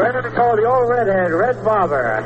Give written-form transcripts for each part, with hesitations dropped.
There called the old redhead, Red Barber.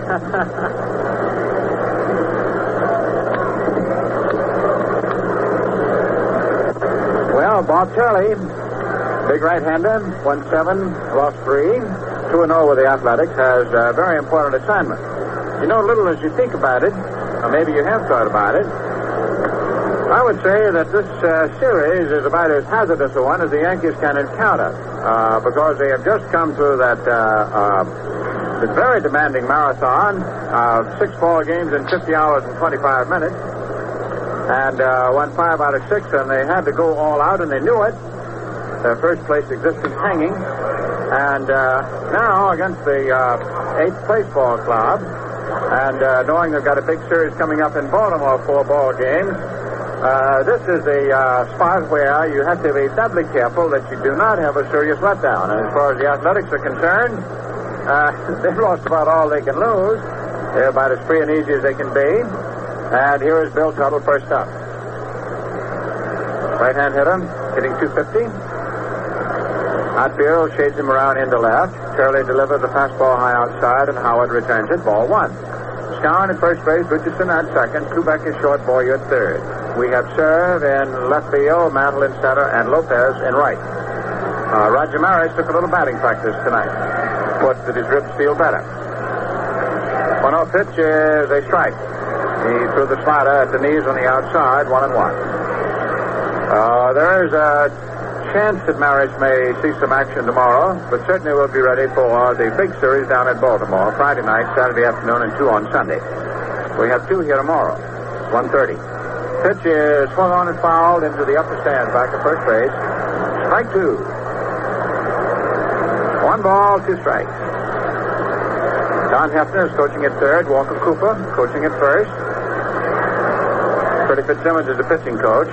Well, Bob Turley, big right-hander, won 7, lost 3, 2-0 with the Athletics, has a very important assignment. You know, little as you think about it, or maybe you have thought about it, I would say that this series is about as hazardous a one as the Yankees can encounter, because they have just come through that very demanding marathon of 6 ball games in 50 hours and 25 minutes, and won 5 out of 6, and they had to go all out, and they knew it. Their first place existence hanging, and now against the 8th place ball club, and knowing they've got a big series coming up in Baltimore, 4 ball games. This is a spot where you have to be doubly careful that you do not have a serious letdown. And as far as the Athletics are concerned, they've lost about all they can lose. They're about as free and easy as they can be. And here is Bill Tuttle first up. Right-hand hitter, hitting .250. Outfield shades him around into left. Turley delivers the fastball high outside, and Howard returns it. Ball 1. Scowen at first base, Richardson at second. Kubek is short, Boyer at third. We have Serve in left field, Mantle in center, and Lopez in right. Roger Maris took a little batting practice tonight. Thought that his ribs feel better. 1-0 pitch is a strike. He threw the slider at the knees on the outside, 1-1. There is a chance that Maris may see some action tomorrow, but certainly will be ready for the big series down at Baltimore, Friday night, Saturday afternoon, and 2 on Sunday. We have 2 here tomorrow, 1:30. Pitch is swung on and fouled into the upper stand back at first base. Strike 2. 1 ball, 2 strikes. Don Hefner is coaching at third. Walker Cooper coaching at first. Freddie Fitzsimmons is the pitching coach.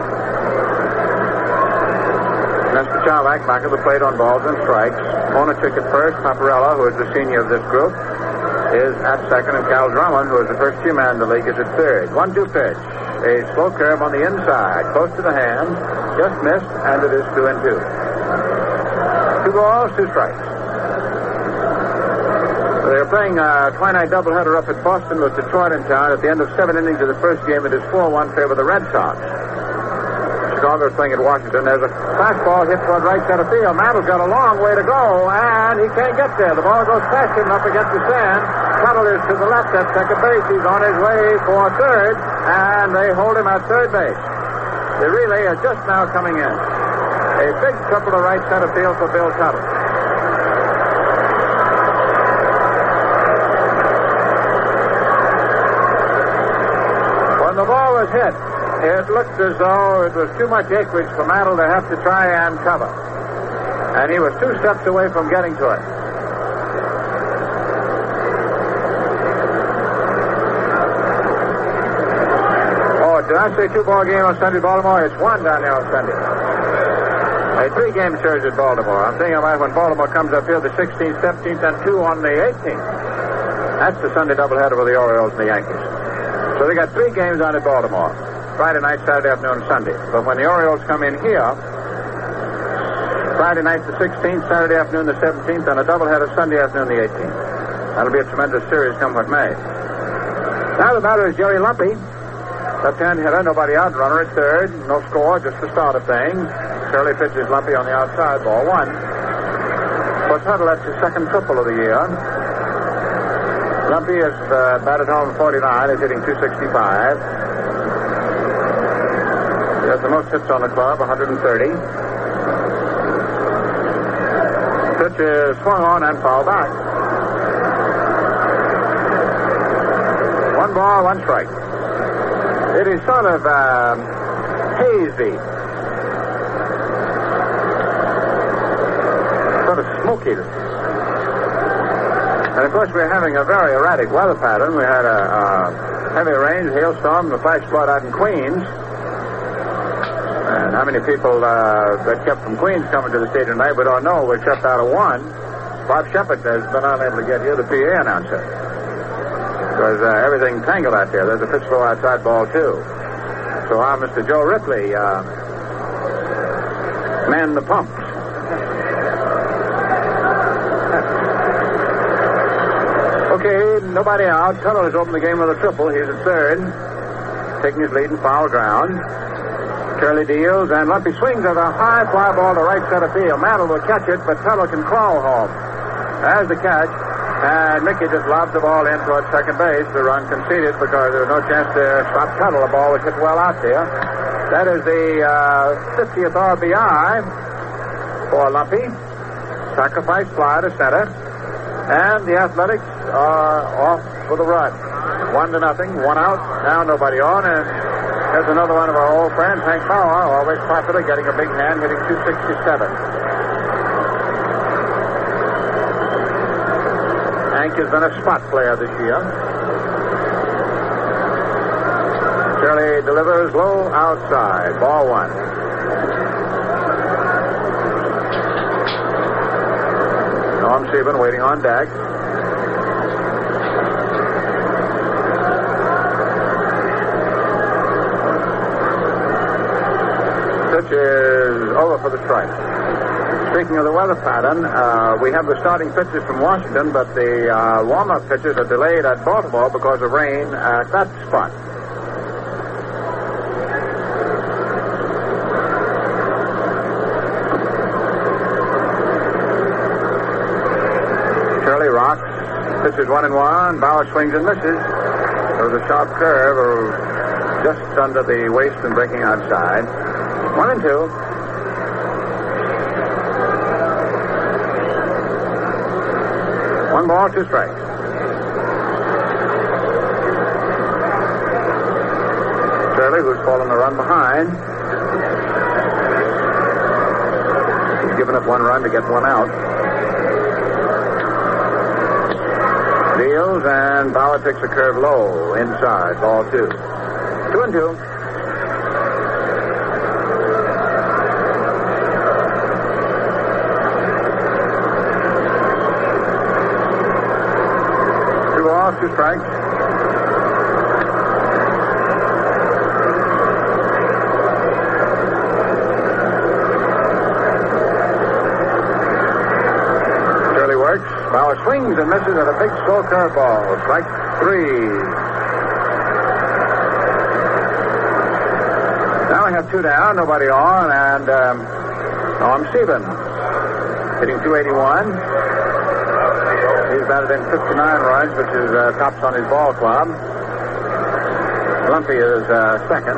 Nestor Chalak back at the plate on balls and strikes. Monachik at first. Paparella, who is the senior of this group, is at second. And Cal Drummond, who is the first two man in the league, is at third. 1-2 pitch. A slow curve on the inside, close to the hand, just missed, and it is 2-2. 2 balls, 2 strikes. They're playing a twilight doubleheader up at Boston with Detroit in town. At the end of 7 innings of the first game, it is 4-1 favor of the Red Sox. Chicago is playing at Washington. There's a fastball hit toward right center field. Mantle's got a long way to go, and he can't get there. The ball goes fast enough against the sand. Tuttle is to the left at second base. He's on his way for third, and they hold him at third base. The relay is just now coming in. A big triple to right center field for Bill Tuttle. When the ball was hit, it looked as though it was too much acreage for Mantle to have to try and cover. And he was 2 steps away from getting to it. Did I say 2-ball game on Sunday, Baltimore? It's 1 down there on Sunday. A 3-game series at Baltimore. I'm thinking about when Baltimore comes up here the 16th, 17th, and 2 on the 18th. That's the Sunday doubleheader with the Orioles and the Yankees. So they got 3 games on at Baltimore. Friday night, Saturday afternoon, and Sunday. But when the Orioles come in here, Friday night the 16th, Saturday afternoon the 17th, and a doubleheader Sunday afternoon the 18th. That'll be a tremendous series come what may. Now the batter is Jerry Lumpy. Left-hand hitter, nobody out. Runner at third. No score, just the start of things. Shirley pitches Lumpy on the outside. Ball 1. For Tuttle, that's his second triple of the year. Lumpy is batted home 49. Is hitting .265. He has the most hits on the club, 130. Pitch is swung on and fouled back. 1 ball, 1 strike. It is sort of hazy. Sort of smoky. And, of course, we're having a very erratic weather pattern. We had a heavy rain, hailstorm, and a flash flood out in Queens. And how many people that kept from Queens coming to the stadium tonight, we don't know. We're kept out of 1. Bob Shepard has been unable to get here, the PA announcer. Because everything tangled out there. There's a pitch flow outside, ball 2. So Mr. Joe Ripley manned the pumps. Shirley, nobody out. Tuttle has opened the game with a triple. He's at third, taking his lead in foul ground. Shirley deals, and Lumpy swings at a high fly ball to right center field. Mantle will catch it, but Tuttle can crawl home. There's the catch, and Mickey just lobs the ball in towards second base. The run conceded because there was no chance to stop Tuttle. The ball was hit well out there. That is the 50th RBI for Lumpy. Sacrifice fly to center. And the Athletics are off with a run. 1-0, one out. Now nobody on. And there's another one of our old friends, Hank Bauer, always popular, getting a big hand, hitting .267. Hank has been a spot player this year. Shirley delivers low outside. Ball one. Norm Sieben waiting on deck. Pitch is over for the strike. Speaking of the weather pattern, we have the starting pitchers from Washington, but the warm-up pitches are delayed at Baltimore because of rain at that spot. Shirley rocks, pitches 1-1. Bauer swings and misses. There was a sharp curve just under the waist and breaking outside. 1-2. One ball, two strikes. Shirley, who's fallen the run behind, he's given up one run to get one out. Deals, and Bauer takes a curve low inside. Ball two. 2-2. Two strikes. Shirley works. Bauer swings and misses at a big slow curveball. Strike three. Now we have two down, nobody on, and Norm Sieben hitting .281. He's batted in 59 runs, which is tops on his ball club. Lumpy is second.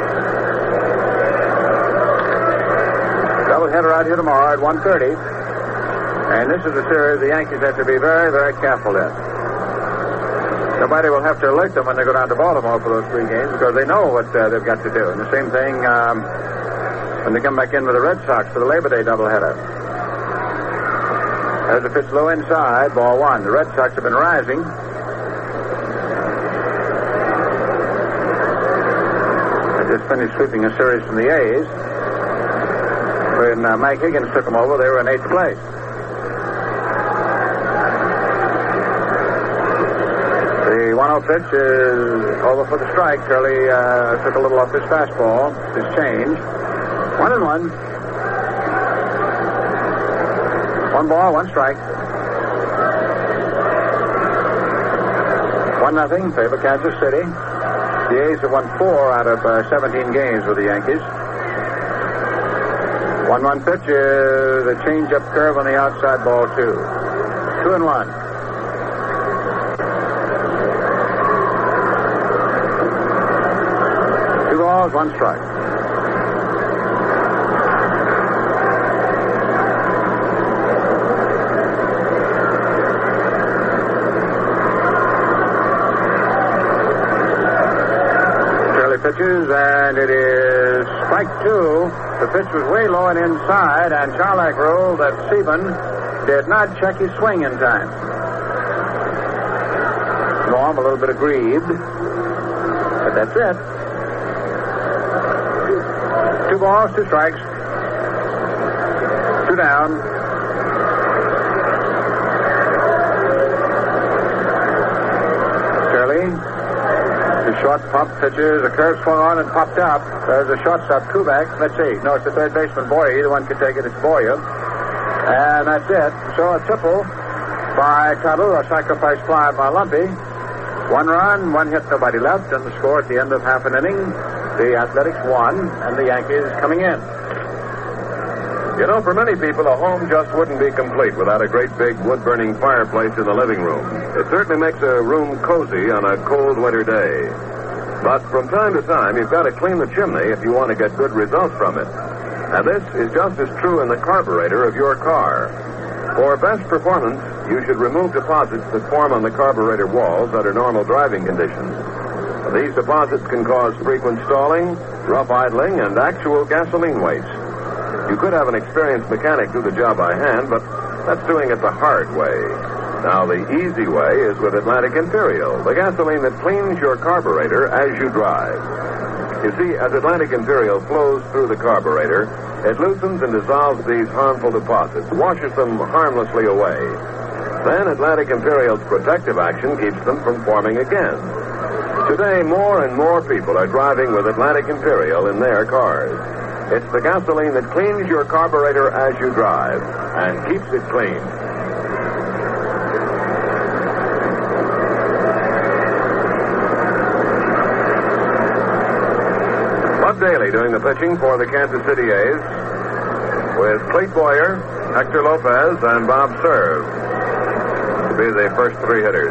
Doubleheader out here tomorrow at 1:30. And this is a series the Yankees have to be very, very careful in. Nobody will have to alert them when they go down to Baltimore for those three games because they know what they've got to do. And the same thing when they come back in with the Red Sox for the Labor Day doubleheader. There's a pitch low inside, ball one. The Red Sox have been rising. They just finished sweeping a series from the A's. When Mike Higgins took them over, they were in 8th place. The 1-0 pitch is over for the strike. Shirley took a little off his fastball, his change. 1-1. One ball, one strike. 1-0, favor Kansas City. The A's have won 4 out of 17 games with the Yankees. 1-1 pitch is a change-up curve on the outside, ball two. 2-1. Two balls, one strike. Pitches, and it is strike two. The pitch was way low and inside, and Charlock ruled that Sieben did not check his swing in time. Norm a little bit aggrieved, but that's it. 2 balls, 2 strikes. 2 down. Shirley. The short pump pitches, a curve swung on and popped up. There's a shortstop, Kubek. Let's see. No, it's the third baseman, Boyer. Either one can take it. It's Boyer. And that's it. So a triple by Tuttle, a sacrifice fly by Lumpy. 1 run, 1 hit, nobody left, and the score at the end of half an inning, the Athletics won, and the Yankees coming in. You know, for many people, a home just wouldn't be complete without a great big wood-burning fireplace in the living room. It certainly makes a room cozy on a cold winter day. But from time to time, you've got to clean the chimney if you want to get good results from it. And this is just as true in the carburetor of your car. For best performance, you should remove deposits that form on the carburetor walls under normal driving conditions. These deposits can cause frequent stalling, rough idling, and actual gasoline waste. You could have an experienced mechanic do the job by hand, but that's doing it the hard way. Now, the easy way is with Atlantic Imperial, the gasoline that cleans your carburetor as you drive. You see, as Atlantic Imperial flows through the carburetor, it loosens and dissolves these harmful deposits, washes them harmlessly away. Then Atlantic Imperial's protective action keeps them from forming again. Today, more and more people are driving with Atlantic Imperial in their cars. It's the gasoline that cleans your carburetor as you drive and keeps it clean. Bud Daly doing the pitching for the Kansas City A's with Clete Boyer, Hector Lopez, and Bob Cerv to be the first 3 hitters.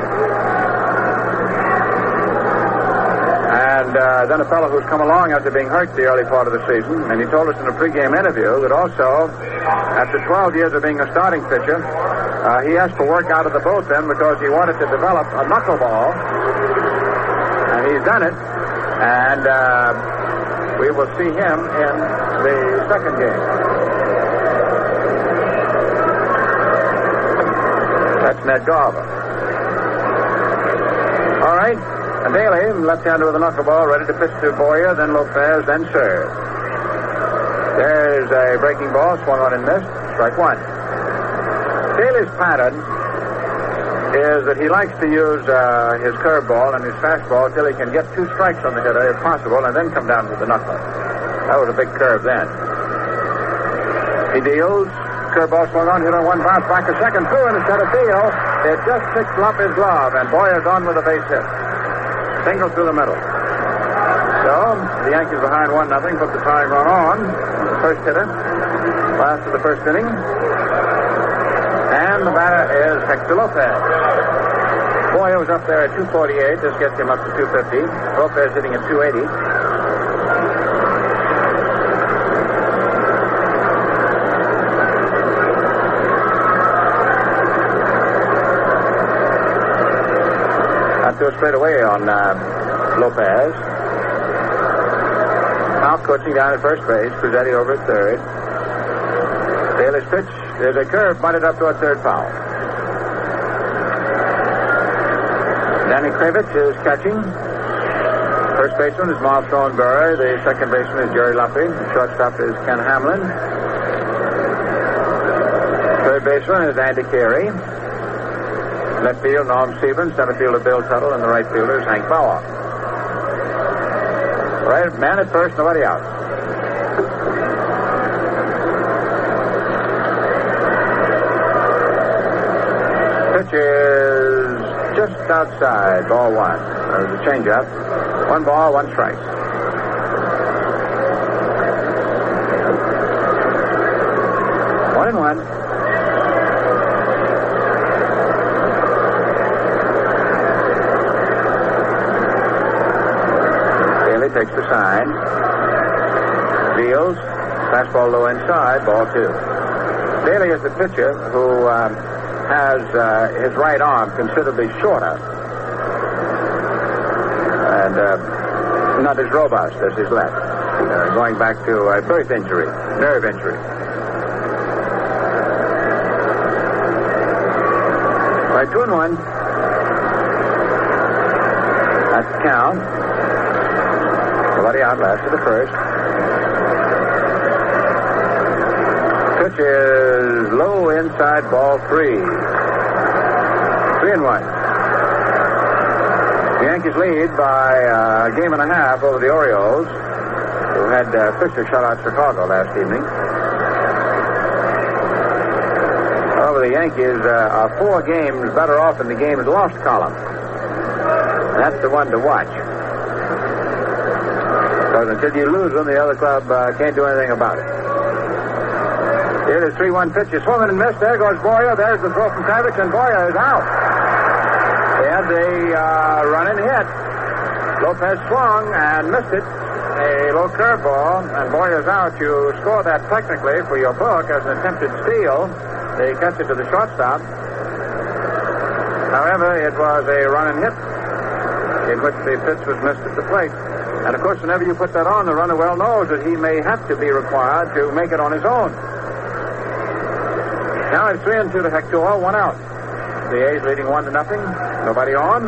And then a fellow who's come along after being hurt the early part of the season, and he told us in a pregame interview that also, after 12 years of being a starting pitcher, he asked for work out of the bullpen because he wanted to develop a knuckleball, and he's done it, and we will see him in the second game. That's Ned Garver. All right. And Daly, left-hander with a knuckleball, ready to pitch to Boyer, then Lopez, then Cerv. There's a breaking ball, swung on and missed. Strike 1. Daly's pattern is that he likes to use his curveball and his fastball until he can get 2 strikes on the hitter, if possible, and then come down with the knuckle. That was a big curve then. He deals. Curveball swung on, hit on 1, bounce back a second through, and instead of deal, it just picked Lumpy's glove, and Boyer's on with a base hit. Single through the middle. So, the Yankees behind 1-0, put the tying run on. The first hitter. Last of the first inning. And the batter is Hector Lopez. Boyer was up there at 248. This gets him up to 250. Lopez hitting at 280. Straight away on Lopez. Now coaching down at first base. Cruzetti over at third. Daly's pitch. There's a curve bunted up to a third foul. Danny Kravitz is catching. First baseman is Miles Thornberry. The second baseman is Jerry Lumpy. The shortstop is Ken Hamlin. Third baseman is Andy Carey. Left field, Norm Stevens. Center fielder, Bill Tuttle. And the right fielder is Hank Bauer. Right, man at first, nobody out. Pitch is just outside, ball 1. There's a changeup. 1 ball, 1 strike. One and one. Takes the sign. Deals. Fastball low inside. Ball 2. Daly is the pitcher who has his right arm considerably shorter and not as robust as his left. Going back to a birth injury, nerve injury. Right, 2-1. That's the count. Nobody out, last to the first. Pitch is low inside, ball 3. 3-1. The Yankees lead by a game and a half over the Orioles, who had Fisher shut out Chicago last evening. However, the Yankees are 4 games better off in the games lost column. That's the one to watch. Because until you lose them, the other club can't do anything about it. Here is 3-1 pitch. You swung and missed. There goes Boyer. There's the throw from Kravitz, and Boyer is out. They had the run-in hit. Lopez swung and missed it. A low curveball, and Boyer's out. You score that technically for your book as an attempted steal. They catch it to the shortstop. However, it was a run-in hit in which the pitch was missed at the plate. And, of course, whenever you put that on, the runner well knows that he may have to be required to make it on his own. Now it's 3-2 to Hector, 1 out. The A's leading 1-0. Nobody on.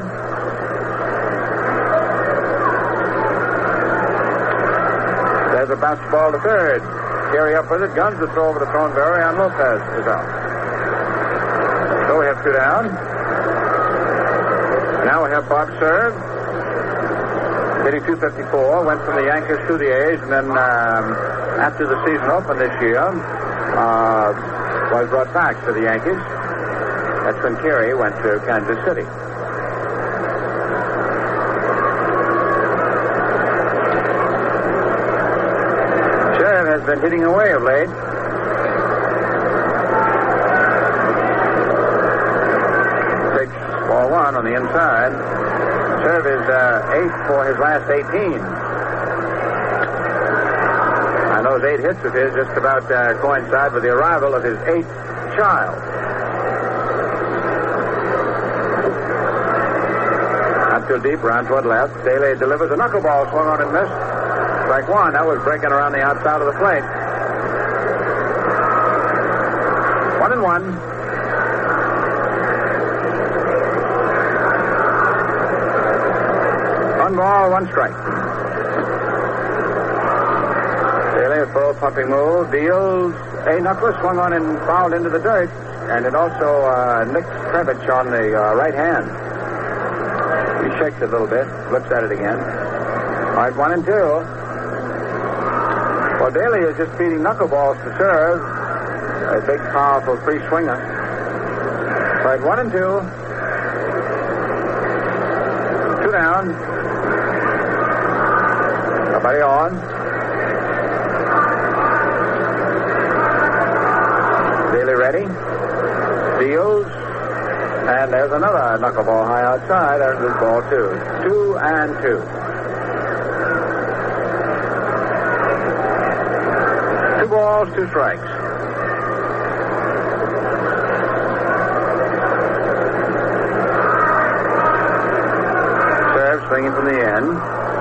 There's a bounce ball to third. Carey up with it. Guns the throw over to Thornberry, and Lopez is out. So we have 2 down. Now we have Bob Serve. Hitting .254, went from the Yankees to the A's, and then after the season opened this year, was brought back to the Yankees. That's when Carey went to Kansas City. Sheriff has been hitting away of late. Takes ball 1 on the inside. Serve is 8 for his last 18. And those 8 hits of his just about coincide with the arrival of his 8th child. Not too deep, around toward left. Daly delivers a knuckleball, swung on and missed. Strike 1. That was breaking around the outside of the plate. 1-1. One ball, 1 strike. Daly, a full pumping move, deals a knuckler, swung on and fouled into the dirt, and it also nicked Kravitz on the right hand. He shakes it a little bit, looks at it again. All right, 1-2. Well, Daly is just feeding knuckleballs to Serve, a big, powerful free swinger. All right, 1-2. 2 down. Nobody on. Daly ready. Deals. And there's another knuckleball high outside. There's this ball, 2. 2-2. 2 balls, 2 strikes. Serve swinging from the end.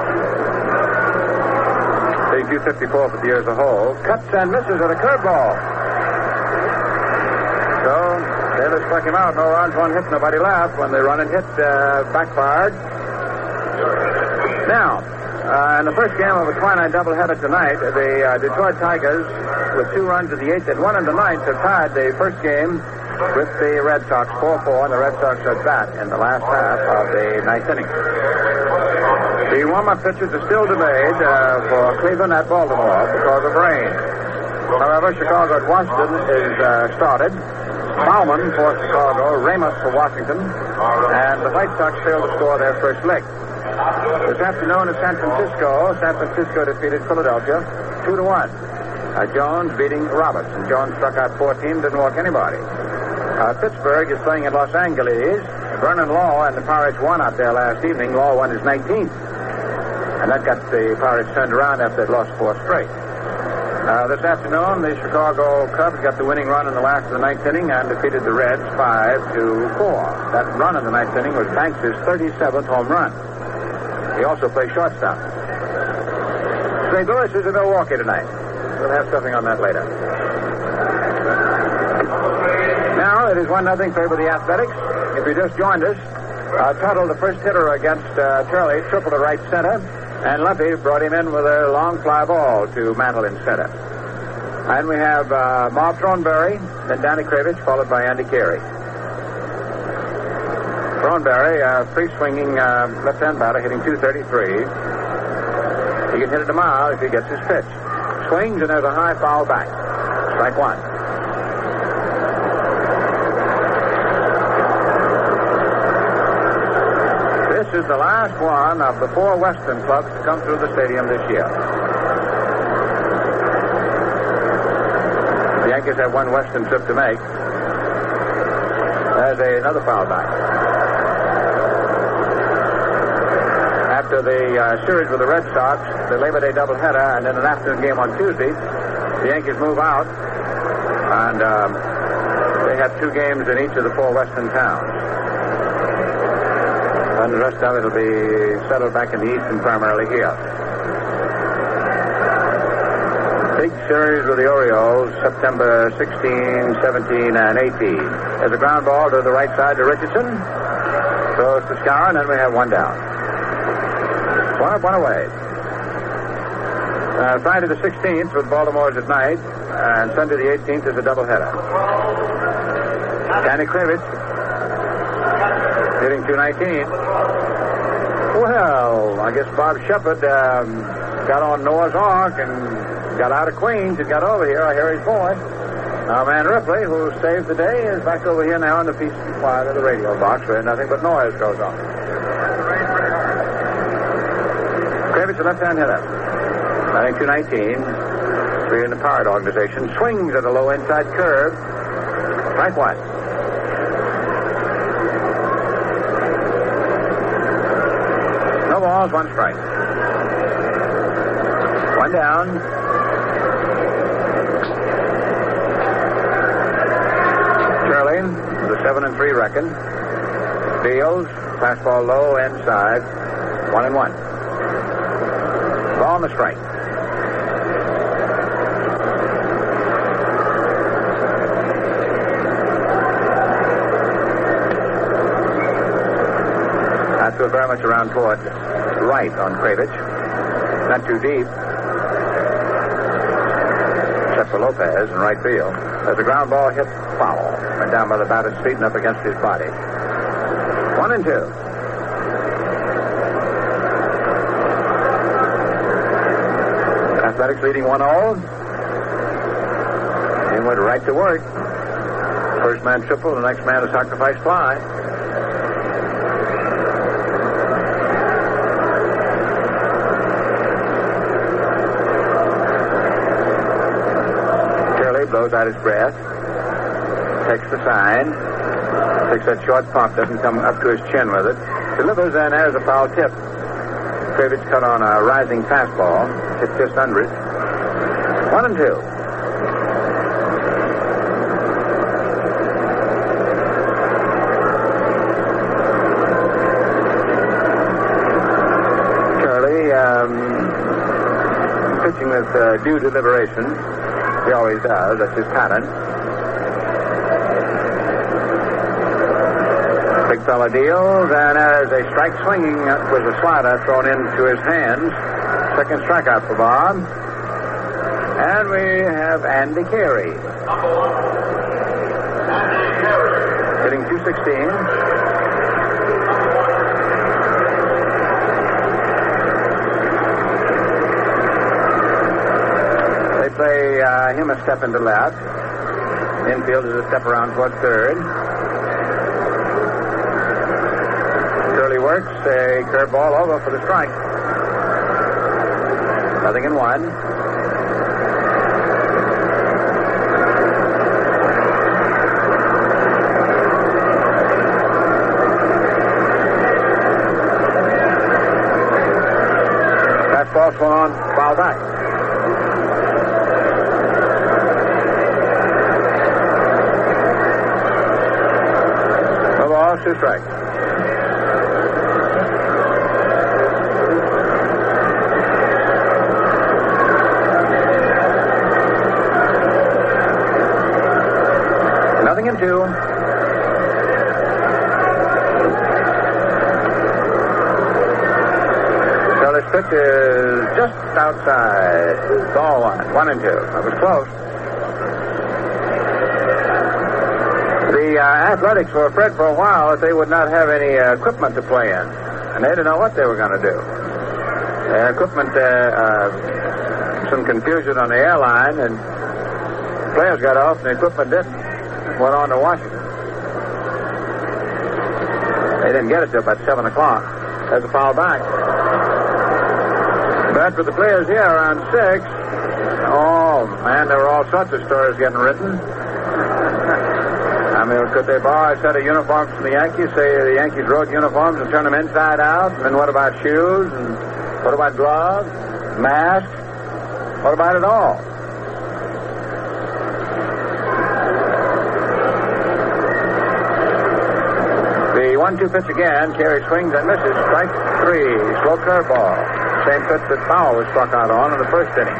254 for the year as a whole. Cuts and misses at a curveball. So, Taylor struck him out. No runs, 1 hit, nobody left when the run and hit backfired. Now, in the first game of a twilight doubleheader tonight, the Detroit Tigers, with 2 runs in the 8th and 1 in the 9th, have tied the first game with the Red Sox 4-4, and the Red Sox are bat in the last half of the 9th inning. The warm-up pitches are still delayed for Cleveland at Baltimore because of rain. However, Chicago at Washington is started. Bauman for Chicago, Ramos for Washington, and the White Sox failed to score their first leg. This afternoon in San Francisco, defeated Philadelphia 2-1. Jones beating Roberts, and Jones struck out 14, didn't walk anybody. Pittsburgh is playing in Los Angeles. Vernon Law and the Pirates won out there last evening. Law won his 19th. And that got the Pirates turned around after they'd lost 4 straight. This afternoon, the Chicago Cubs got the winning run in the last of the 9th inning and defeated the Reds 5-4. That run in the 9th inning was Banks' 37th home run. He also played shortstop. St. Louis is in Milwaukee tonight. We'll have something on that later. Now, it is 1-0 favor of the Athletics. If you just joined us, Tuttle, the first hitter against Turley, tripled to right center, and Lumpy brought him in with a long fly ball to Mantle in center. And we have Marv Thornberry, then Danny Kravitz, followed by Andy Carey. Thornberry, free-swinging left-hand batter, hitting .233. He can hit it a mile if he gets his pitch. Swings, and there's a high foul back. Strike 1. is the last one of the 4 Western clubs to come through the stadium this year. The Yankees have one Western trip to make. There's another foul back. After the series with the Red Sox, the Labor Day doubleheader, and then an afternoon game on Tuesday, the Yankees move out, and they have 2 games in each of the 4 Western towns. And the rest of it will be settled back in the East and primarily here. Big series with the Orioles, September 16, 17, and 18. There's a ground ball to the right side to Richardson. Throws to Skowron, and we have 1 down. 1 up, 1 away. Friday the 16th with Baltimore's at night, and Sunday the 18th is a doubleheader. Danny Kravitz hitting .219. Well, I guess Bob Shepard got on Noah's Ark and got out of Queens and got over here. I hear his voice. Our man Ripley, who saved the day, is back over here now in the peace and quiet of the radio box where nothing but noise goes on. Kravitz, a left-hand hitter. I think .219. 3 in the Pirate organization. Swings at a low inside curve. Strike 1. No balls, 1 strike. 1 down. Shirley, with a 7-3 record. Deals, fastball low, inside. 1-1. Ball on the strike. That's very much around toward right on Kravitz. Not too deep. Except for Lopez in right field. There's a ground ball hit foul. Went down by the batter's feet and up against his body. 1-2. Athletics leading 1-0. He went right to work. First man triple, the next man a sacrifice fly. Blows out his breath. Takes the sign. Takes that short pop. Doesn't come up to his chin with it. Delivers, and there's a foul tip. Kravitz cut on a rising fastball. Hit just under it. 1-2. Charlie, pitching with due deliberation. He always does. That's his pattern. Big fella deals, and as a strike swinging was a slider thrown into his hands. Second strikeout for Bob. And we have Andy Carey. Hitting .216. Play him a step into left. Infield is a step around toward third. Curley works a curveball over for the strike. 0-1. Fastball swung on, foul back. Two strikes. Nothing in 2. Charlie's pitch is just outside. Ball 1. 1-2. That was close. The Athletics were afraid for a while that they would not have any equipment to play in, and they didn't know what they were going to do. Their equipment, some confusion on the airline, and players got off, and the equipment didn't. Went on to Washington. They didn't get it till about 7 o'clock. There's a foul back. But with the players here around 6, oh, man, there were all sorts of stories getting written. I mean, could they borrow a set of uniforms from the Yankees? Say the Yankees wrote uniforms and turned them inside out? And then what about shoes? And what about gloves? Masks? What about it all? The 1-2 pitch again. Carey swings and misses. Strike 3. Slow curveball. Same pitch that Powell was struck out on in the first inning.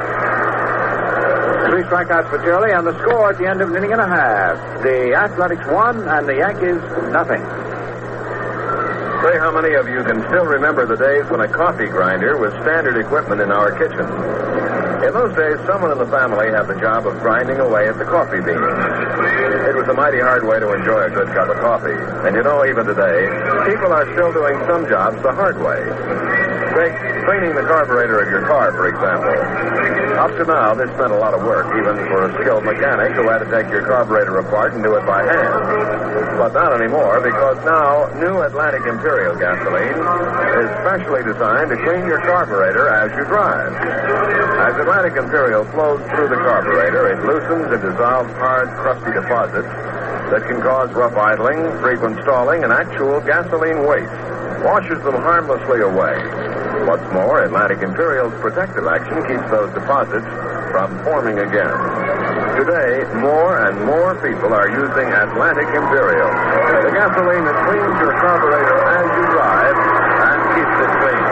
3 strikeouts for Turley, and the score at the end of an inning and a half. The Athletics won, and the Yankees nothing. Say how many of you can still remember the days when a coffee grinder was standard equipment in our kitchen. In those days, someone in the family had the job of grinding away at the coffee beans. It was a mighty hard way to enjoy a good cup of coffee. And you know, even today, people are still doing some jobs the hard way. Take cleaning the carburetor of your car, for example. Up to now, this meant a lot of work, even for a skilled mechanic who had to take your carburetor apart and do it by hand. But not anymore, because now new Atlantic Imperial gasoline is specially designed to clean your carburetor as you drive. As Atlantic Imperial flows through the carburetor, it loosens and dissolves hard, crusty deposits that can cause rough idling, frequent stalling, and actual gasoline waste. Washes them harmlessly away. What's more, Atlantic Imperial's protective action keeps those deposits from forming again. Today, more and more people are using Atlantic Imperial, the gasoline that cleans your carburetor as you drive and keeps it clean.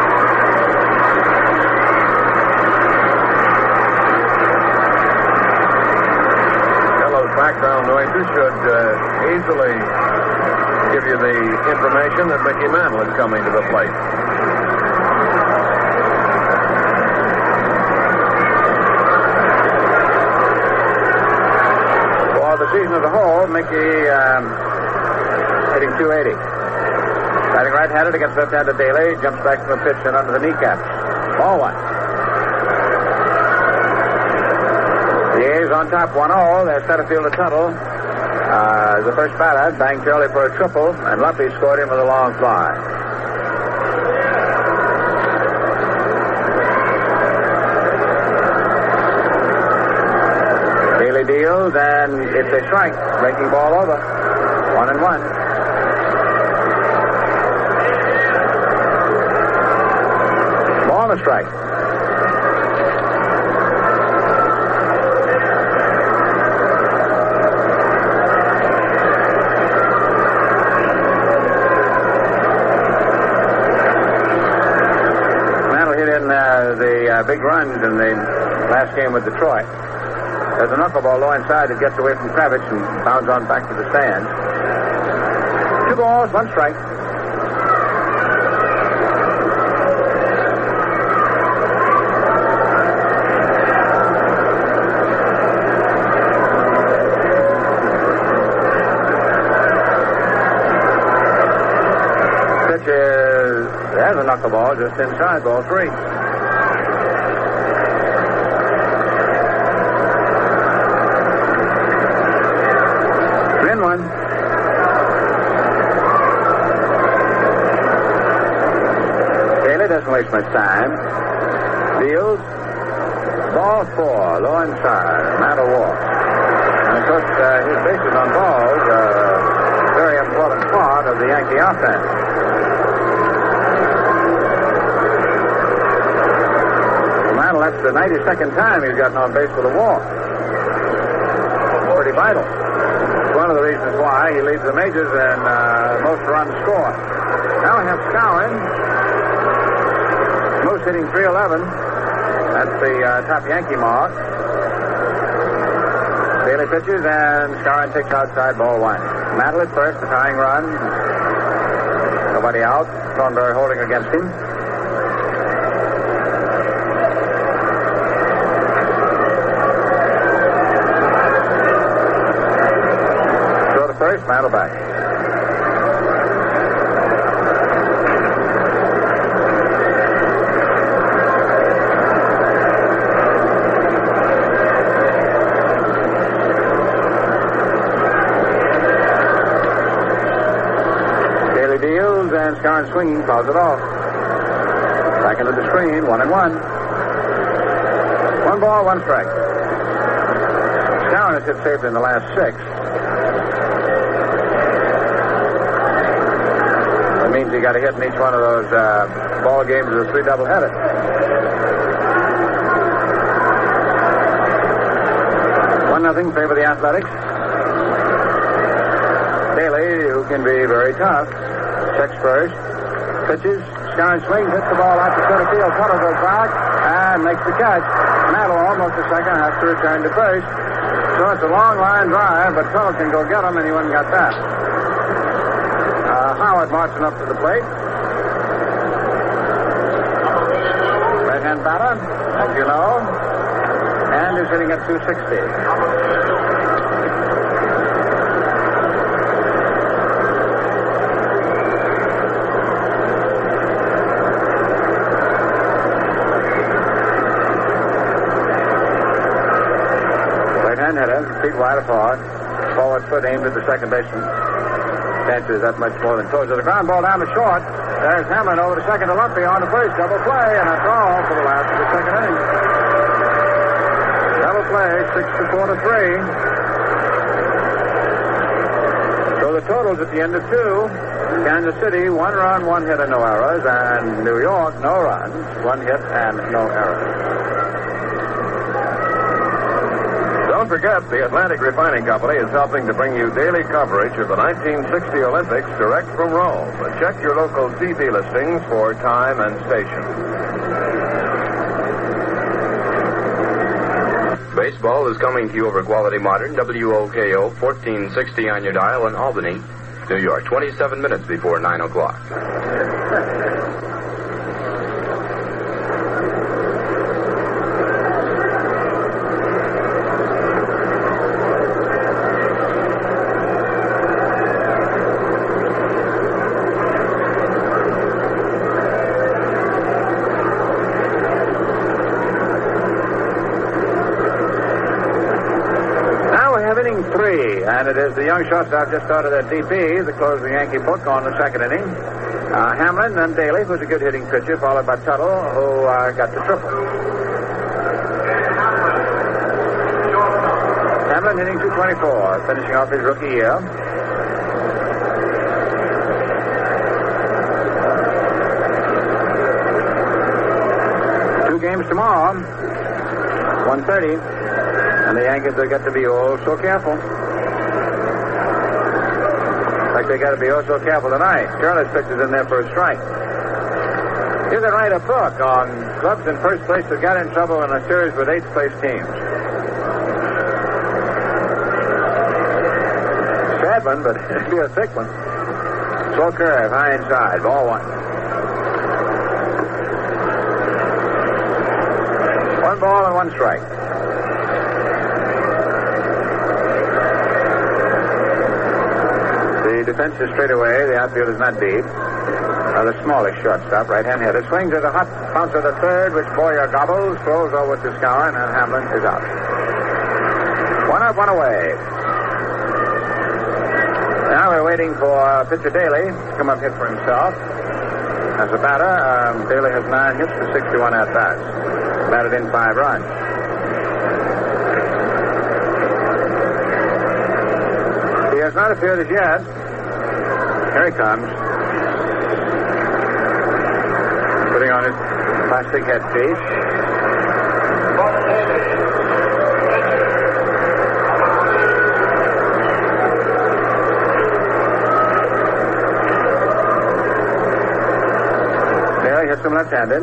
Those background noises should easily give you the information that Mickey Mantle is coming to the plate. For the season as a whole, Mickey hitting .280. Batting right-handed against left-handed Daly. Jumps back from the pitch and under the kneecaps. Ball 1. The A's on top 1-0. They're center field to Tuttle. The first batter banged Turley for a triple, and Lumpy scored him with a long fly. Daly deals, and it's a strike, breaking ball over. 1-1. Ball and a strike. The big runs in the last game with Detroit. There's a knuckleball low inside that gets away from Kravitz and bounds on back to the stands. 2 balls, 1 strike. Pitch is, there's a knuckleball just inside, ball 3. 1. Taylor doesn't waste much time. Deals. Ball 4, low inside. Mantle walks. And of course, his bases on balls are a very important part of the Yankee offense. Mantle, that's the 92nd time he's gotten on base with a walk. Pretty vital. One of the reasons why he leads the majors in most runs scored. Now we have Skowron. Moose hitting .311. That's the top Yankee mark. Daly pitches, and Skowron takes outside, ball 1. Mantle at first, the tying run. Nobody out. Thornberry holding against him. First, Mantle back. Daly deals, and Skowron swinging fouls it off. Back into the screen, 1-1. 1 ball, 1 strike. Skowron has hit safely in the last 6. That means he got a hit in each one of those ball games of the 3 doubleheader. Nothing favor the Athletics. Daly, who can be very tough, checks first, pitches, Skowron swings, hits the ball out to center field. Tuttle goes back and makes the catch. Mantle almost a second has to return to first. So it's a long line drive, but Tuttle can go get him, and he wouldn't got that. Howard marching up to the plate. Right-hand batter, as you know. And is hitting at 260. Right-hand hitter, feet wide apart. Forward foot aimed at the second baseman. Chances that much more than closer. The ground ball down to short. There's Hamlin over to second to Lumpy on the first. Double play, and that's all for the last of the second inning. Double play, 6-4 to 3. So the totals at the end of 2. Kansas City, 1 run, 1 hit, and no errors. And New York, no runs, 1 hit, and no errors. Don't forget, the Atlantic Refining Company is helping to bring you daily coverage of the 1960 Olympics direct from Rome. Check your local TV listings for time and station. Baseball is coming to you over Quality Modern, WOKO, 1460 on your dial in Albany, New York, 27 minutes before 9 o'clock. And it is the young shortstop just started at DP that closed the Yankee book on the second inning. Hamlin, then Daly, who's a good hitting pitcher, followed by Tuttle, who got the triple. Hamlin hitting .224, finishing off his rookie year. Two games tomorrow, 1:30, and the Yankees have got to be oh so careful. They got to be so careful tonight. Careless pitches in there for a strike. Here's a write a book on clubs in first place that got in trouble in a series with 8th place teams. Sad one, but it'll be a thick one. Slow curve, high inside, ball 1. 1 ball and 1 strike. The defense is straight away. The outfield is not deep. The smallish shortstop, right-hand hitter, swings at a hot bounce at the third, which Boyer gobbles, throws over to Skowron, and Hamlin is out. 1 up, 1 away. Now we're waiting for pitcher Daly to come up hit for himself. As a batter, Daly has 9 hits for 61 at-bats. Batted in 5 runs. He has not appeared as yet. Here he comes. Putting on his plastic headpiece. There he hits him left-handed.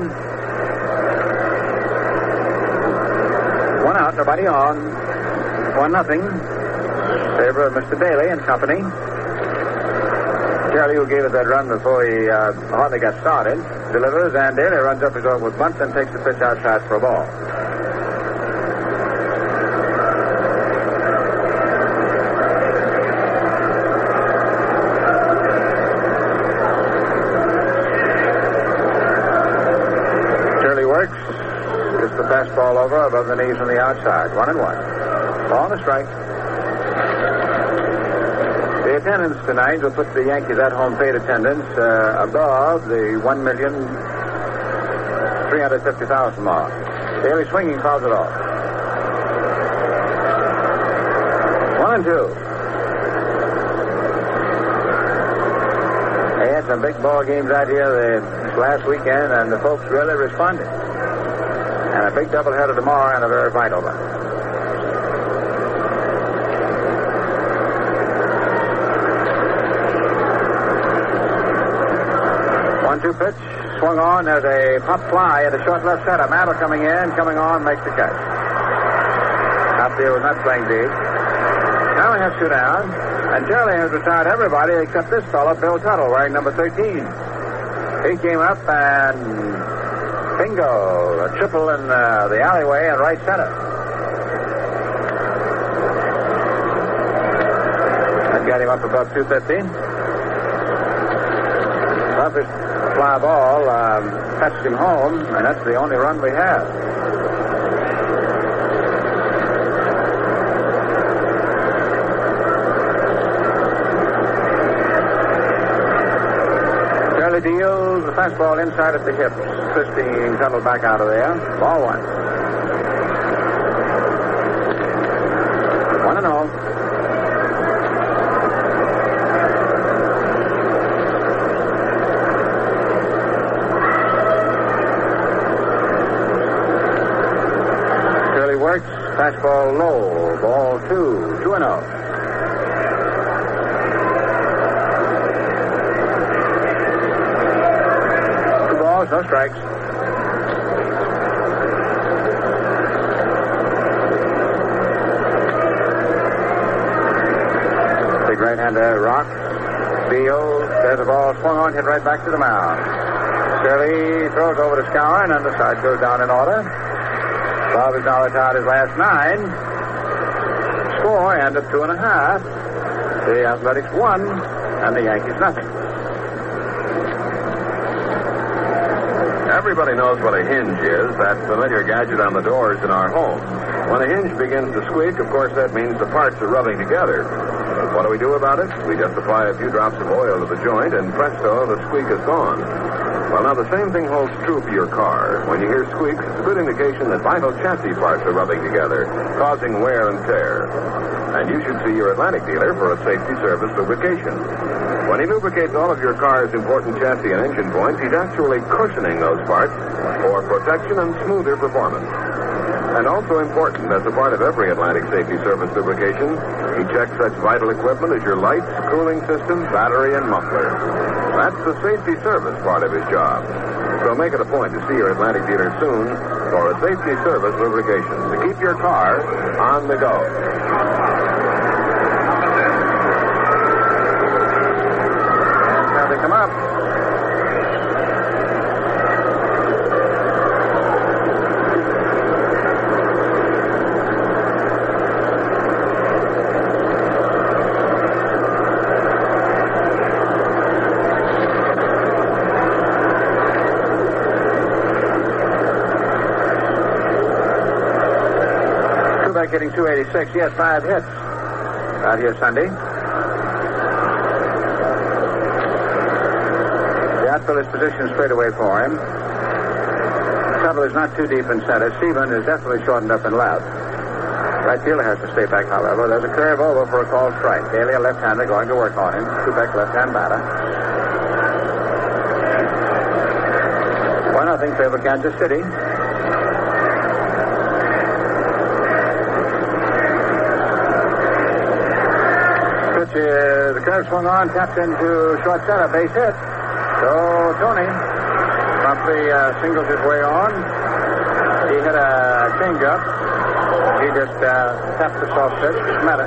1 out, nobody on. 1-0. Favor of Mr. Daly and company. Charlie, who gave us that run before he hardly got started, delivers, and Daly runs up his own with bunt and takes the pitch outside for a ball. Charlie works, gets the fastball over above the knees on the outside. 1-1. Ball and a strike. The attendance tonight will put the Yankees at-home plate attendance above the 1,350,000 mark. Daily swinging fouls it off. 1-2. They had some big ball games out here this last weekend, and the folks really responded. And a big doubleheader tomorrow, and a very vital one. One-two pitch, swung on. There's a pop fly at the short left center. Mantle coming on, makes the catch. Outfield was not playing deep. Now we have two down, and Charlie has retired everybody except this fellow, Bill Tuttle, wearing number 13. He came up and bingo, a triple in the alleyway in right center. That got him up above 250. Toughest fly ball touched him home, and that's the only run we have. Charlie deals the fastball inside at the hips, twisting Tuttle back out of there. Ball one. 1-0. Charlie works, fastball low, ball 2, 2-0. No strikes. Big right-hander, Rock. Deals. There's the ball swung on, hit right back to the mound. Shirley throws over to Scour, and underside goes down in order. Bob has now retired his last 9. Score, end of 2.5. The Athletics 1, and the Yankees nothing. Everybody knows what a hinge is, that familiar gadget on the doors in our homes. When a hinge begins to squeak, of course, that means the parts are rubbing together. But what do we do about it? We just apply a few drops of oil to the joint, and presto, the squeak is gone. Well, now, the same thing holds true for your car. When you hear squeaks, it's a good indication that vital chassis parts are rubbing together, causing wear and tear. And you should see your Atlantic dealer for a safety service lubrication. When he lubricates all of your car's important chassis and engine points, he's actually cushioning those parts for protection and smoother performance. And also important, as a part of every Atlantic Safety Service lubrication, he checks such vital equipment as your lights, cooling system, battery, and muffler. That's the safety service part of his job. So make it a point to see your Atlantic dealer soon for a safety service lubrication to keep your car on the go. They come up. Kubek hitting 286. He has 5 hits out here Sunday. Outfield is positioned straight away for him. Tuttle is not too deep in center. Seaman is definitely shortened up in left. Right fielder has to stay back, however. There's a curve over for a called strike. Daly, a left-hander, going to work on him. Kubek, left-hand batter. 1-0 favor Kansas City. Pitch is the curve swung on, tapped into short center, base hit. So Tony promptly singles his way on. He hit a changeup. He just tapped the soft pitch. Met it.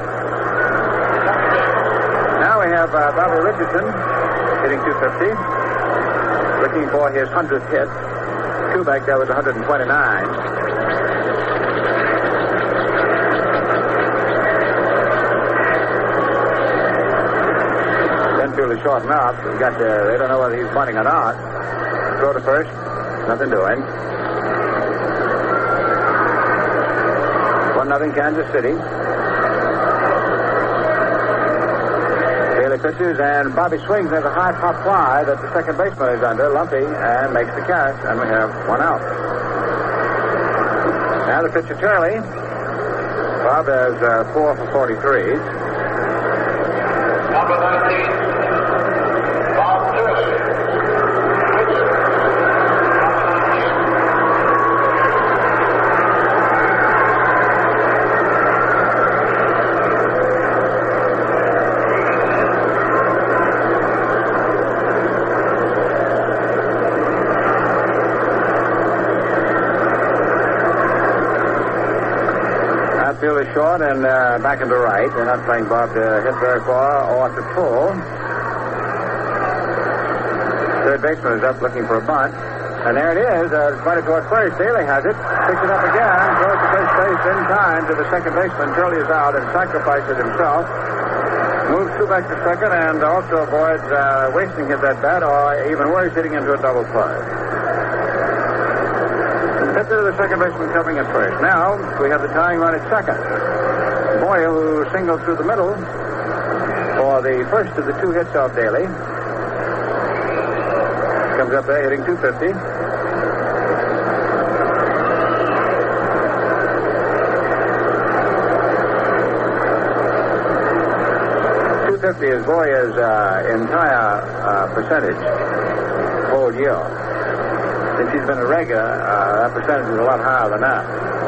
Now we have Bobby Richardson hitting 250. Looking for his 100th hit. Kubek, that was 129. Really shorten up. They don't know whether he's bunting or not. Throw to first. Nothing doing. 1-0 Kansas City. pitches, and Bobby swings. There's a high pop fly that the second baseman is under, Lumpy, and makes the catch, and we have one out. Now the pitcher, Turley. Bob has 4 for 43. Number 19, Bob Turley. Field is short and back into right. They're not playing Bob to hit very far or to pull. Third baseman is up looking for a bunt. And there it is. It's pointed toward first. Daly has it. Picks it up again. Throws to first base in time to the second baseman. Turley is out and sacrifices himself. Moves two back to second and also avoids wasting his at bat or even worse, hitting into a double play. To the second baseman covering at first. Now we have the tying run at second. Boyle, who singled through the middle for the first of the 2 hits off Daly, comes up there hitting 250. .250 is Boyer's entire percentage whole year. Since he's been a regular, that percentage is a lot higher than that.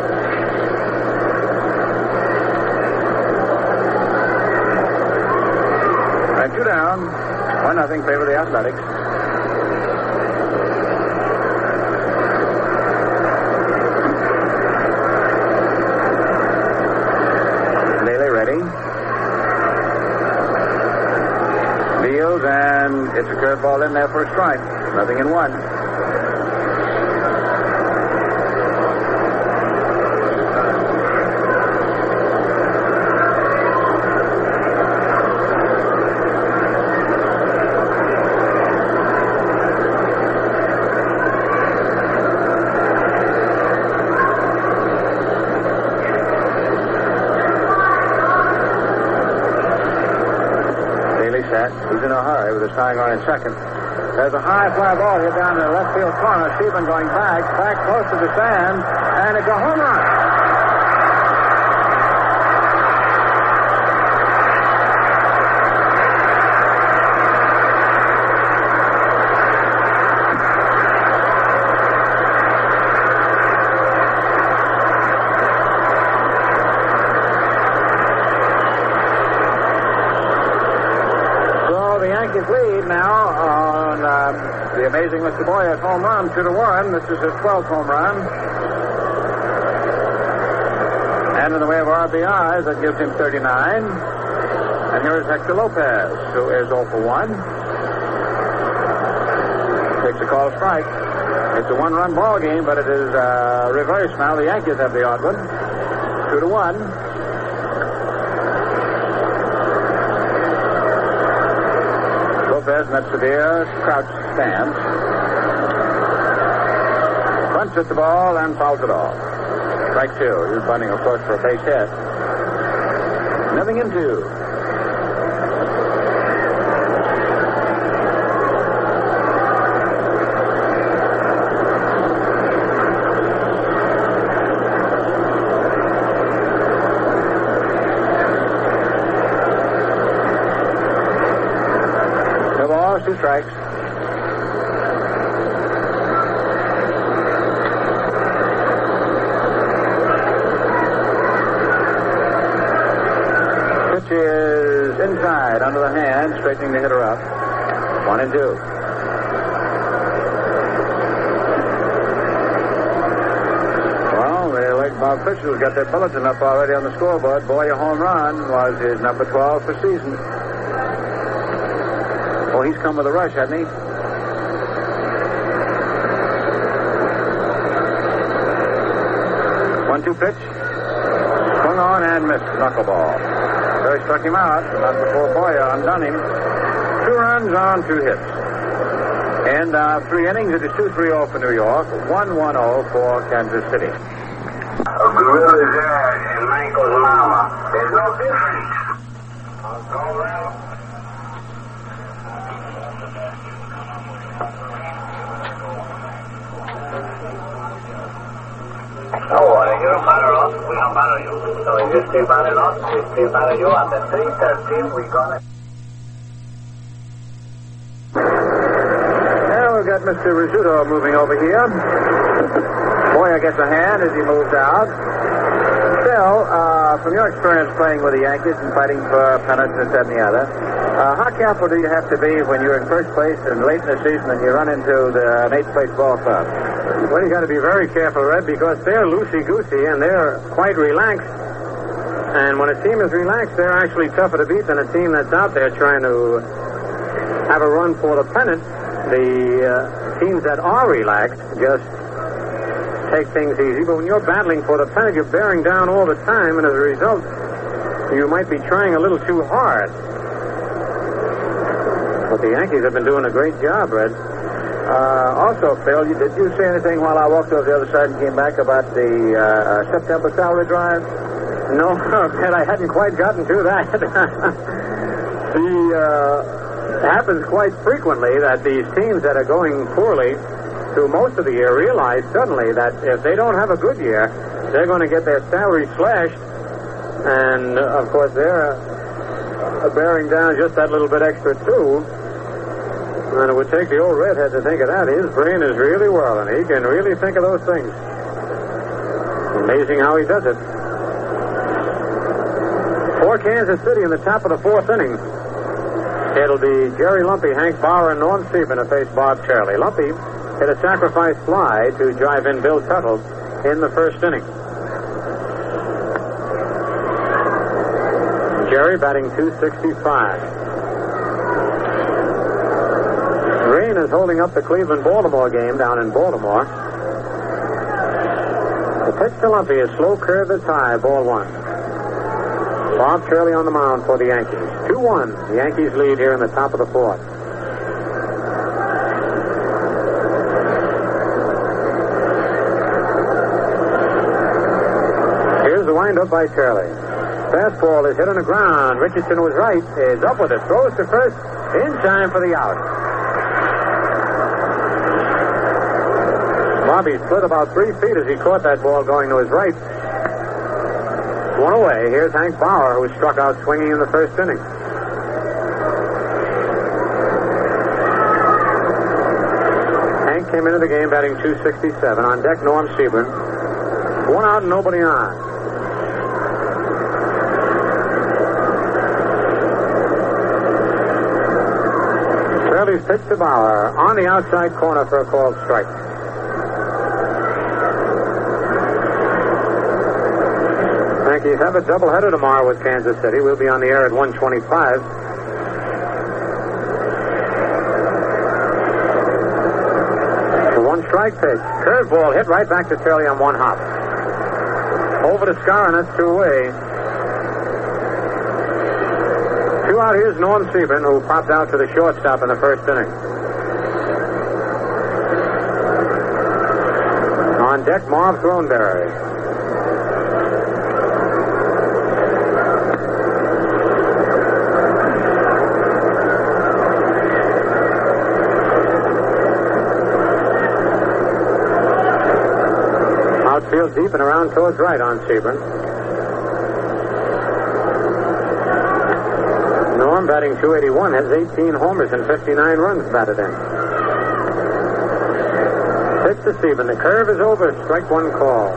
And 2 down, 1-0 favor of the Athletics. Daly ready. Deals, and it's a curveball in there for a strike. 0-1. He's in a hurry with his tying run in second. There's a high fly ball here down in the left field corner. Stephen going back close to the stand, and it's a home run. Lead now on the amazing Mr. Boyer's home run, 2-1. This is his 12th home run. And in the way of RBIs, that gives him 39. And here is Hector Lopez, who is 0 for 1. Takes a call strike. It's a 1-run ball game, but it is reversed now. The Yankees have the odd one. 2-1. Lopez in that severe crouch stance. Bunts at the ball and fouls it off. Strike 2. He was bunting, of course, for a base hit. 0-2. Two strikes. Pitch is inside, under the hand, straightening the hitter up. 1-2. Well, the Lake Bob officials got their bulletin up already on the scoreboard. Boyer home run was his number 12 for season. Oh, he's come with a rush, hasn't he? 1-2 pitch. Swung on and missed. Knuckleball. So he struck him out. Not before Boyer undone him. 2 runs on 2 hits. And 3 innings. It is 2-3-0 for New York. 1-1-0 for Kansas City. A gorilla's ass and Michael's mama. There's no difference. I'll go out. will batter us, we'll batter you. So if you still batter us, we still batter you. And the 313, we're going to... Now we've got Mr. Rizzuto moving over here. Boyer gets a hand as he moves out. Phil, from your experience playing with the Yankees and fighting for pennants and this, that, and the other, how careful do you have to be when you're in first place and late in the season and you run into an eighth-place ball club? Well, you got to be very careful, Red, because they're loosey-goosey and they're quite relaxed. And when a team is relaxed, they're actually tougher to beat than a team that's out there trying to have a run for the pennant. The teams that are relaxed just take things easy. But when you're battling for the pennant, you're bearing down all the time, and as a result, you might be trying a little too hard. But the Yankees have been doing a great job, Red. Also, Phil, did you say anything while I walked over the other side and came back about the September salary drive? No, Red, I hadn't quite gotten to that. It happens quite frequently that these teams that are going poorly through most of the year realize suddenly that if they don't have a good year, they're going to get their salary slashed. And, of course, they're bearing down just that little bit extra, too. And it would take the old redhead to think of that. His brain is really whirling. He can really think of those things. Amazing how he does it. For Kansas City in the top of the fourth inning, it'll be Jerry Lumpy, Hank Bauer, and Norm Siebern to face Bob Charlie. Lumpy hit a sacrifice fly to drive in Bill Tuttle in the first inning. Jerry batting .265. Rain is holding up the Cleveland-Baltimore game down in Baltimore. The pitch to Lumpy is slow curve that's high, ball one. Bob Charlie on the mound for the Yankees. 2-1. The Yankees lead here in the top of the fourth. Here's the windup by Charlie. Fastball is hit on the ground. Richardson was right. Is up with it. Throws to first. In time for the out. Bobby slid about 3 feet as he caught that ball going to his right. One away. Here's Hank Bauer, who struck out swinging in the first inning. Hank came into the game batting .267. On deck, Norm Siebern. 1 out and nobody on. Charlie's pitch to Bauer on the outside corner for a called strike. Yankees have a doubleheader tomorrow with Kansas City. We'll be on the air at 1:25. The one strike pitch. Curveball hit right back to Charlie on one hop. Over to Scar, and that's 2 away. 2 out. Here's Norm Siebern, who popped out to the shortstop in the first inning. On deck, Marv Throneberry. Outfield deep and around towards right on Siebern. Norm batting .281, has 18 homers and 59 runs batted in. Pitch to Siebern. The curve is over. Strike one call.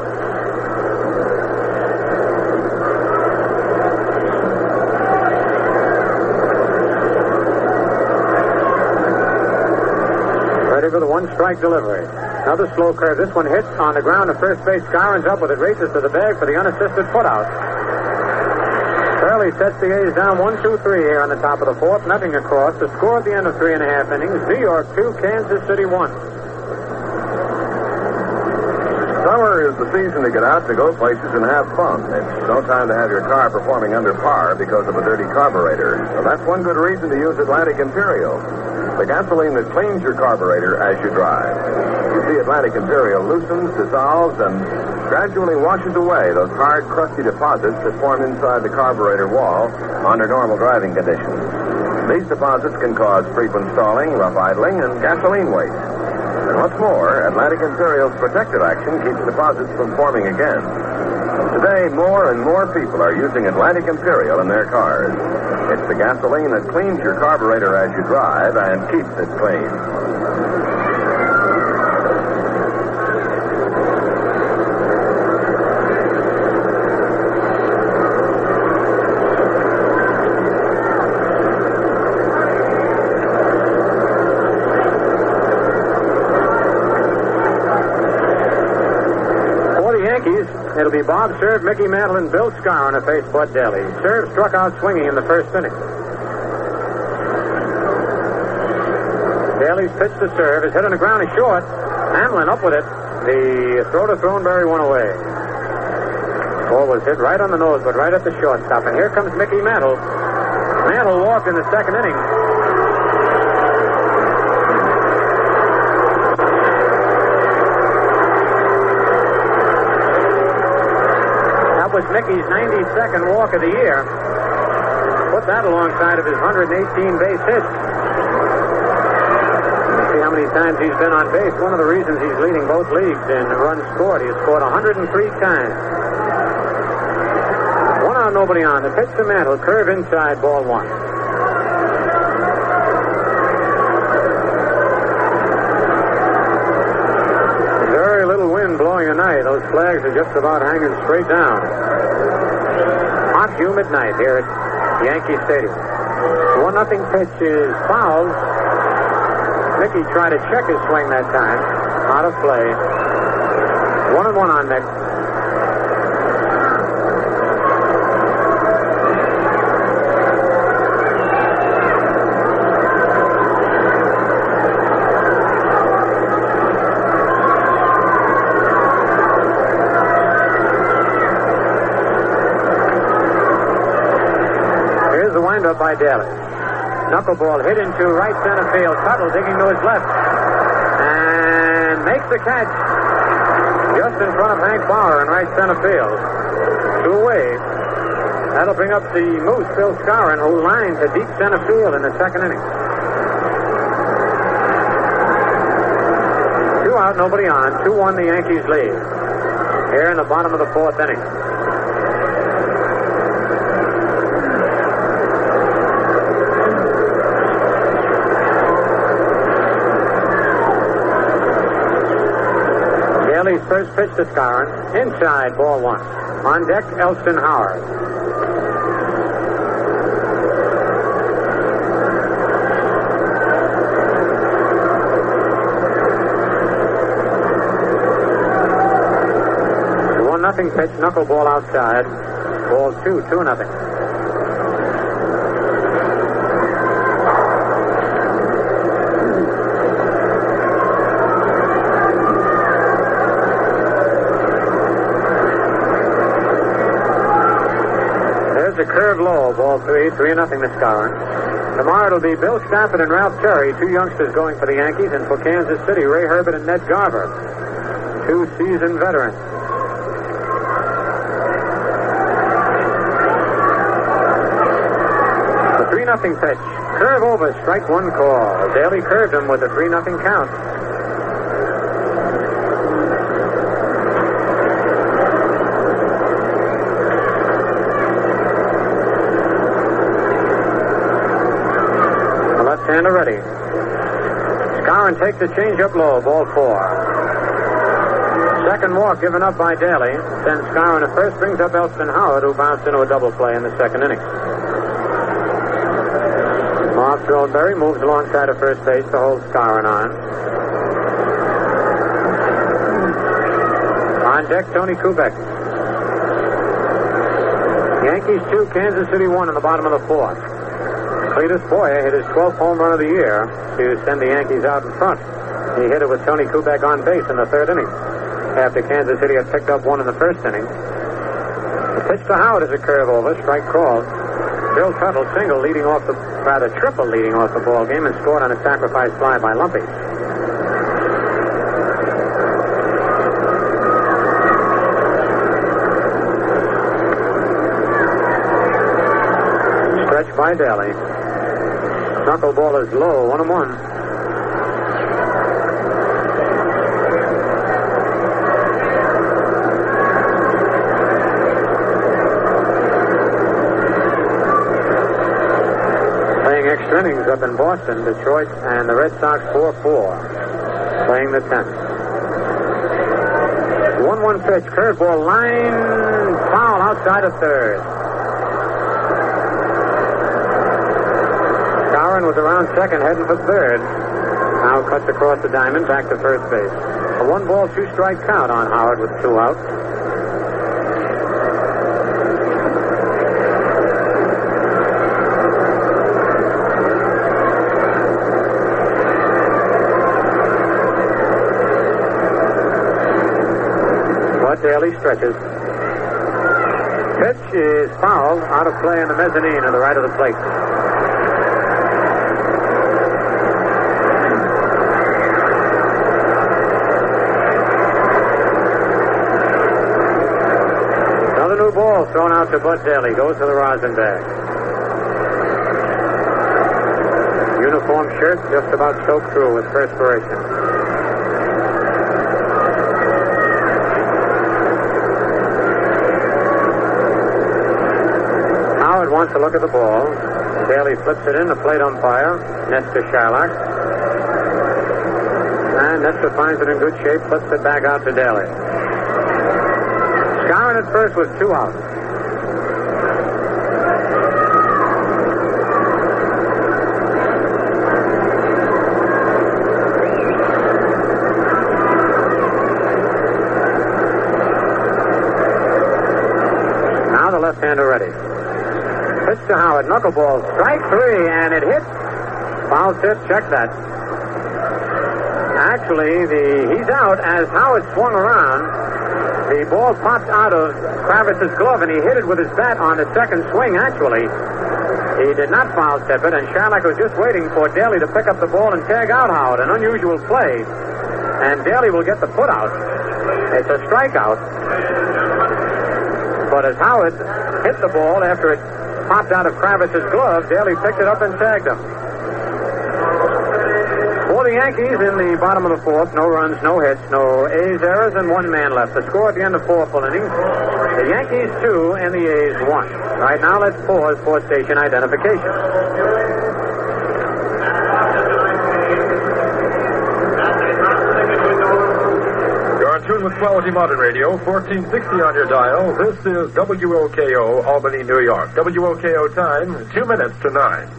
Ready for the one strike delivery. Another slow curve. This one hits on the ground to first base. Scarron's up with it. Races to the bag for the unassisted putout. Charlie sets the A's down 1-2-3 here on the top of the fourth. Nothing across. The score at the end of 3.5 innings. New York 2, Kansas City 1. Summer is the season to get out, to go places, and have fun. It's no time to have your car performing under par because of a dirty carburetor. So that's one good reason to use Atlantic Imperial, the gasoline that cleans your carburetor as you drive. You see, Atlantic Imperial loosens, dissolves, and gradually washes away those hard, crusty deposits that form inside the carburetor wall under normal driving conditions. These deposits can cause frequent stalling, rough idling, and gasoline waste. And what's more, Atlantic Imperial's protective action keeps deposits from forming again. Today, more and more people are using Atlantic Imperial in their cars. It's the gasoline that cleans your carburetor as you drive and keeps it clean. It'll be Bob Cerv, Mickey Mantle, and Bill Skowron to face Bud Daly. Cerv struck out swinging in the first inning. Daly's pitch to Cerv is hit on the ground and short. Hamlin up with it. The throw to Thornberry went away. Ball was hit right on the nose, but right at the shortstop. And here comes Mickey Mantle. Mantle walked in the second inning. Was Mickey's 92nd walk of the year. Put that alongside of his 118 base hits. See how many times he's been on base. One of the reasons he's leading both leagues in runs scored. He has scored 103 times. 1 out, nobody on. The pitch to Mantle. Curve inside, ball 1. Very little wind blowing tonight. Those flags are just about hanging straight down. Hot, humid night here at Yankee Stadium. 1-0 pitch is fouled. Mickey tried to check his swing that time. Out of play. 1-1 on Mick. Up by Daly. Knuckleball hit into right center field. Tuttle digging to his left. And makes the catch. Just in front of Hank Bauer in right center field. 2 away. That'll bring up the Moose, Bill Skowron, who lined to deep center field in the second inning. 2 out, nobody on. 2-1 the Yankees lead. Here in the bottom of the 4th inning. Daly's first pitch to Skowron. Inside, ball 1. On deck, Elston Howard. The 1-0 pitch, knuckleball outside. Ball 2, 2-0. A curve low, ball 3, 3-0 to Skowron. Tomorrow it'll be Bill Stafford and Ralph Terry, 2 youngsters going for the Yankees, and for Kansas City, Ray Herbert and Ned Garver, 2 seasoned veterans. The 3-0 pitch, curve over, strike 1 call. Daly curved him with a 3-0 count. Hander ready. Skowron takes the changeup low, ball 4. Second walk given up by Daly. Sends Skowron to first, brings up Elston Howard, who bounced into a double play in the second inning. Bob Thornberry moves alongside of first base to hold Skowron on. On deck, Tony Kubek. Yankees 2, Kansas City 1 in the bottom of the 4th. Cletus Boyer hit his 12th home run of the year to send the Yankees out in front. He hit it with Tony Kubek on base in the 3rd inning, after Kansas City had picked up 1 in the 1st inning. The pitch to Howard is a curve over, strike called. Bill Tuttle triple leading off the ball game and scored on a sacrifice fly by Lumpy. Stretch by Daly. Knuckleball is low, 1-1. up in Boston, Detroit and the Red Sox 4-4, playing the 10th. 1-1 pitch, curveball, line, foul outside of third. Skowron was around second, heading for third. Now cuts across the diamond, back to first base. A 1-ball, 2-strike count on Howard with 2 out. Daly stretches. Pitch is fouled, out of play in the mezzanine to the right of the plate. Another new ball thrown out to Bud Daly. Goes to the rosin bag. Uniform shirt just about soaked through with perspiration. Wants to look at the ball. Daly flips it in. The plate umpire, Nestor Shylock. And Nestor finds it in good shape, flips it back out to Daly. Skowron at first with 2 out. Now the left-hander ready. Pitch to Howard, knuckleball, strike 3, and it hit. Foul tip, check that. Actually, he's out as Howard swung around. The ball popped out of Kravitz's glove, and he hit it with his bat on the second swing, actually. He did not foul tip it, and Shylock was just waiting for Daly to pick up the ball and tag out Howard, an unusual play. And Daly will get the put out. It's a strikeout. But as Howard hit the ball after it popped out of Kravitz's glove, Daly picked it up and tagged him. For the Yankees in the bottom of the 4th, no runs, no hits, no A's errors, and 1 man left. The score at the end of 4 full innings, the Yankees 2 and the A's 1. Right now, let's pause for station identification. Tune with Quality Modern Radio, 1460 on your dial. This is WOKO, Albany, New York. WOKO time, 2 minutes to 9.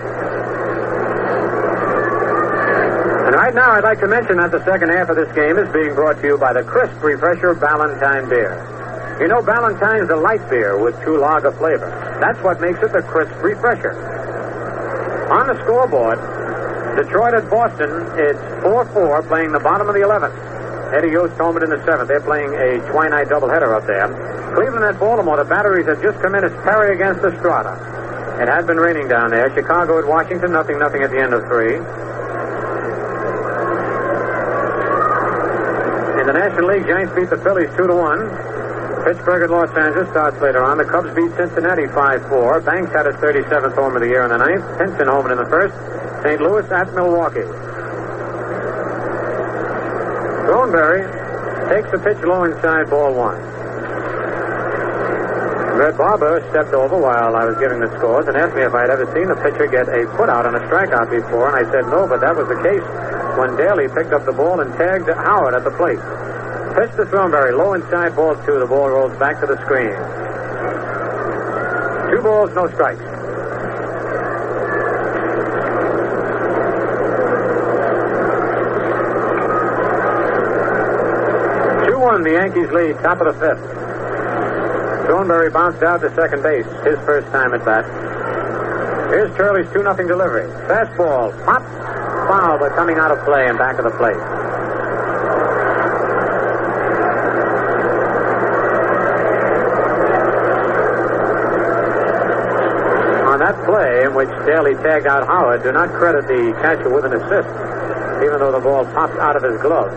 And right now, I'd like to mention that the second half of this game is being brought to you by the crisp refresher Ballantine beer. You know, Ballantine's a light beer with true lager flavor. That's what makes it the crisp refresher. On the scoreboard, Detroit at Boston, it's 4-4, playing the bottom of the 11th. Eddie Yost home in the 7th. They're playing a twilight doubleheader up there. Cleveland at Baltimore. The batteries have just come in. It's Perry against Estrada. It had been raining down there. Chicago at Washington. Nothing at the end of 3. In the National League, Giants beat the Phillies 2-1. Pittsburgh at Los Angeles starts later on. The Cubs beat Cincinnati 5-4. Banks had his 37th home of the year in the 9th. Pinson home in the 1st. St. Louis at Milwaukee. Thornberry takes the pitch low inside, ball 1. Red Barber stepped over while I was giving the scores and asked me if I'd ever seen a pitcher get a put-out on a strikeout before, and I said no, but that was the case when Daly picked up the ball and tagged Howard at the plate. Pitch to Thornberry, low inside, ball 2. The ball rolls back to the screen. 2 balls, no strikes. The Yankees lead, top of the 5th. Thornberry bounced out to second base, his first time at bat. Here's Turley's 2-0 delivery. Fastball, pop, foul, but coming out of play and back of the plate. On that play in which Daly tagged out Howard, do not credit the catcher with an assist, even though the ball popped out of his glove.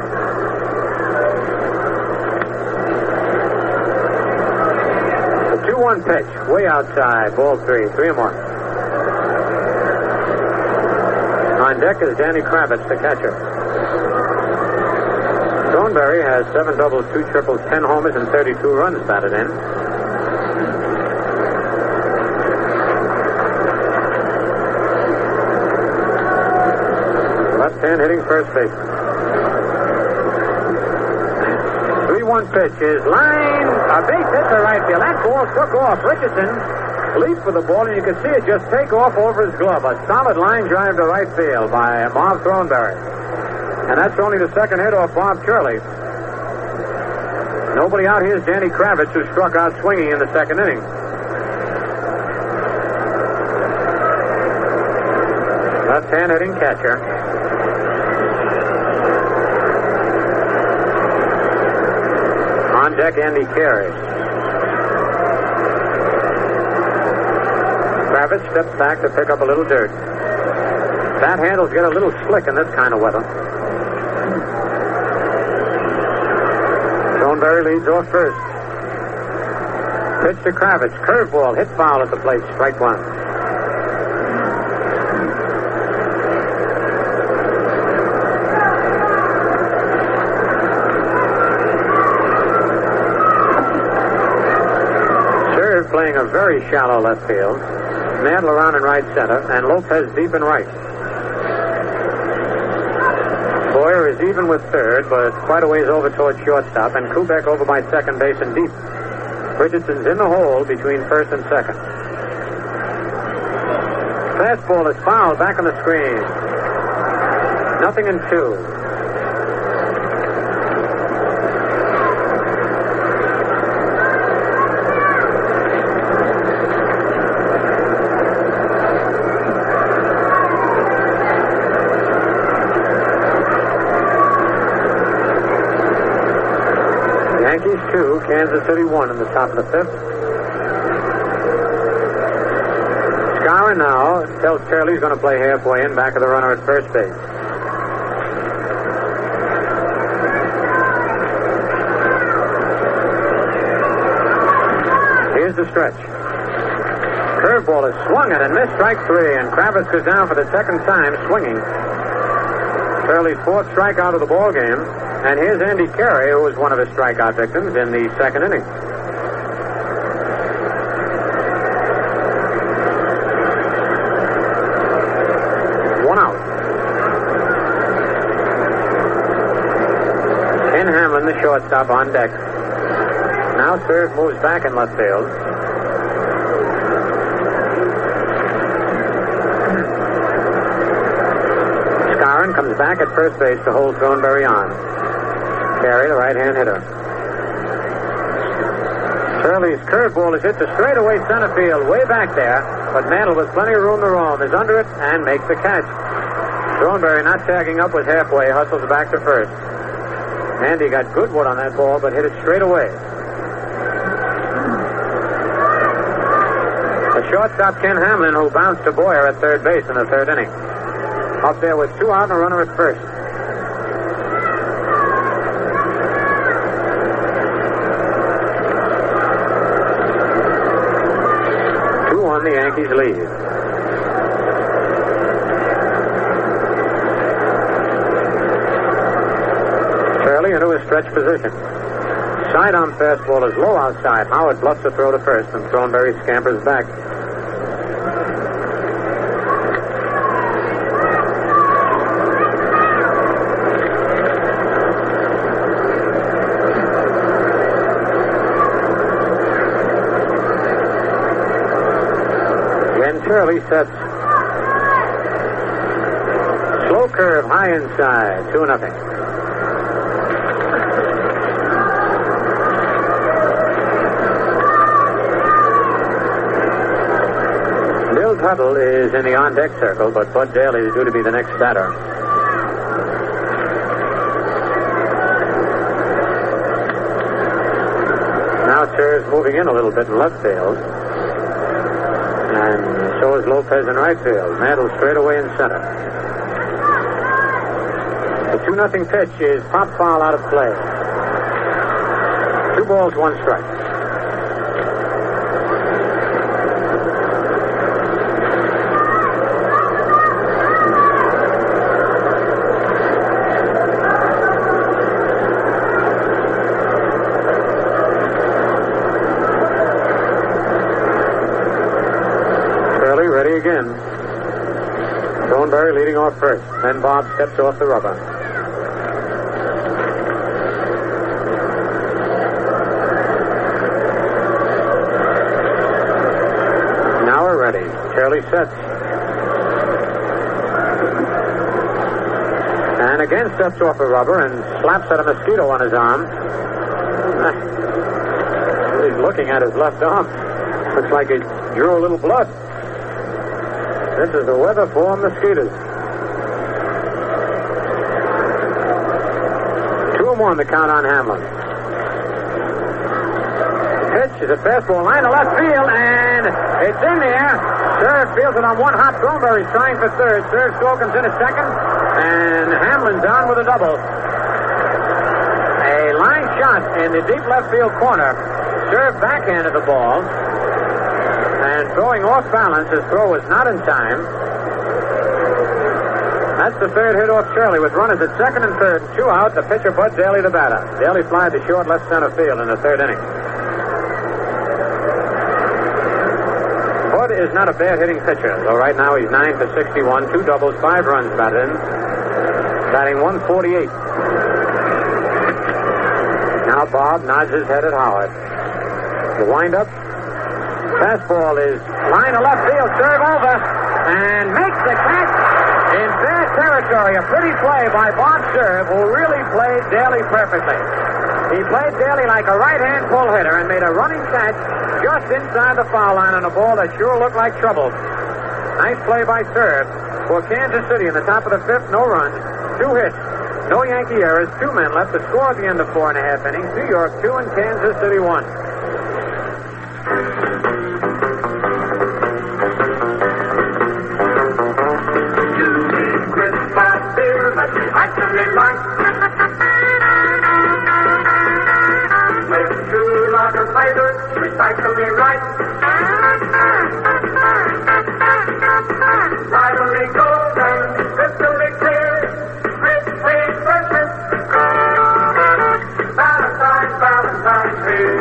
Pitch, way outside, ball 3, 3-1. On deck is Danny Kravitz, the catcher. Thornberry has 7 doubles, 2 triples, 10 homers, and 32 runs batted in. Left-hand hitting first base. 3-1 pitch is line. A base hit to right field. That ball took off. Richardson leaped for the ball, and you could see it just take off over his glove. A solid line drive to right field by Bob Thornberry. And that's only the second hit off Bob Turley. Nobody out here is Danny Kravitz, who struck out swinging in the second inning. Left-hand hitting catcher. On deck, Andy Carey. Kravitz steps back to pick up a little dirt. Bat handles get a little slick in this kind of weather. Thornberry leads off first. Pitch to Kravitz. Curveball. Hit foul at the plate. Strike one. Serve playing a very shallow left field. Mantle around in right center. And Lopez deep in right. Boyer is even with third, but quite a ways over towards shortstop, and Kubek over by second base and deep. Richardson's in the hole between first and second. Fastball is fouled back on the screen. 0-2. Yankees 2, Kansas City 1 in the top of the fifth. Skowron now tells Turley he's going to play halfway in, back of the runner at first base. Here's the stretch. Curveball is swung at and missed, strike three, and Kravitz goes down for the second time swinging. Turley's fourth strikeout of the ball game. And here's Andy Carey, who was one of his strikeout victims in the second inning. One out. Ken Hamlin, the shortstop, on deck. Now serve moves back in left field. Skowron comes back at first base to hold Thornberry on. Carey, the right-hand hitter. Turley's curveball is hit to straightaway center field, way back there, but Mantle, with plenty of room to roam, is under it and makes the catch. Thornberry, not tagging up, was halfway, hustles back to first. Andy got good wood on that ball, but hit it straight away. The shortstop, Ken Hamlin, who bounced to Boyer at third base in the third inning. Up there with 2 out and a runner at first. 2-1, the Yankees lead. Turley into a stretch position. Sidearm fastball is low outside. Howard bluffs the throw to first, and Thornberry scampers back. Turley sets. Slow curve, high inside. 2-0. Bill Tuttle is in the on-deck circle, but Bud Daly is due to be the next batter. Now serves moving in a little bit in left field. And so is Lopez in right field. Mantle straight away in center. The 2-0 pitch is pop foul out of play. 2 balls, 1 strike. Thornberry leading off first. Then Bob steps off the rubber. Now we're ready. Shirley sets. And again steps off the rubber and slaps at a mosquito on his arm. He's looking at his left arm. Looks like he drew a little blood. This is the weather for mosquitoes. 2-1 the count on Hamlin. Pitch is a fastball line to left field, and it's in there. Serve fields it on one hop. Thornberry's trying for third. Serve Slocum's in a second, and Hamlin's on with a double. A line shot in the deep left field corner. Serve backhanded the ball. And throwing off balance, his throw was not in time. That's the third hit off Shirley with runners at second and third. 2 out. The pitcher, Bud Daly, the batter. Daly flied to short left center field in the third inning. Bud is not a bad-hitting pitcher, though right now he's 9 for 61, 2 doubles, 5 runs batted in, batting 148. Now Bob nods his head at Howard. The windup. Fastball is line to left field, serve over, and makes the catch in fair territory. A pretty play by Bob Serve, who really played Daly perfectly. He played Daly like a right-hand pull hitter and made a running catch just inside the foul line on a ball that sure looked like trouble. Nice play by Serve for Kansas City in the top of the fifth. No runs, 2 hits, no Yankee errors, 2 men left to score at the end of 4 1/2 innings. New York 2 and Kansas City 1. Recycle me right. Finally golden, crystal clear, rich, sweet, precious. Valentine's, Valentine's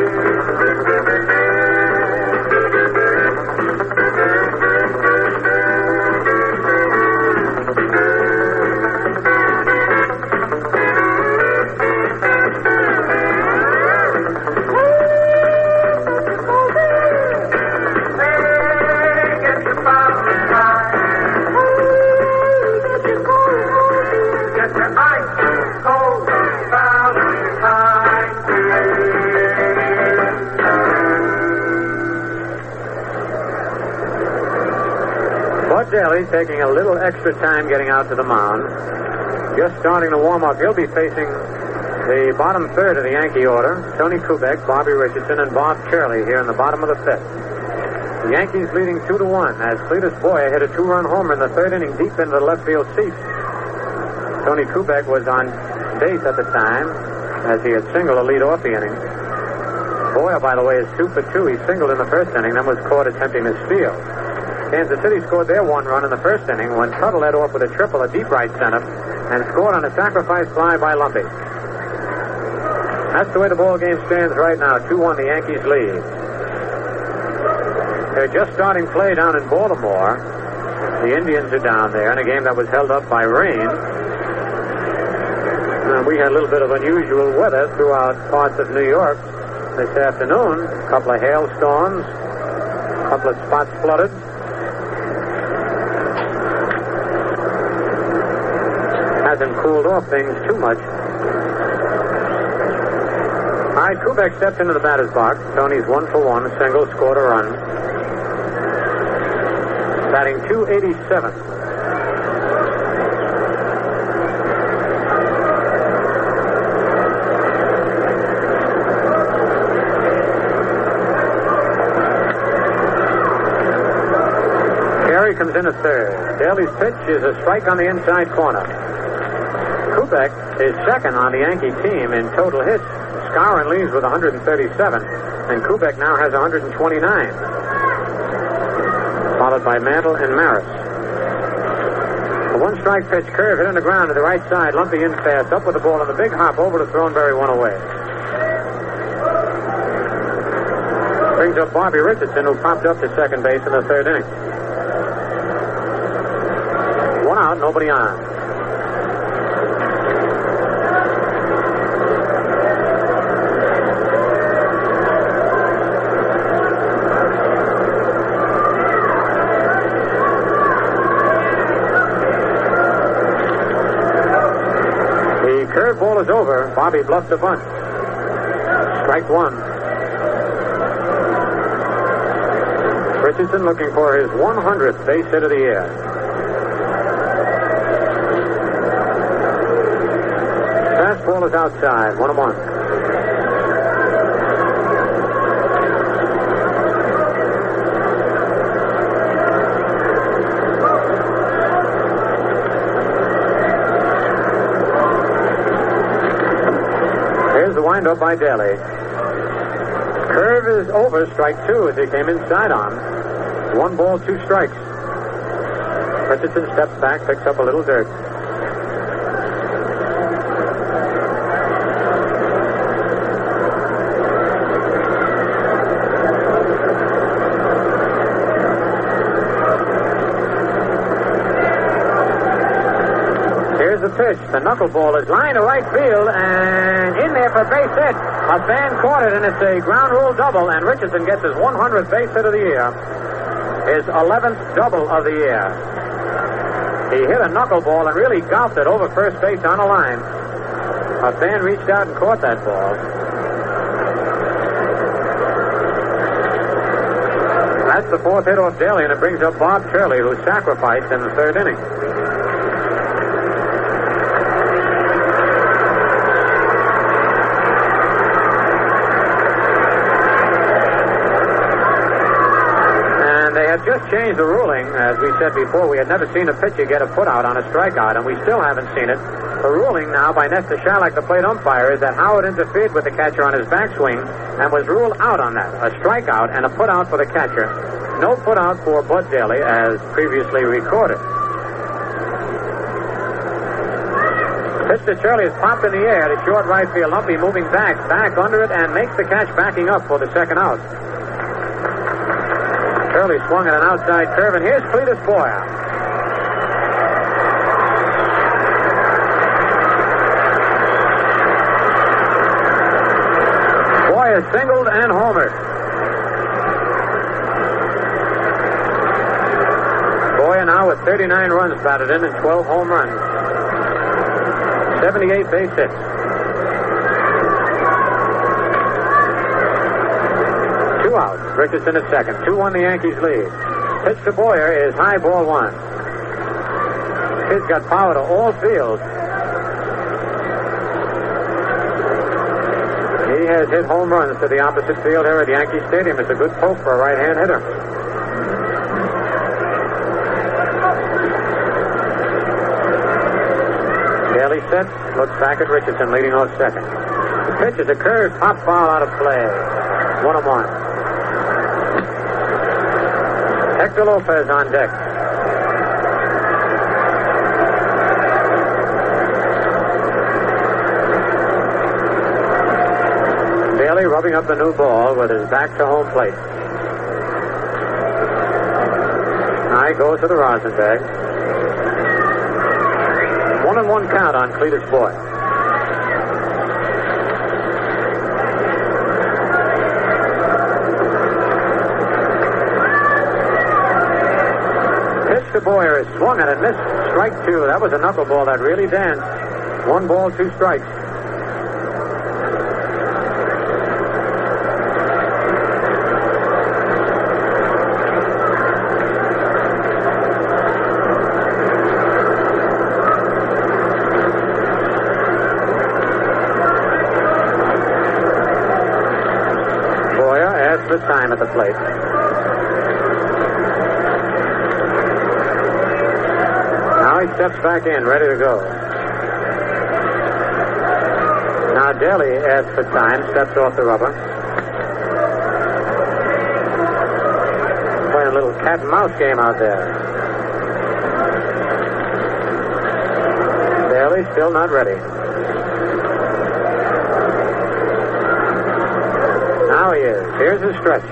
Daly taking a little extra time getting out to the mound. Just starting to warm up. He'll be facing the bottom third of the Yankee order. Tony Kubek, Bobby Richardson, and Bob Shirley here in the bottom of the fifth. The Yankees leading 2-1 as Cletus Boyer hit a 2-run homer in the third inning deep into the left field seats. Tony Kubek was on base at the time as he had singled a lead off the inning. Boyer, by the way, is 2 for 2. He singled in the first inning, then was caught attempting to steal. Kansas City scored their 1 run in the first inning when Tuttle led off with a triple at deep right center and scored on a sacrifice fly by Lumpy. That's the way the ball game stands right now. 2-1 the Yankees lead. They're just starting play down in Baltimore. The Indians are down there in a game that was held up by rain. We had a little bit of unusual weather throughout parts of New York this afternoon. A couple of hailstorms, a couple of spots flooded. Hasn't cooled off things too much. All right, Kubek steps into the batter's box. Tony's 1 for 1, a single, scored a run. Batting .287. Carey comes in at third. Daly's pitch is a strike on the inside corner. Kubek is second on the Yankee team in total hits. Skowron leads with 137, and Kubek now has 129. Followed by Mantle and Maris. A 1-strike pitch, curve hit on the ground to the right side. Lumpy in fast, up with the ball on the big hop over to Thornberry, 1 away. Brings up Bobby Richardson, who popped up to second base in the third inning. 1 out. out, nobody on. The curveball is over. Bobby bluffed the bunt. Strike one. Richardson looking for his 100th base hit of the year. Fastball is outside, 1-1. Here's the windup by Daly. Curve is over, strike two as he came inside on. 1 ball, 2 strikes. Richardson steps back, picks up a little dirt. Here's the pitch. The knuckleball is lined to right field and in there for base hit. A fan caught it, and it's a ground rule double, and Richardson gets his 100th base hit of the year. His 11th double of the year. He hit a knuckleball and really golfed it over first base on a line. A fan reached out and caught that ball. That's the 4th hit off Daly, and it brings up Bob Turley, who sacrificed in the 3rd inning. Just changed the ruling. As we said before, we had never seen a pitcher get a putout on a strikeout, and we still haven't seen it. The ruling now by Nestor Shalak, the plate umpire, is that Howard interfered with the catcher on his backswing and was ruled out on that. A strikeout and a putout for the catcher. No putout for Bud Daly, as previously recorded. Pitch to Shirley is popped in the air to short right field. Lumpy moving back under it, and makes the catch backing up for the second out. Shirley swung at an outside curve, and here's Cletus Boyer. Boyer singled and homered. Boyer now with 39 runs batted in and 12 home runs. 78 base hits. Out. Richardson at second. 2-1 the Yankees lead. Pitch to Boyer is high, ball one. Kid's got power to all fields. He has hit home runs to the opposite field here at Yankee Stadium. It's a good poke for a right-hand hitter. Daly set, looks back at Richardson leading off second. The pitch is a curve, pop foul out of play. 1-1. Hector Lopez on deck. Daly rubbing up the new ball with his back to home plate. Now he goes to the rosin bag. 1-1 count on Cletus Boyer. The Boyer is swung at it, missed. Strike two. That was a knuckleball that really danced. 1 ball, 2 strikes. Boyer adds the time at the plate. He steps back in, ready to go. Now Daly asks for time, steps off the rubber. Playing a little cat and mouse game out there. Daly still not ready. Now he is. Here's his stretch.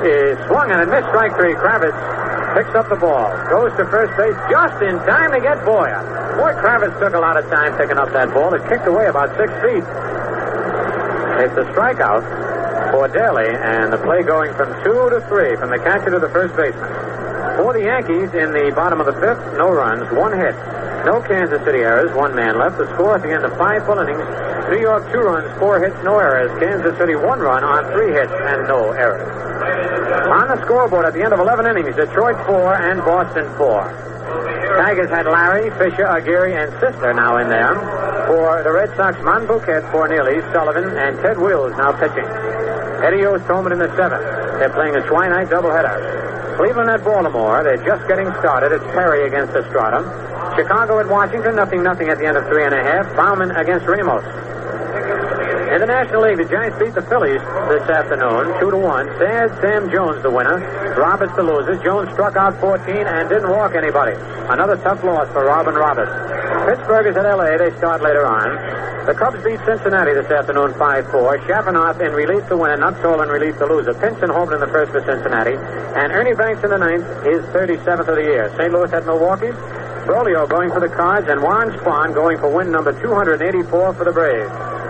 is swung and a missed. Strike three. Kravitz picks up the ball, goes to first base just in time to get Boyer. Boy, Kravitz took a lot of time picking up that ball. It kicked away about 6 feet. It's a strikeout for Daly, and the play going from 2 to 3 from the catcher to the first baseman. For the Yankees in the bottom of the fifth, no runs, 1 hit. No Kansas City errors, 1 man left. The score at the end of 5 full innings, New York 2 runs, 4 hits, no errors. Kansas City 1 run on 3 hits and no errors. On the scoreboard at the end of 11 innings, Detroit 4 and Boston 4. Tigers had Larry, Fisher, Aguirre, and Sisler now in there. For the Red Sox, Monbouquet, Fornelli, Sullivan, and Ted Wills now pitching. Eddie O's home in the 7th. They're playing a Twilight doubleheader. Cleveland at Baltimore. They're just getting started. It's Perry against Estrada. Chicago at Washington, 0-0 at the end of 3.5. Bauman against Ramos. In the National League, the Giants beat the Phillies this afternoon, 2-1. Sam Jones the winner. Roberts the loser. Jones struck out 14 and didn't walk anybody. Another tough loss for Robin Roberts. Pittsburgh is at L.A. They start later on. The Cubs beat Cincinnati this afternoon 5-4. Schaffenoff in relief the winner. Nuttall in relief the loser. Pinson home in the first for Cincinnati. And Ernie Banks in the 9th, his 37th of the year. St. Louis at Milwaukee. Brolio going for the Cards, and Warren Spahn going for win number 284 for the Braves.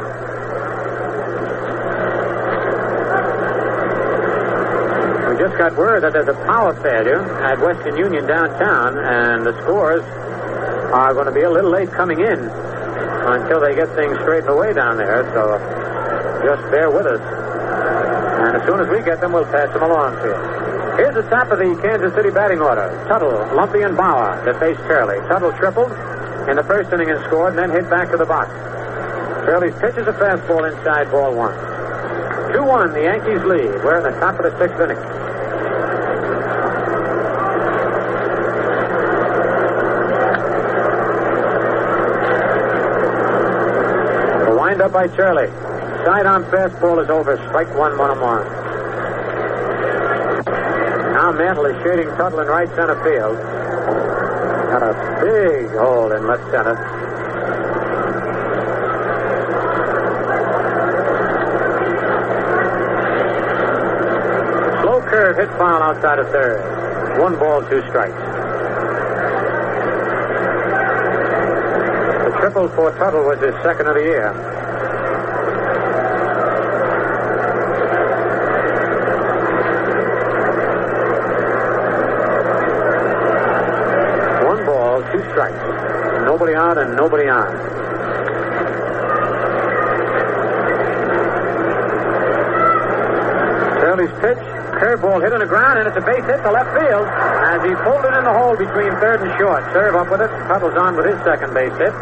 We just got word that there's a power failure at Western Union downtown, and the scores are going to be a little late coming in until they get things straightened away down there, so just bear with us. And as soon as we get them, we'll pass them along to you. Here's the top of the Kansas City batting order. Tuttle, Lumpy, and Bauer that face Turley. Tuttle tripled in the first inning and scored, and then hit back to the box. Turley's pitch is a fastball inside, ball 1. 2-1, the Yankees lead. We're in the top of the 6th inning. The wind-up by Turley. Side-on fastball is over. Strike 1, 1-1. Now Mantle is shading Tuttle in right center field. Got a big hole in left center. Slow curve hit foul outside of third. 1 ball, 2 strikes. The triple for Tuttle was his 2nd of the year. Strikes. Nobody out and nobody on. Turley's pitch, curveball hit on the ground, and it's a base hit to left field as he pulled it in the hole between third and short. Serve up with it. Tuttle's on with his second base hit.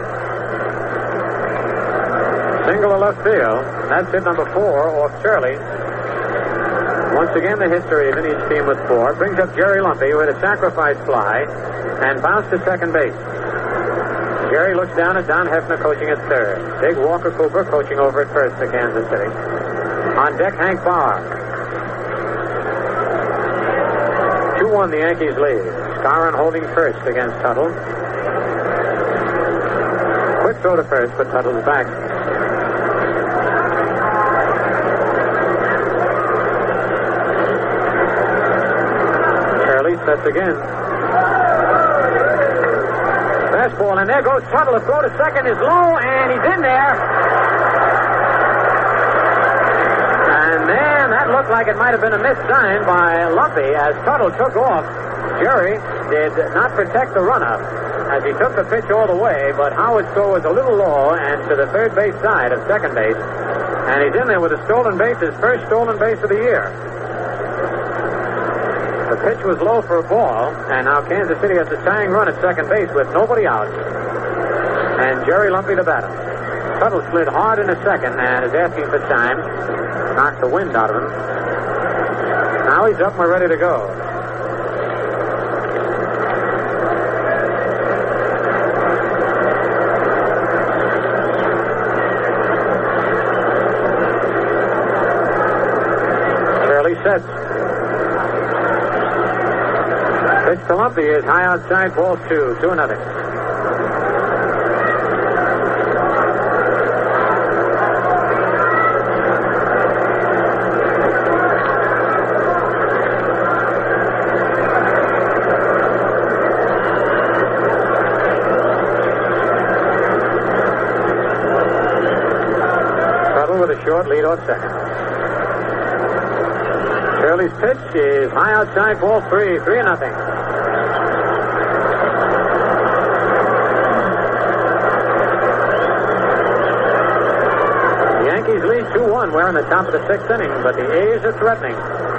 Single to left field. That's hit number 4 off Turley. Once again, the history of each team with 4 brings up Jerry Lumpy, who had a sacrifice fly and bounced to second base. Jerry looks down at Don Hefner coaching at third. Big Walker Cooper coaching over at first for Kansas City. On deck, Hank Bauer. 2-1, the Yankees lead. Skowron holding first against Tuttle. Quick throw to first, but Tuttle's back. Turley sets again. Fastball, and there goes Tuttle. The throw to second is low, and he's in there. And man, that looked like it might have been a missed sign by Lumpy as Tuttle took off. Jerry did not protect the runner as he took the pitch all the way, but Howard's throw was a little low and to the third base side of second base. And he's in there with a stolen base, his first stolen base of the year. The pitch was low for a ball, and now Kansas City has a tying run at second base with nobody out. And Jerry Lumpy the batter. Tuttle slid hard into second and is asking for time. Knocked the wind out of him. Now he's up and we're ready to go. Turley sets. Pitch to Lumpy is high outside, ball 2, 2-0. short lead on second. Shirley's pitch is high outside, ball 3, 3-0. The Yankees lead 2-1. We're in the top of the 6th inning, but the A's are threatening.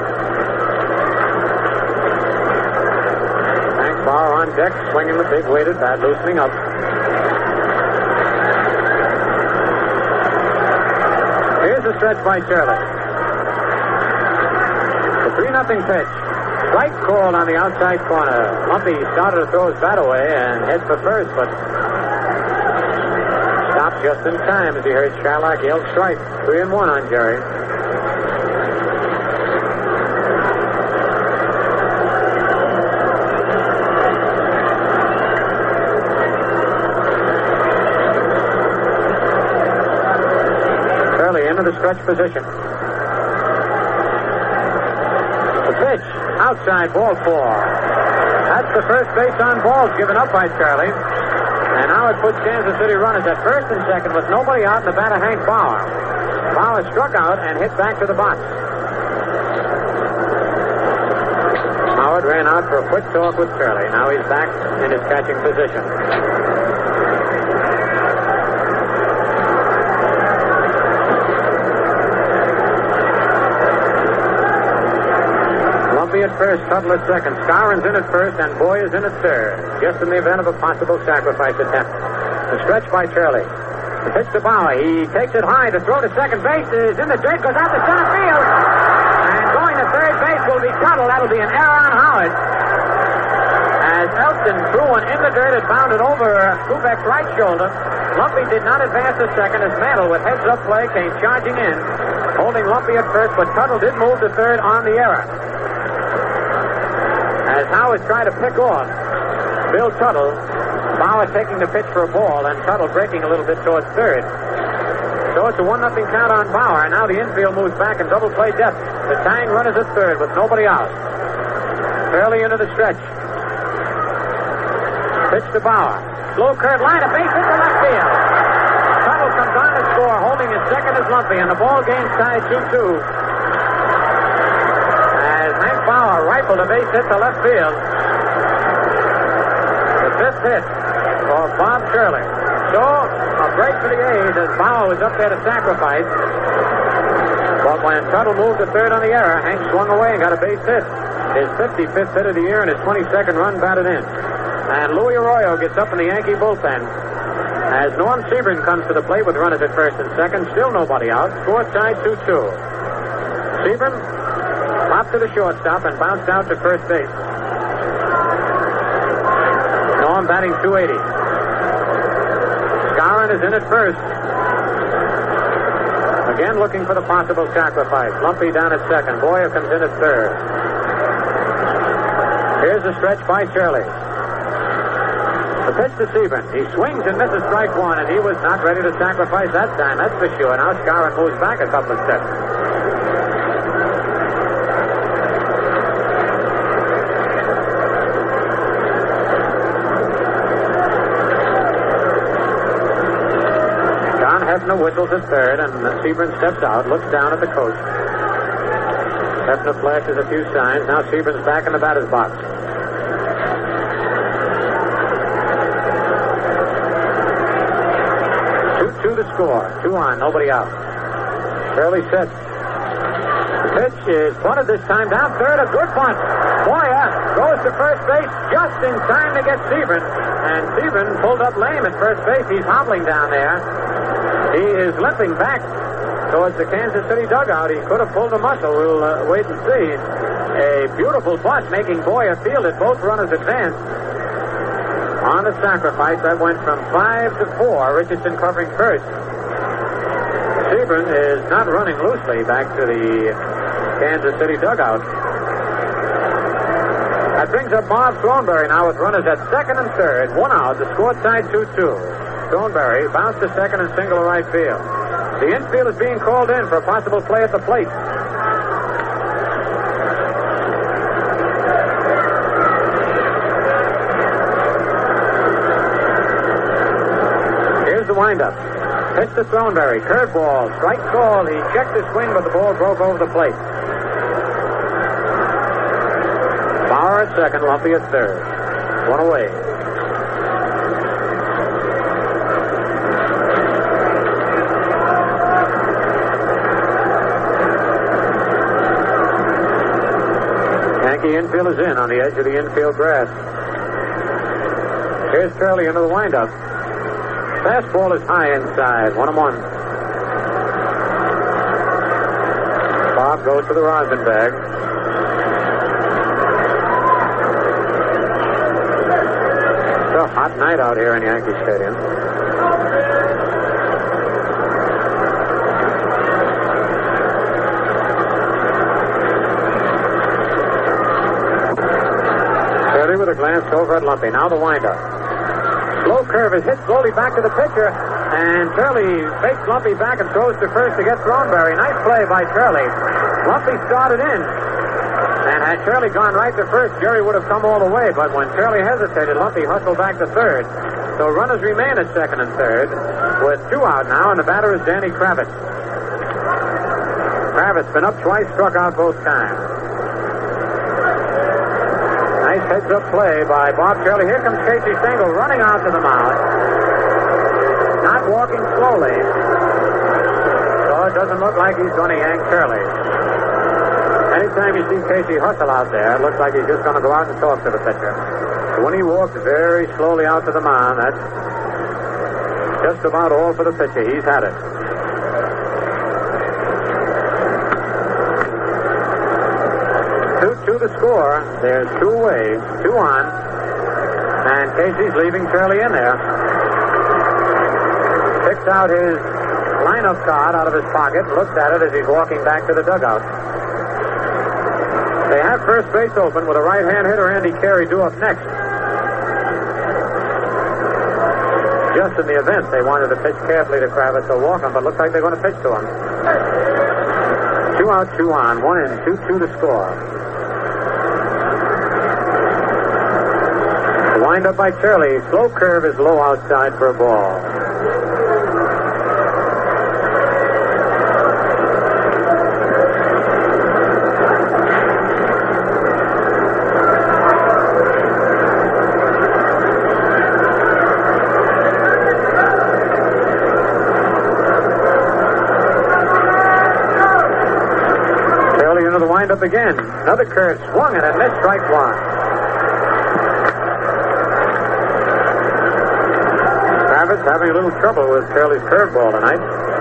Hank Bauer on deck, swinging the big weighted bat, loosening up. Here's the stretch by Shirley. The 3-0 pitch. Strike called on the outside corner. Lumpy started to throw his bat away and head for first, but stopped just in time as he heard Shylock yell strike. 3-1 on Jerry. Shirley into the stretch position. The pitch, outside, ball 4. That's the first base on balls given up by Charlie. And now it puts Kansas City runners at first and second with nobody out in the bat of Hank Bauer. Bauer struck out and hit back to the box. Howard ran out for a quick talk with Charlie. Now he's back in his catching position. At first, Tuttle at second. Skowron's in at first, and Boy is in at third. Just in the event of a possible sacrifice attempt. The stretch by Shirley. The pitch to Bauer. He takes it high. The throw to second base is in the dirt, goes out to center field. And going to third base will be Tuttle. That'll be an error on Howard. As Elston threw one in the dirt, it bounded over Kubek's right shoulder. Lumpy did not advance to second as Mantle, with heads-up play, came charging in, holding Lumpy at first, but Tuttle did move to third on the error. As Howard tried to pick off Bill Tuttle, Bauer taking the pitch for a ball, and Tuttle breaking a little bit towards third. So it's a 1-0 count on Bauer, and now the infield moves back in double play depth. The tying run is at third with nobody out. Fairly into the stretch. Pitch to Bauer. Slow curve line, a base hit to left field. Tuttle comes on to score, holding his second is Lumpy, and the ball game's tied 2-2. Bauer rifled a base hit to left field. The 5th hit for Bob Shirley. So, a break for the A's as Bauer was up there to sacrifice. But when Tuttle moved to third on the error, Hank swung away and got a base hit. His 55th hit of the year and his 22nd run batted in. And Louis Arroyo gets up in the Yankee bullpen. As Norm Sebring comes to the plate with runners at first and second, still nobody out. Score tied 2-2. Sebring popped to the shortstop and bounced out to first base. Norm batting .280. Skowron is in at first. Again looking for the possible sacrifice. Lumpy down at second. Boyer comes in at third. Here's the stretch by Shirley. The pitch to Sebring. He swings and misses strike one, and he was not ready to sacrifice that time, that's for sure. Now Skowron moves back a couple of steps. Hefner whistles at third, and Sebring steps out, looks down at the coach. Hefner flashes a few signs. Now Sebring's back in the batter's box. 2-2 to score. 2 on, nobody out. Shirley set. The pitch is bunted this time down third, a good bunt. Boyer goes to first base just in time to get Sebring. And Sebring pulled up lame at first base. He's hobbling down there. He is limping back towards the Kansas City dugout. He could have pulled a muscle. We'll wait and see. A beautiful bunt making Boyer field it. Both runners advance. On the sacrifice, that went from 5 to 4. Richardson covering first. Sebring is not running loosely back to the Kansas City dugout. That brings up Bob Thornberry now with runners at second and third. 1 out. The score tied 2-2. Thornberry bounced to second and single to right field. The infield is being called in for a possible play at the plate. Here's the windup. Pitch to Thornberry. Curveball. Strike call. He checked his swing, but the ball broke over the plate. Bauer at second. Lumpy at third. One away. Yankee infield is in on the edge of the infield grass. Here's Curley into the windup. Fastball is high inside. 1-1. Bob goes to the rosin bag. It's a hot night out here in Yankee Stadium. Curley with a glance over at Lumpy. Now the windup. Slow curve is hit slowly back to the pitcher, and Curley fakes Lumpy back and throws to first to get Thornberry. Nice play by Curley. Lumpy started in, and had Curley gone right to first, Jerry would have come all the way, but when Curley hesitated, Lumpy hustled back to third. So runners remain at second and third, with 2 out now, and the batter is Danny Kravitz. Kravitz been up twice, struck out both times. Nice heads-up play by Bob Curley. Here comes Casey Stengel running out to the mound. Not walking slowly. So it doesn't look like he's going to yank Curley. Anytime you see Casey hustle out there, it looks like he's just going to go out and talk to the pitcher. So when he walks very slowly out to the mound, that's just about all for the pitcher. He's had it. 2-2 the score. There's 2 away, 2 on. And Casey's leaving Curley in there. Picks out his lineup card out of his pocket, looks at it as he's walking back to the dugout. They have first base open with a right-hand hitter, Andy Carey, due up next. Just in the event they wanted to pitch carefully to Kravitz or walk him, but looks like they're going to pitch to him. 2 out, 2 on, 1 in, 2-2 to score. Wind up by Curley. Slow curve is low outside for a ball. Curley into the windup again. Another curve swung and a missed, strike 1. Kravitz having a little trouble with Curley's curveball tonight.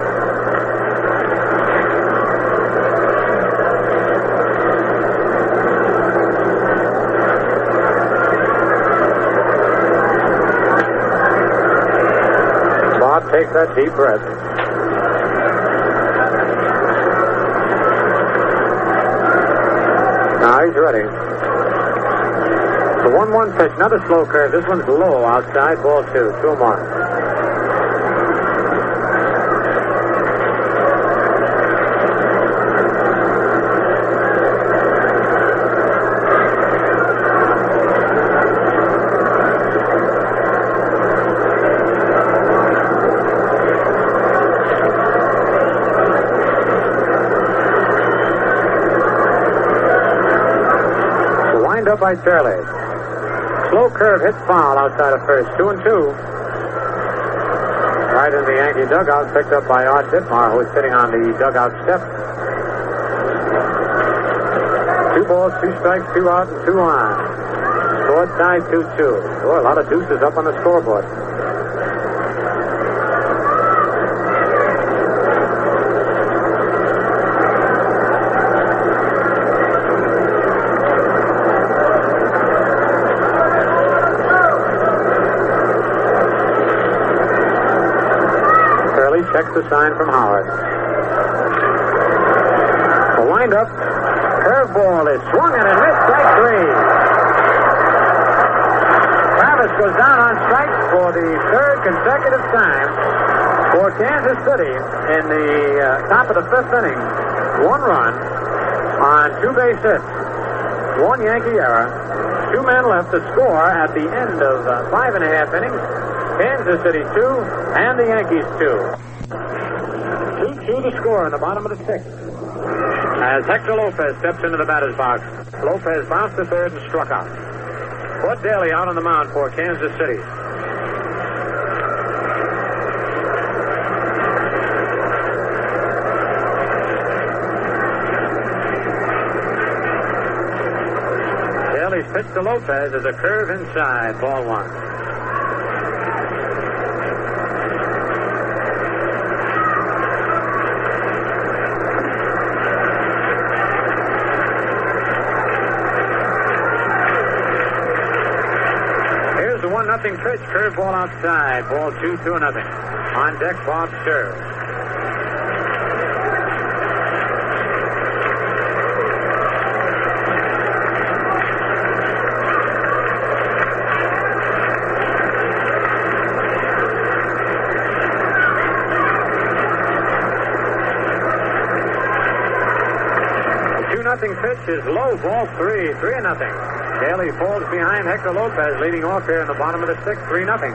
Bob takes that deep breath. Now he's ready. The 1-1 pitch, another slow curve. This one's low outside, ball 2, 2-1. Up by Curley. Slow curve hits foul outside of first. 2-2. Right in the Yankee dugout, picked up by Art Ditmar, who is sitting on the dugout step. 2 balls, 2 strikes, 2 out, and 2 on. Score tied 2-2. Oh, a lot of deuces up on the scoreboard. Checks the sign from Howard. The windup. Curveball is swung and missed, strike 3. Kravitz goes down on strikes for the 3rd consecutive time for Kansas City in the top of the 5th inning. 1 run on 2 base hits. 1 Yankee error. 2 men left to score at the end of 5.5 innings. Kansas City 2, and the Yankees 2. 2-2 the score in the bottom of the sixth. As Hector Lopez steps into the batter's box, Lopez bounced to third and struck out. Bud Daly out on the mound for Kansas City. Daly's pitch to Lopez is a curve inside, ball one. Here's the 1-0 pitch, curveball outside, ball 2-0. On deck, Bob Cerv. Pitch is low, ball 3-0. Daly falls behind Hector Lopez, leading off here in the bottom of the sixth, 3-0.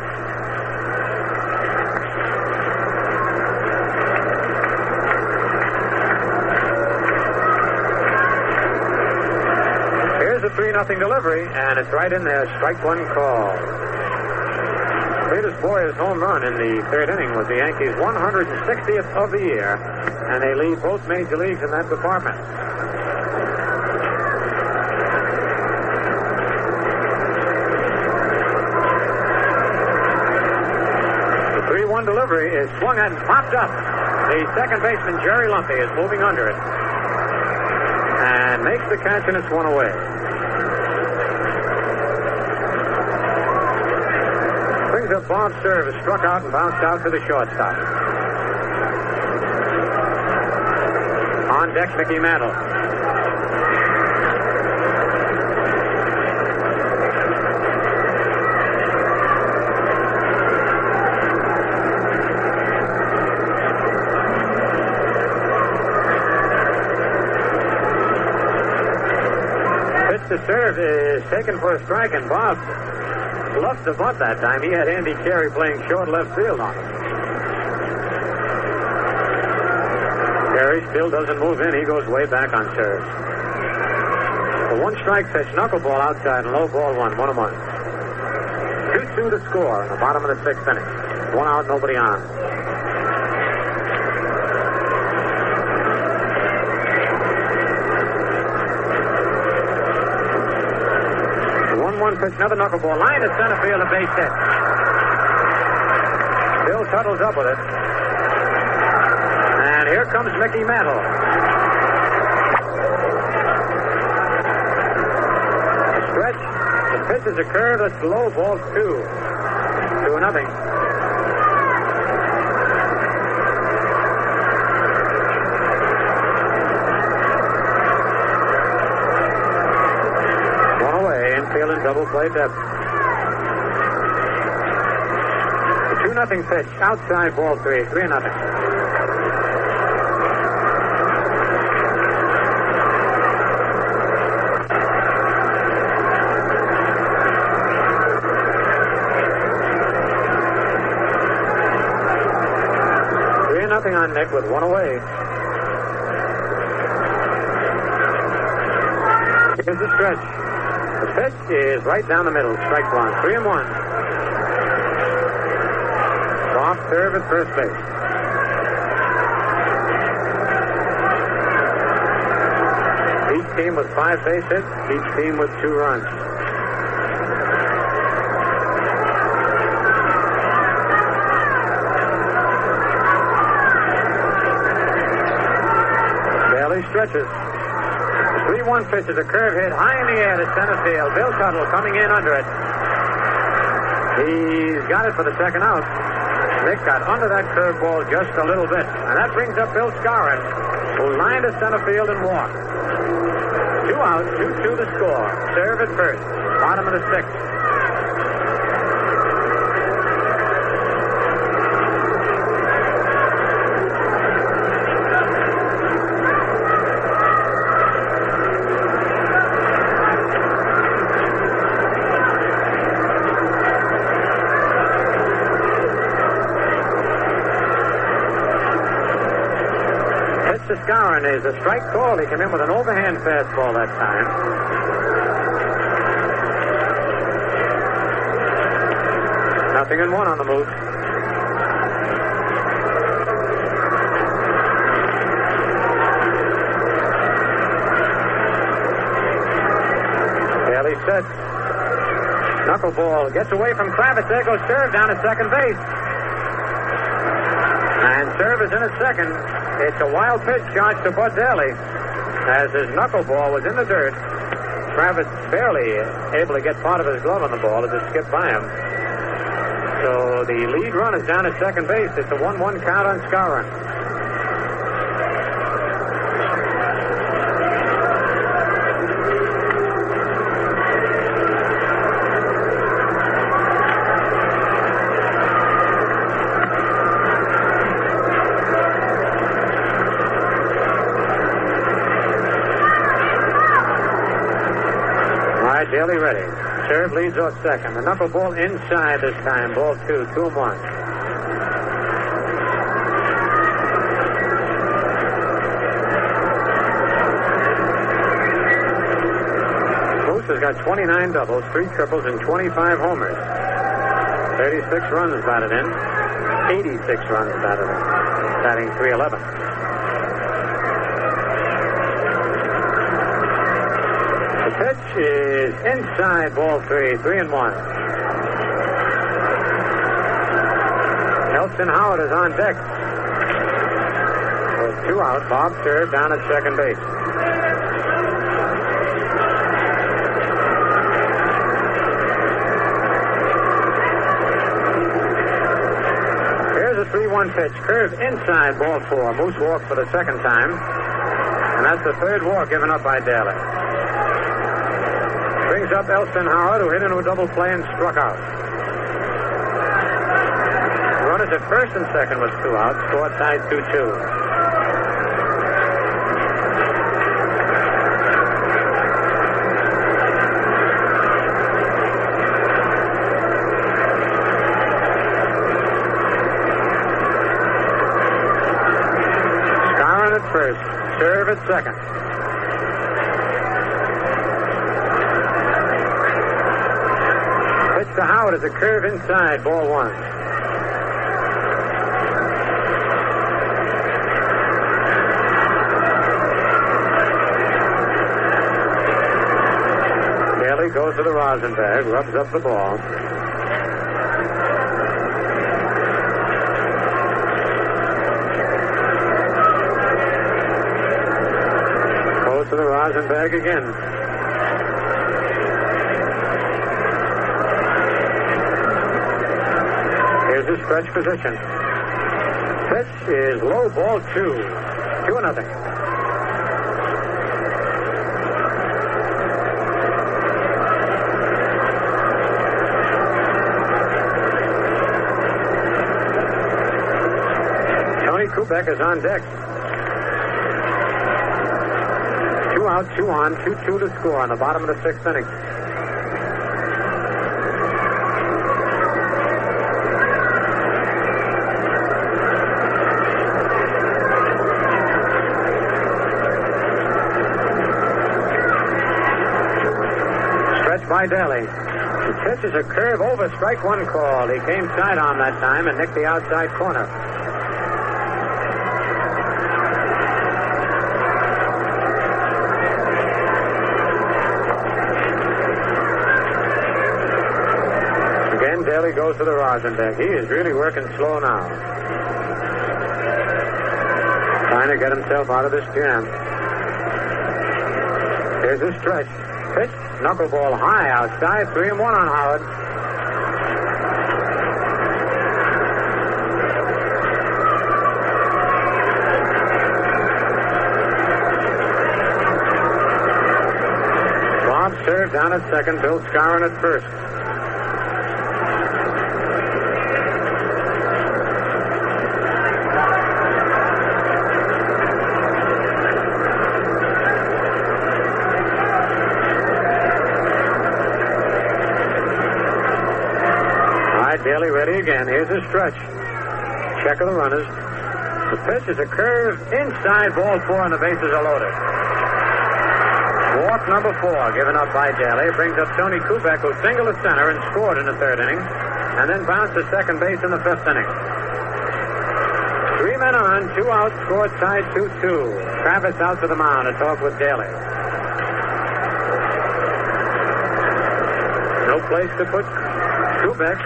Here's a 3-0 delivery, and it's right in there, strike one call. Greatest Boyer's home run in the third inning was the Yankees' 160th of the year, and they lead both major leagues in that department. Delivery is swung and popped up. The second baseman, Jerry Lumpy, is moving under it and makes the catch, and it's one away. Brings up Bob Cerv, is struck out and bounced out to the shortstop. On deck, Mickey Mantle. The serve is taken for a strike, and Bob bluffed the bunt that time. He had Andy Carey playing short left field on him. Carey still doesn't move in. He goes way back on serve. The one-strike pitch, knuckleball outside, and low ball one, 1-1. 2-2 to score in the bottom of the sixth inning. One out, nobody on. Pitch, another knuckleball, line to center field, a base hit. Bill Tuttle's up with it. And here comes Mickey Mantle. The stretch, the pitch is a curve, that's low, ball 2-0. In double play depth. The 2-0 pitch, outside, ball 3-0. On Nick with one away. Here's the stretch. The pitch is right down the middle. Strike one. 3-1. Bob Cerv at first base. Each team with 5 base hits. Each team with 2 runs. Daly stretches. 3-1 pitch is a curve hit high in the air to center field. Bill Tuttle coming in under it. He's got it for the second out. Nick got under that curveball just a little bit. And that brings up Bill Skowron, who lined to center field and walked. 2 out, 2-2 the score. Cerv at first. Bottom of the sixth. to Skowron. There's a strike call. He came in with an overhand fastball that time. Nothing in one on the move. Daly set. Knuckleball gets away from Kravitz. There goes Serve down at second base. And Serve is in at second. It's a wild pitch charged to Bud Daly. As his knuckleball was in the dirt, Kravitz barely able to get part of his glove on the ball as it skipped by him. So the lead run is down at second base. It's a 1-1 count on Skowron. Daly ready. Serve leads off second. The knuckleball inside this time. Ball 2, 2-1. Moose has got 29 doubles, 3 triples, and 25 homers. 36 runs batted in. 86 runs batted in. Batting .311. Pitch is inside, ball 3, 3-1. Elston Howard is on deck. With 2 out, Bob Serve down at second base. Here's a 3-1 pitch. Curve inside, ball 4. Moose walk for the second time. And that's the third walk given up by Daly. Brings up Elston Howard, who hit into a double play and struck out. Runners at first and second was 2 out. Score tied 2-2. Skowron at first. Serve at second. To Howard is a curve inside, ball 1. Daly goes to the Rosenberg, rubs up the ball. Goes to the Rosenberg again. Here's his stretch position. Pitch is low, ball 2. 2-0. Tony Kubek is on deck. 2 out, 2 on, 2-2 to score on the bottom of the 6th inning. By Daly. The pitch is a curve over, strike 1 call. He came side on that time and nicked the outside corner. Again, Daly goes to the Rosenberg. He is really working slow now. Trying to get himself out of this jam. Here's his stretch. Pitch. Knuckleball high outside. 3-1 on Howard. Bob Serve down at second. Bill Skowron at first. Daly ready again. Here's his stretch. Check of the runners. The pitch is a curve inside, ball 4, and the bases are loaded. Walk number 4 given up by Daly brings up Tony Kubek, who singled to center and scored in the 3rd inning, and then bounced to second base in the 5th inning. 3 men on, 2 out, score tied 2-2. Kravitz out to the mound to talk with Daly. No place to put Kubek.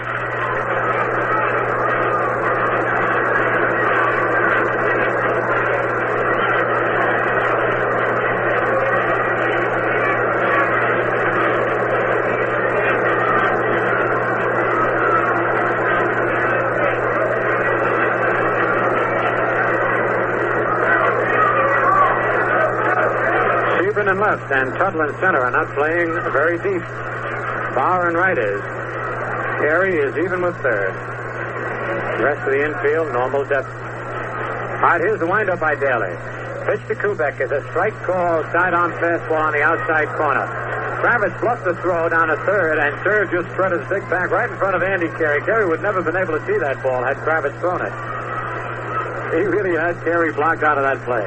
In left and Tuttle in center are not playing very deep. Bauer and right is. Carey is even with third. The rest of the infield, normal depth. All right, here's the windup by Daly. Pitch to Kubek is a strike call, sidearm fastball on the outside corner. Kravitz bluffed the throw down to third, and third just spread his big back right in front of Andy Carey. Carey would never have been able to see that ball had Kravitz thrown it. He really had Carey blocked out of that play.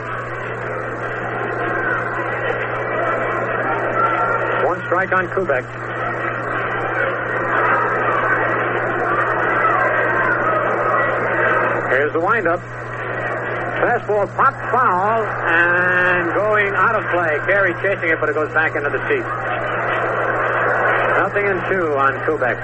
Strike on Kubek. Here's the windup. Fastball popped foul and going out of play. Carey chasing it, but it goes back into the seat. 0-2 on Kubek.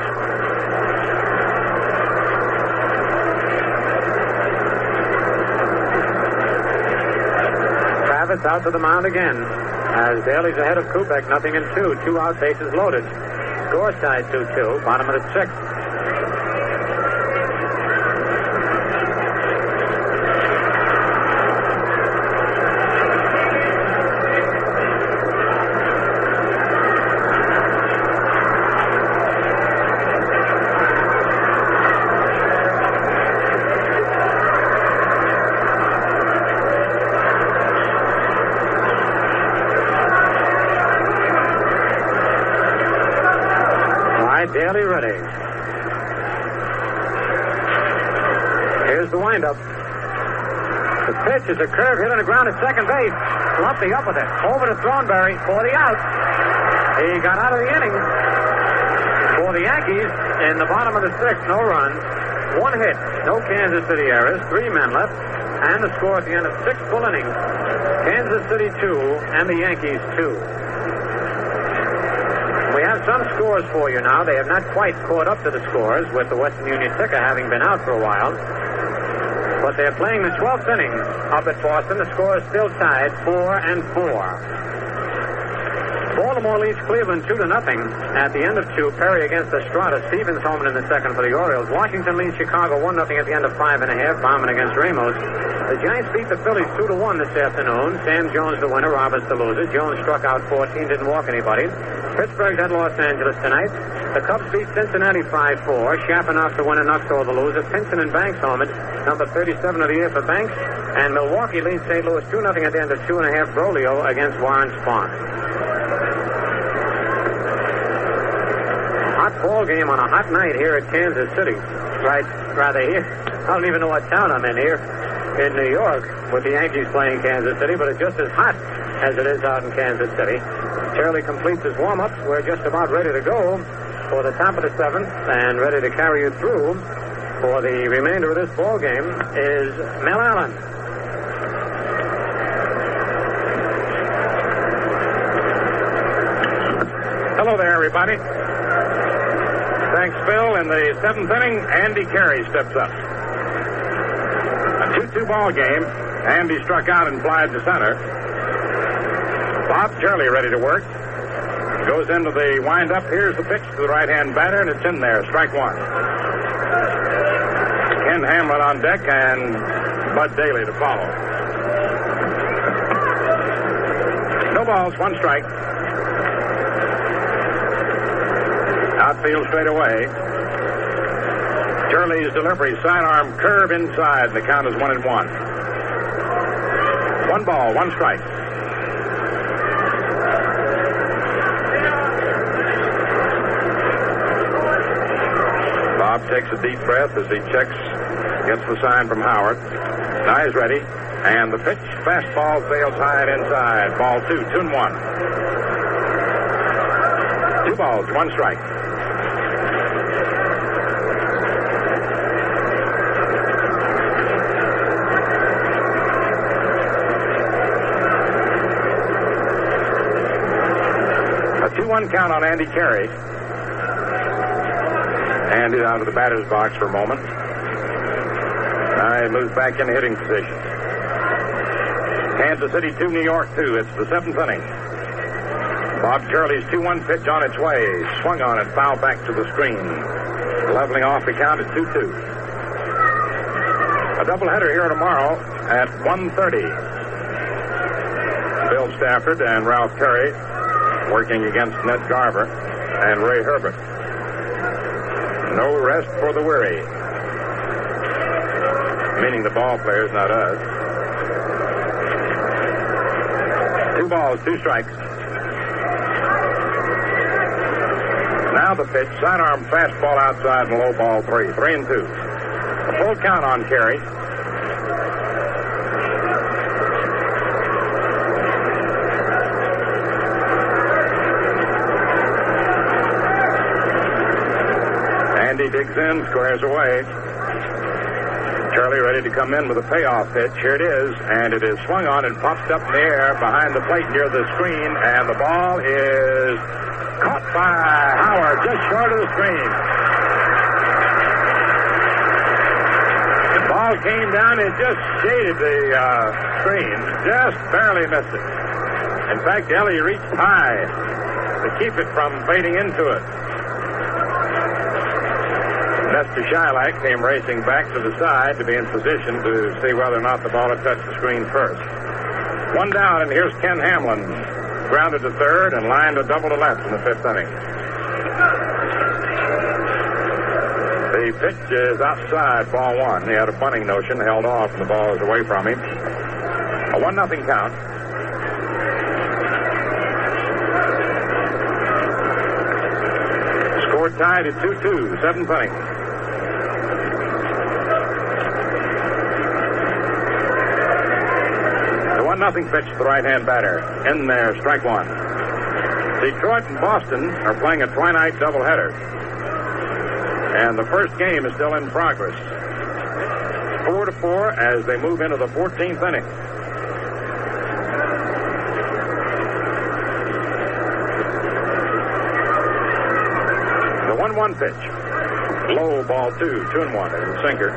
Kravitz out to the mound again. As Daly's ahead of Kubek, 0-2. 2 out, bases loaded. Score tied 2-2. Bottom of the 6th. Daly ready. Here's the windup. The pitch is a curve hit on the ground at second base. Lumpy up with it. Over to Thornberry for the out. He got out of the inning. For the Yankees, in the bottom of the 6th, no runs, 1 hit, no Kansas City errors, 3 men left, and the score at the end of 6 full innings. Kansas City 2 and the Yankees 2. We have some scores for you now. They have not quite caught up to the scores, with the Western Union ticker having been out for a while. But they're playing the 12th inning up at Boston. The score is still tied 4-4. Baltimore leads Cleveland 2-0 at the end of 2. Perry against Estrada. Stevens home in the 2nd for the Orioles. Washington leads Chicago 1-0 at the end of 5 1/2. Bauman against Ramos. The Giants beat the Phillies 2-1 this afternoon. Sam Jones the winner, Roberts the loser. Jones struck out 14, didn't walk anybody. Pittsburgh's at Los Angeles tonight. The Cubs beat Cincinnati 5-4. Shaponoff the winner, Nuxall the loser. Pinson and Banks home it. Number 37 of the year for Banks. And Milwaukee leads St. Louis 2-0 at the end of 2 1/2. Brolio against Warren Spahn. Hot ball game on a hot night here at Kansas City. Rather here. I don't even know what town I'm in here. In New York, with the Yankees playing Kansas City, but it's just as hot as it is out in Kansas City. Charlie completes his warm-ups. We're just about ready to go for the top of the 7th, and ready to carry you through for the remainder of this ball game is Mel Allen. Hello there, everybody. Thanks, Phil. In the 7th inning, Andy Carey steps up. A 2-2 ball game. Andy struck out and flied to center. Bob Shirley ready to work. Goes into the windup. Here's the pitch to the right-hand batter, and it's in there. Strike 1. Ken Hamlin on deck and Bud Daly to follow. No balls, 1 strike. Outfield straight away. Shirley's delivery, sidearm curve inside. The count is 1-1. 1 ball, 1 strike. Bob takes a deep breath as he checks, gets the sign from Howard. Now he's ready. And the pitch, fastball sails high and inside. Ball 2, 2-1. 2 balls, 1 strike. A 2-1 count on Andy Carey. Andy out of the batter's box for a moment. Now he moves back into hitting position. Kansas City 2, New York 2. It's the 7th inning. Bob Turley's 2-1 pitch on its way. Swung on and fouled back to the screen. Leveling off the count at 2-2. A doubleheader here tomorrow at 1:30. Bill Stafford and Ralph Terry working against Ned Garver and Ray Herbert. No rest for the weary. Meaning the ball players, not us. 2 balls, 2 strikes. Now the pitch, sidearm fastball outside and low ball 3. 3-2. A full count on Carey. Andy digs in, squares away. Charlie ready to come in with a payoff pitch. Here it is, and it is swung on and popped up in the air behind the plate near the screen, and the ball is caught by Howard just short of the screen. The ball came down and just shaded the screen, just barely missed it. In fact, Ellie reached high to keep it from fading into it. Nestor Shylock came racing back to the side to be in position to see whether or not the ball had touched the screen first. 1 down, and here's Ken Hamlin. Grounded to third and lined a double to left in the 5th inning. The pitch is outside, ball 1. He had a bunting notion, held off, and the ball is away from him. A 1-0 count. Score tied at 2-2, 7th inning. Nothing pitch to the right-hand batter. In there, strike 1. Detroit and Boston are playing a twilight doubleheader. And the first game is still in progress. 4-4 as they move into the 14th inning. The 1-1 pitch. Low ball 2, 2-1. It's a sinker.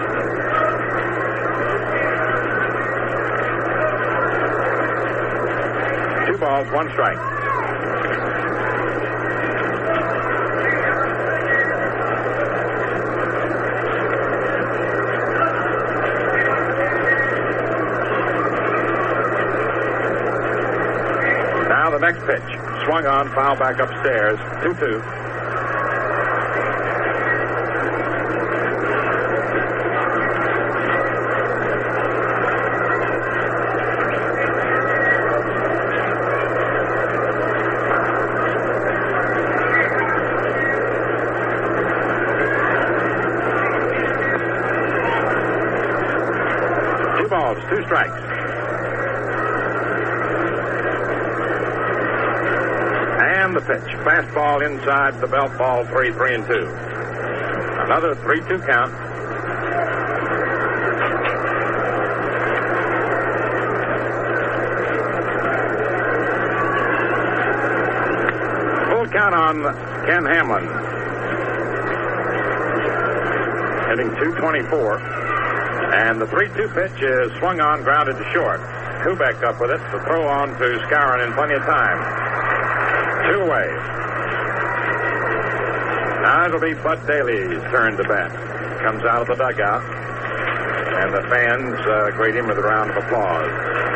2 balls, 1 strike. Now the next pitch. Swung on, foul back upstairs. 2-2. Balls, 2 strikes. And the pitch. Fastball inside the belt, ball 3, 3-2. Another 3-2 count. Full count on Ken Hamlin. Hitting .224. And the 3-2 pitch is swung on, grounded to short. Kubek up with it. The throw on to Skowron in plenty of time. 2 away. Now it'll be Bud Daly's turn to bat. Comes out of the dugout. And the fans greet him with a round of applause.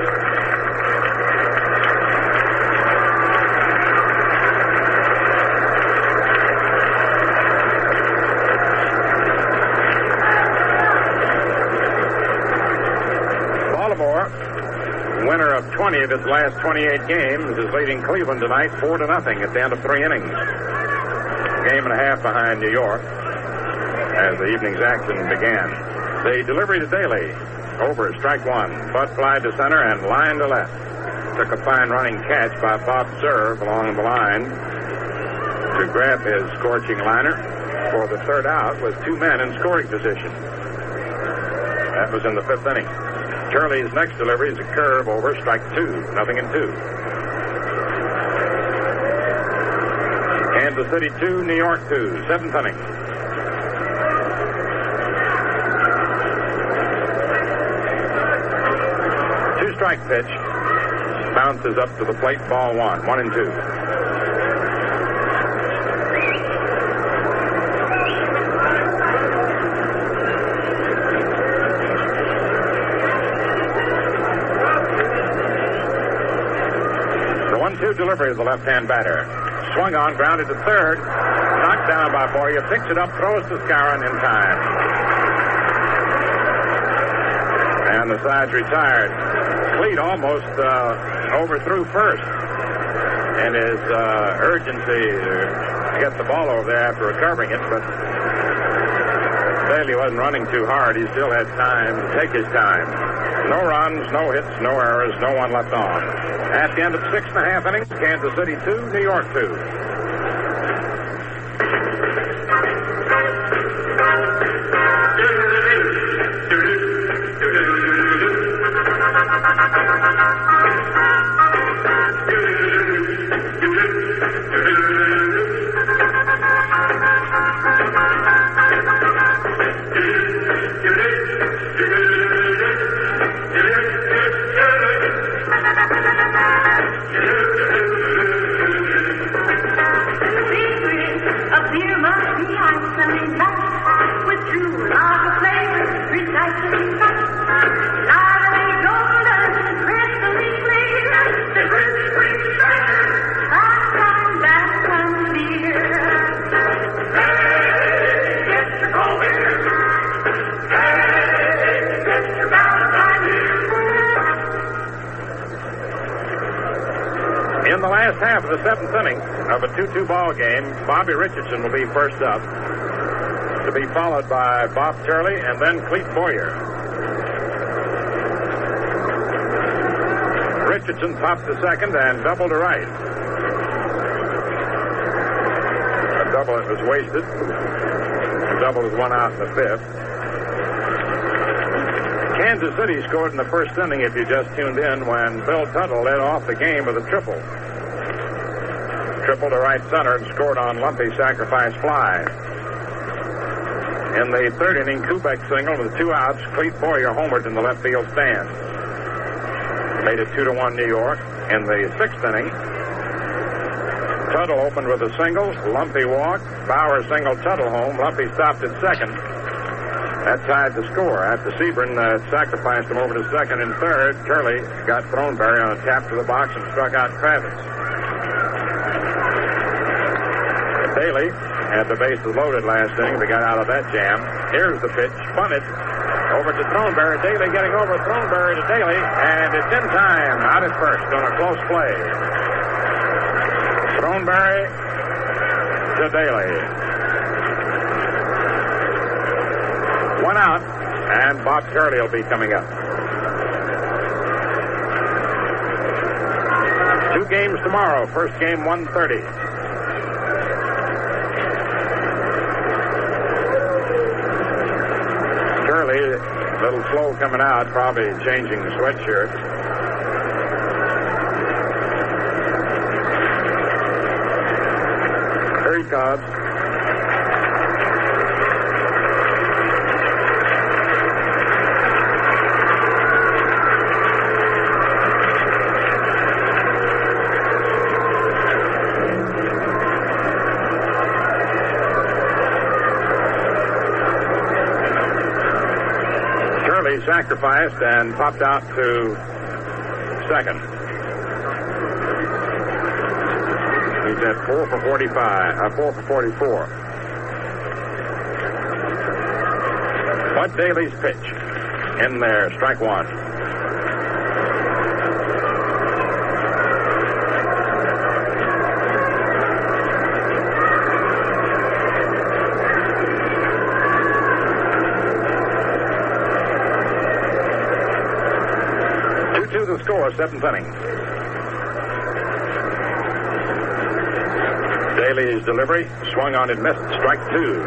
Winner of 20 of its last 28 games is leading Cleveland tonight 4-0 at the end of 3 innings. Game and a half behind New York. as the evening's action began. The delivery to Daly. Over, strike one. Bud fly to center and line to left. Took a fine running catch by Bob Serve along the line to grab his scorching liner for the third out with two men in scoring position. That was in the fifth inning. Turley's next delivery is a curve over, strike two, 0-2. Kansas City 2, New York 2, seventh inning. Two-strike pitch. Bounces up to the plate, ball one, 1-2. The 1-2 delivery of the left-hand batter. Swung on, grounded to third. Knocked down by Boyer. Picks it up, throws to Skowron in time. And the side's retired. Cleat almost overthrew first in his urgency to get the ball over there after recovering it, but Daly wasn't running too hard. He still had time to take his time. No runs, no hits, no errors, no one left on. At the end of 6.5 innings, Kansas City 2, New York 2. In the last half of the seventh inning of a 2-2 ball game, Bobby Richardson will be first up, to be followed by Bob Turley and then Clete Boyer. Richardson popped to second and doubled to right. A double that was wasted. The double was one out in the fifth. Kansas City scored in the first inning, if you just tuned in, when Bill Tuttle led off the game with a triple. Triple to right center and scored on Lumpy's sacrifice fly. In the third inning, Kubek singled with 2 outs. Clete Boyer homered in the left field stand. Made it 2-1 New York. In the sixth inning, Tuttle opened with a single. Lumpy walked. Bauer singled Tuttle home. Lumpy stopped at second. That tied the score. After Sebring sacrificed him over to second and third, Turley got Throneberry on a tap to the box and struck out Kravitz. Daly had the bases loaded last inning. They got out of that jam. Here's the pitch. Bunted over to Throneberry. Daly getting over Throneberry to Daly, and it's in time. Out at first on a close play. Throneberry to Daly. 1 out, and Bob Turley will be coming up. 2 games tomorrow. First game, 1:30. Turley, a little slow coming out, probably changing the sweatshirt. Here he comes. Sacrificed and popped out to second. He's at 4 for 44. Bud Daly's pitch. In there, strike one. the score, 7th inning. Daly's delivery, swung on and missed, strike 2.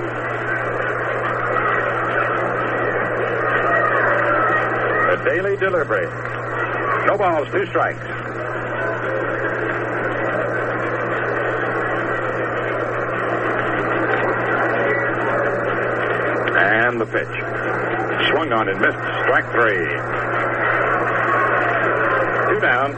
The Daly delivery. No balls, 2 strikes. And the pitch. Swung on and missed, strike 3. 2 down.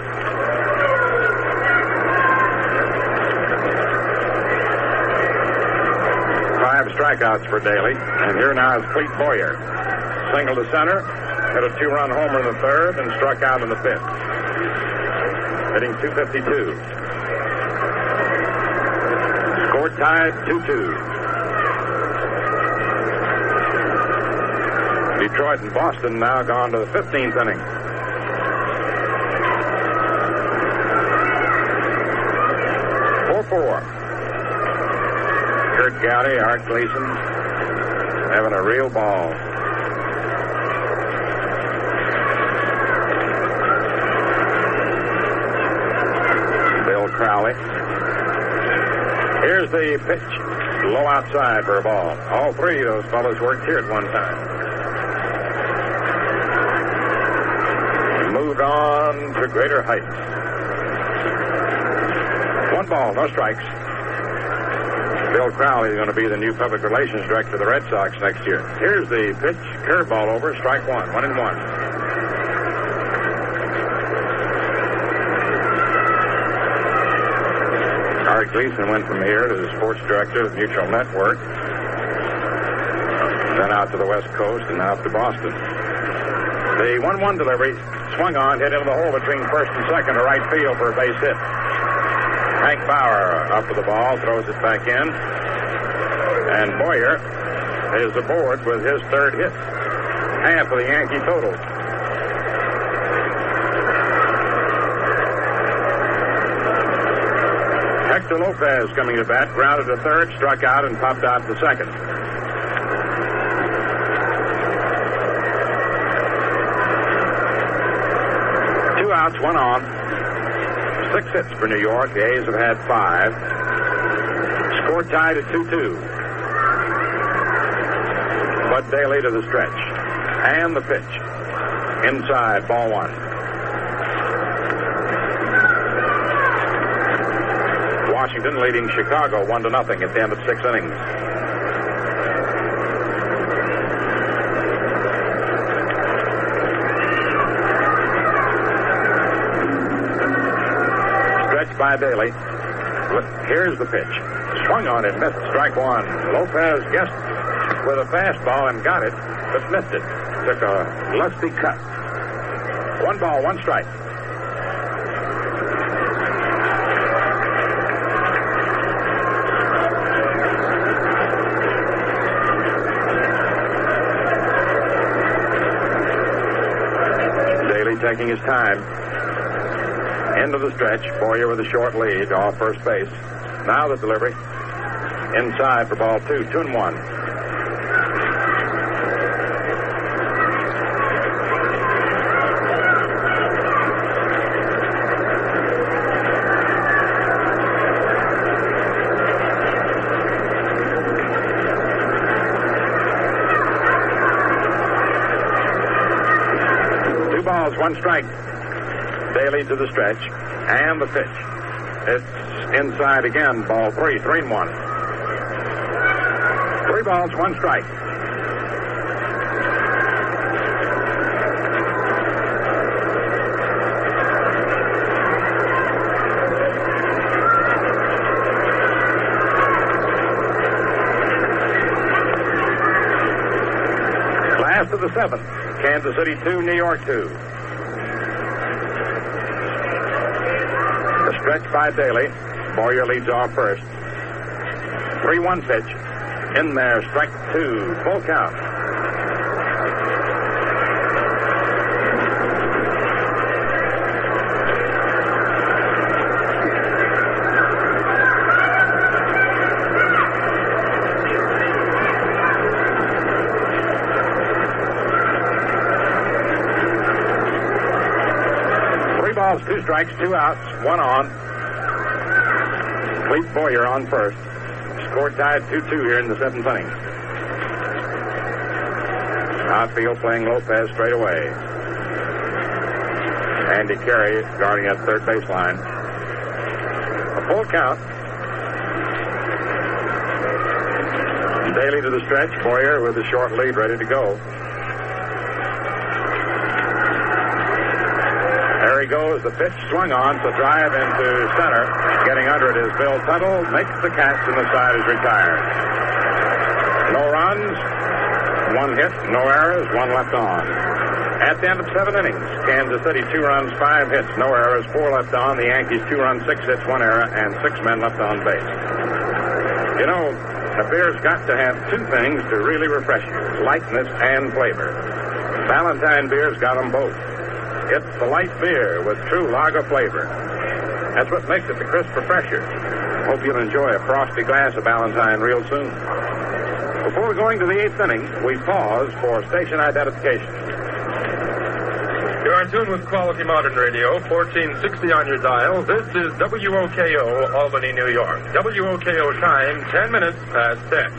Strikeouts for Daly. And here now is Clete Boyer. Single to center, hit a 2-run homer in the 3rd, and struck out in the 5th. Hitting .252. Score tied 2-2. Detroit and Boston now gone to the 15th inning. Kurt Gowdy, Art Gleason, having a real ball. Bill Crowley. Here's the pitch. Low outside for a ball. All 3 of those fellows worked here at one time. Moved on to greater heights. 1 ball, no strikes. Bill Crowley is going to be the new public relations director of the Red Sox next year. Here's the pitch. Curveball over. Strike 1. 1-1. Art Gleason went from here to the sports director of Mutual Network. Then out to the West Coast and out to Boston. The 1-1 delivery. Swung on. Hit into the hole between first and second to right field for a base hit. Hank Bauer up to the ball, throws it back in. And Boyer is aboard with his 3rd hit. Half of the Yankee total. Hector Lopez coming to bat, grounded to 3rd, struck out, and popped out to 2nd. Two outs, 1 on. 6 hits for New York. The A's have had 5. Score tied at 2-2. Bud Daly to the stretch. And the pitch. Inside, ball 1. Washington leading Chicago 1-0 at the end of 6 innings. By Daly. Here's the pitch. Swung on it, missed, strike 1. Lopez guessed with a fastball and got it, but missed it. Took a lusty cut. 1 ball, 1 strike. Daly taking his time. Into the stretch. Boyer with a short lead off first base. Now the delivery. Inside for ball 2. 2-1. Two balls, 1 strike. Daly to the stretch, and the pitch. It's inside again, ball 3, 3-1. 3 balls, 1 strike. Last of the 7th. Kansas City 2, New York 2. Stretch by Daly. Boyer leads off first. 3-1 pitch. In there, strike 2. Full count. balls, 2 strikes, 2 outs, 1 on. Clete Boyer on first. Score tied 2-2 here in the 7th inning. Outfield playing Lopez straight away. Andy Carey guarding at third baseline. A full count. Daly to the stretch. Boyer with a short lead ready to go. There he goes. The pitch swung on to drive into center. Getting under it is Bill Tuttle. Makes the catch and the side is retired. No runs, 1 hit, no errors, 1 left on. At the end of 7 innings, Kansas City 2 runs, 5 hits, no errors, 4 left on. The Yankees 2 runs, 6 hits, 1 error, and 6 men left on base. You know, a beer's got to have 2 things to really refresh you: lightness and flavor. Valentine beer's got them both. It's the light beer with true lager flavor. That's what makes it the crisp refresher. Hope you'll enjoy a frosty glass of Valentine real soon. Before going to the 8th inning, we pause for station identification. You're in tune with Quality Modern Radio, 1460 on your dial. This is WOKO, Albany, New York. WOKO time, 10 minutes past 10.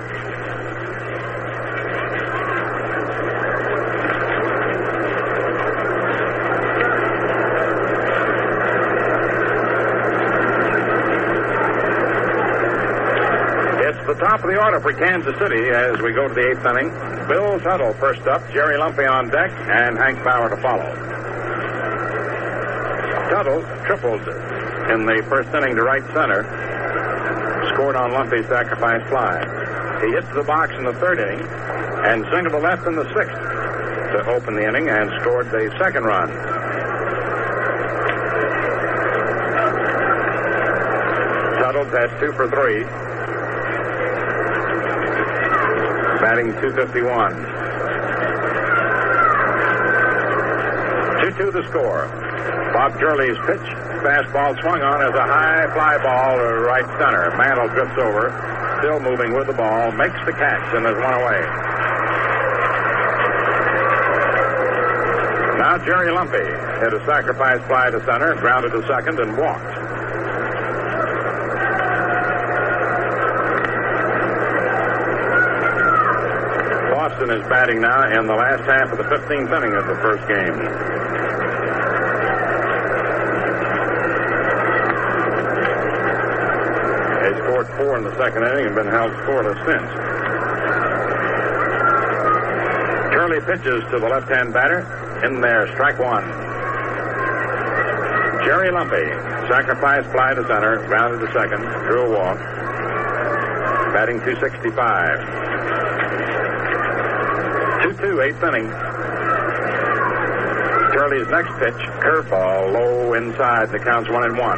The top of the order for Kansas City as we go to the 8th inning. Bill Tuttle first up, Jerry Lumpy on deck, and Hank Bauer to follow. Tuttle tripled in the first inning to right center. Scored on Lumpy's sacrifice fly. He hit the box in the 3rd inning and singled to left in the 6th to open the inning and scored the 2nd run. Tuttle has 2 for 3. Batting .251. 2-2 the score. Bob Gurley's pitch. Fastball swung on as a high fly ball to right center. Mantle drifts over. Still moving with the ball. Makes the catch and is 1 away. Now Jerry Lumpy hit a sacrifice fly to center, grounded to second, and walked. Boston is batting now in the last half of the 15th inning of the first game. They scored 4 in the 2nd inning and been held scoreless since. Curley pitches to the left-hand batter. In there, strike 1. Jerry Lumpy, sacrifice fly to center, grounded to second, drew a walk. Batting .265. 2-2, 8th inning. Curley's next pitch, curveball, low inside. The count's 1-1.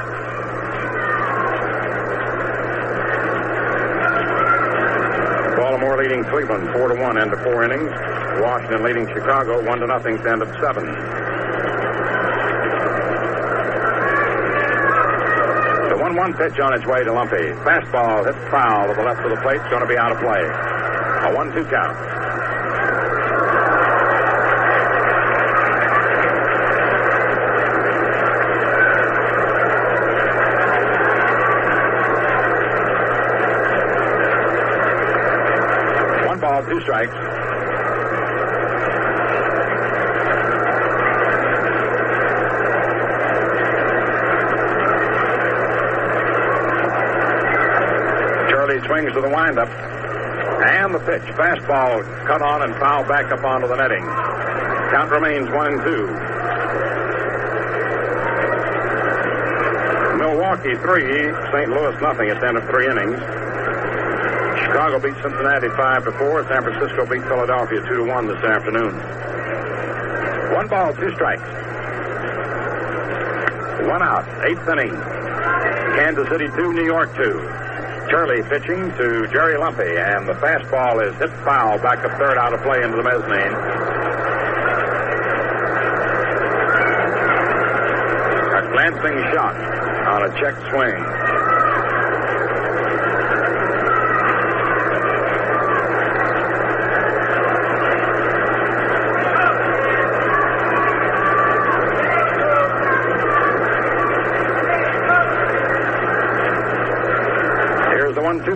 Baltimore leading Cleveland 4-1 end of 4 innings. Washington leading Chicago 1-0 to end of 7. The 1-1 pitch on its way to Lumpy. Fastball hit foul to the left of the plate. It's going to be out of play. A 1-2 count. Ball, 2 strikes. Curley swings to the windup. And the pitch. Fastball cut on and fouled back up onto the netting. Count remains 1-2. Milwaukee 3, St. Louis nothing at the end of 3 innings. Chicago beat Cincinnati 5-4. San Francisco beat Philadelphia 2-1 this afternoon. 1 ball, 2 strikes. 1 out. 8th inning. Kansas City 2, New York 2. Curley pitching to Jerry Lumpy, and the fastball is hit foul back up third, out of play into the mezzanine. A glancing shot on a check swing.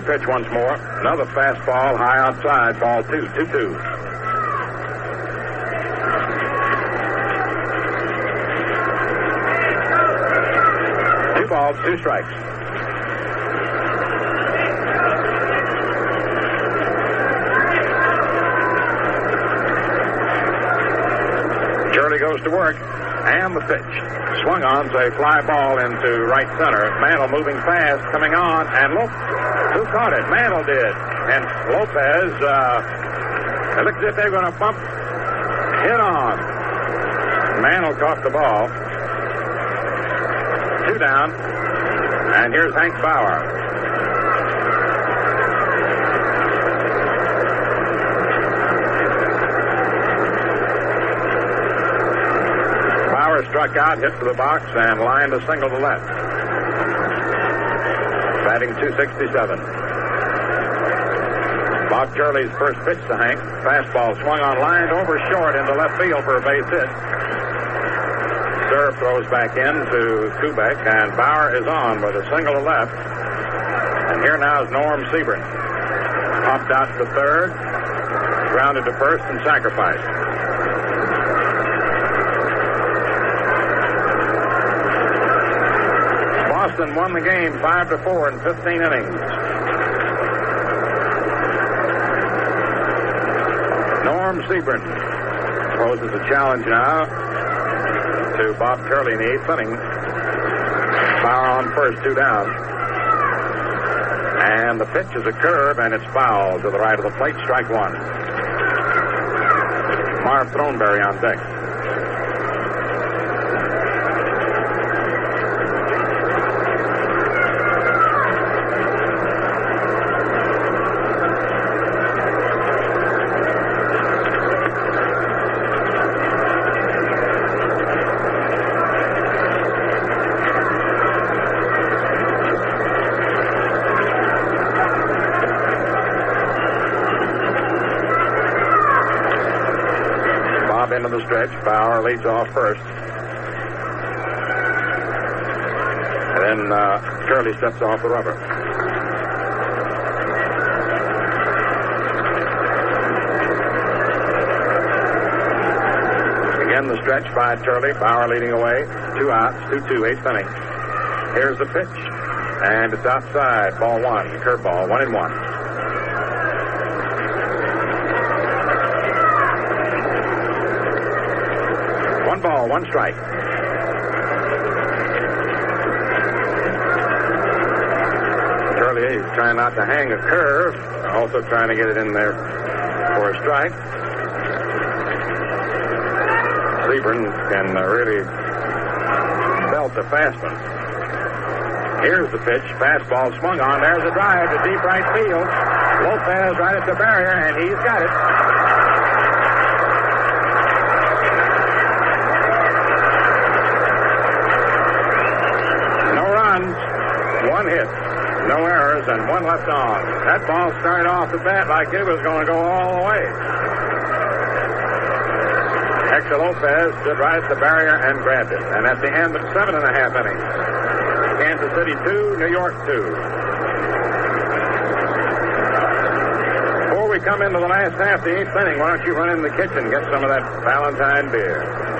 pitch once more. Another fastball high outside. Ball 2, 2-2. Two balls, 2 strikes. Shirley goes to work, and the pitch. Swung on, so a fly ball into right center. Mantle moving fast, coming on, and look, who caught it? Mantle did. And Lopez, it looks as if they're going to bump, hit on. Mantle caught the ball. 2 down, and here's Hank Bauer. Struck out, hit to the box, and lined a single to left. Batting .267. Bob Turley's first pitch to Hank. Fastball swung on, lined over short into left field for a base hit. Serve throws back in to Kubek, and Bauer is on with a single to left. And here now is Norm Sebring. Popped out to third, grounded to first, and sacrificed. Boston won the game 5-4 in 15 innings. Norm Sebring poses a challenge now to Bob Turley in the 8th inning. Bauer on first, 2 down. And the pitch is a curve, and it's foul to the right of the plate, strike 1. Marv Throneberry on deck. Into the stretch. Bauer leads off first. And then Turley steps off the rubber. Again, the stretch by Turley. Bauer leading away. 2 outs, 2-2, 8th inning. Here's the pitch. And it's outside. Ball 1. Curveball, 1-1. 1 ball, 1 strike. Turley is trying not to hang a curve, also trying to get it in there for a strike. Sebring can really belt the fast one. Here's the pitch. Fastball swung on. There's a drive to deep right field. Lopez right at the barrier, and he's got it. One hit, no errors, and 1 left on. That ball started off the bat like it was going to go all the way. Hector Lopez stood right at the barrier and grabbed it. And at the end of 7 1/2 innings, Kansas City 2, New York 2. Before we come into the last half of the 8th inning, why don't you run in the kitchen and get some of that Valentine beer?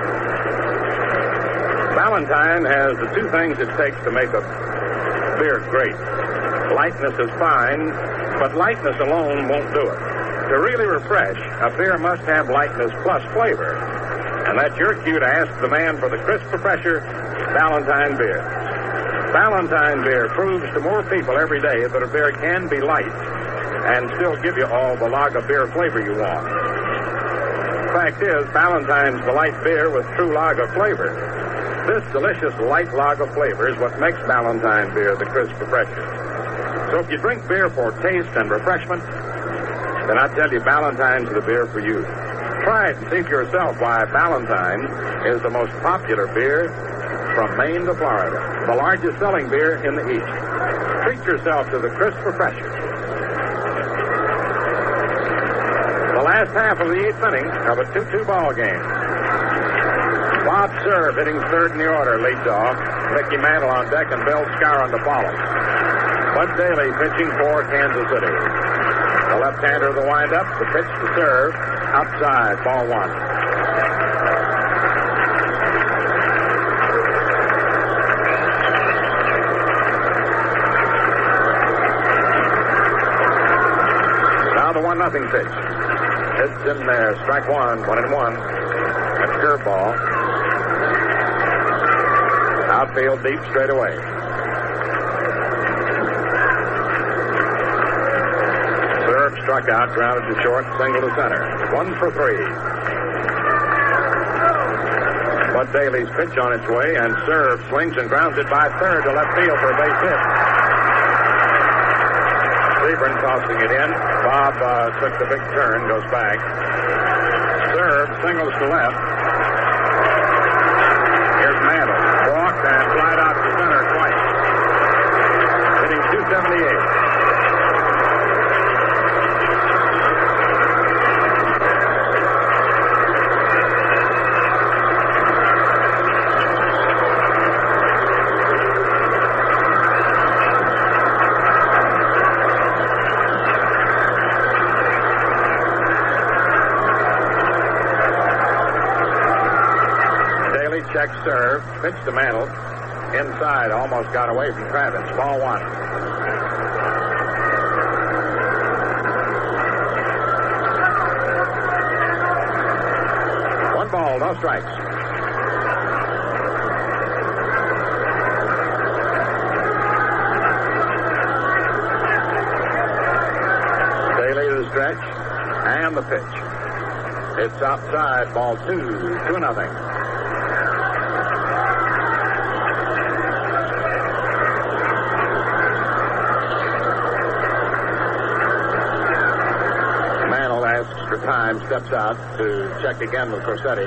Valentine has the 2 things it takes to make a beer great. Lightness is fine, but lightness alone won't do it. To really refresh, a beer must have lightness plus flavor. And that's your cue to ask the man for the crisp refresher, Valentine beer. Valentine beer proves to more people every day that a beer can be light and still give you all the lager beer flavor you want. Fact is, Valentine's the light beer with true lager flavor. This delicious light lager flavor is what makes Valentine beer the crisp refresher. So if you drink beer for taste and refreshment, then I tell you Valentine's the beer for you. Try it and see for yourself why Valentine is the most popular beer from Maine to Florida, the largest selling beer in the East. Treat yourself to the crisp refresher. The last half of the 8th inning of a 2-2 ball game. Bob Serve hitting third in the order leads off. Mickey Mantle on deck and Bill Skowron to follow. Bud Daly pitching for Kansas City. The left-hander of the windup, the pitch to serve, outside, ball one. Now the 1-0 pitch. Hits in there, strike one, 1-1. That's curveball. Outfield deep straight away. Serve struck out, grounded to short, single to center. 1 for 3. Bud Daly's pitch on its way, and serve swings and grounds it by third to left field for a base hit. Sebring tossing it in. Bob took the big turn, goes back. Serve singles to left. Here's Mantle. Walked and flied out to center twice. Hitting .278. Check serve, pitch to Mantle. Inside, almost got away from Travis. Ball one. One ball, no strikes. Daly to the stretch, and the pitch. It's outside, ball 2-0. Time steps out to check again with Corsetti.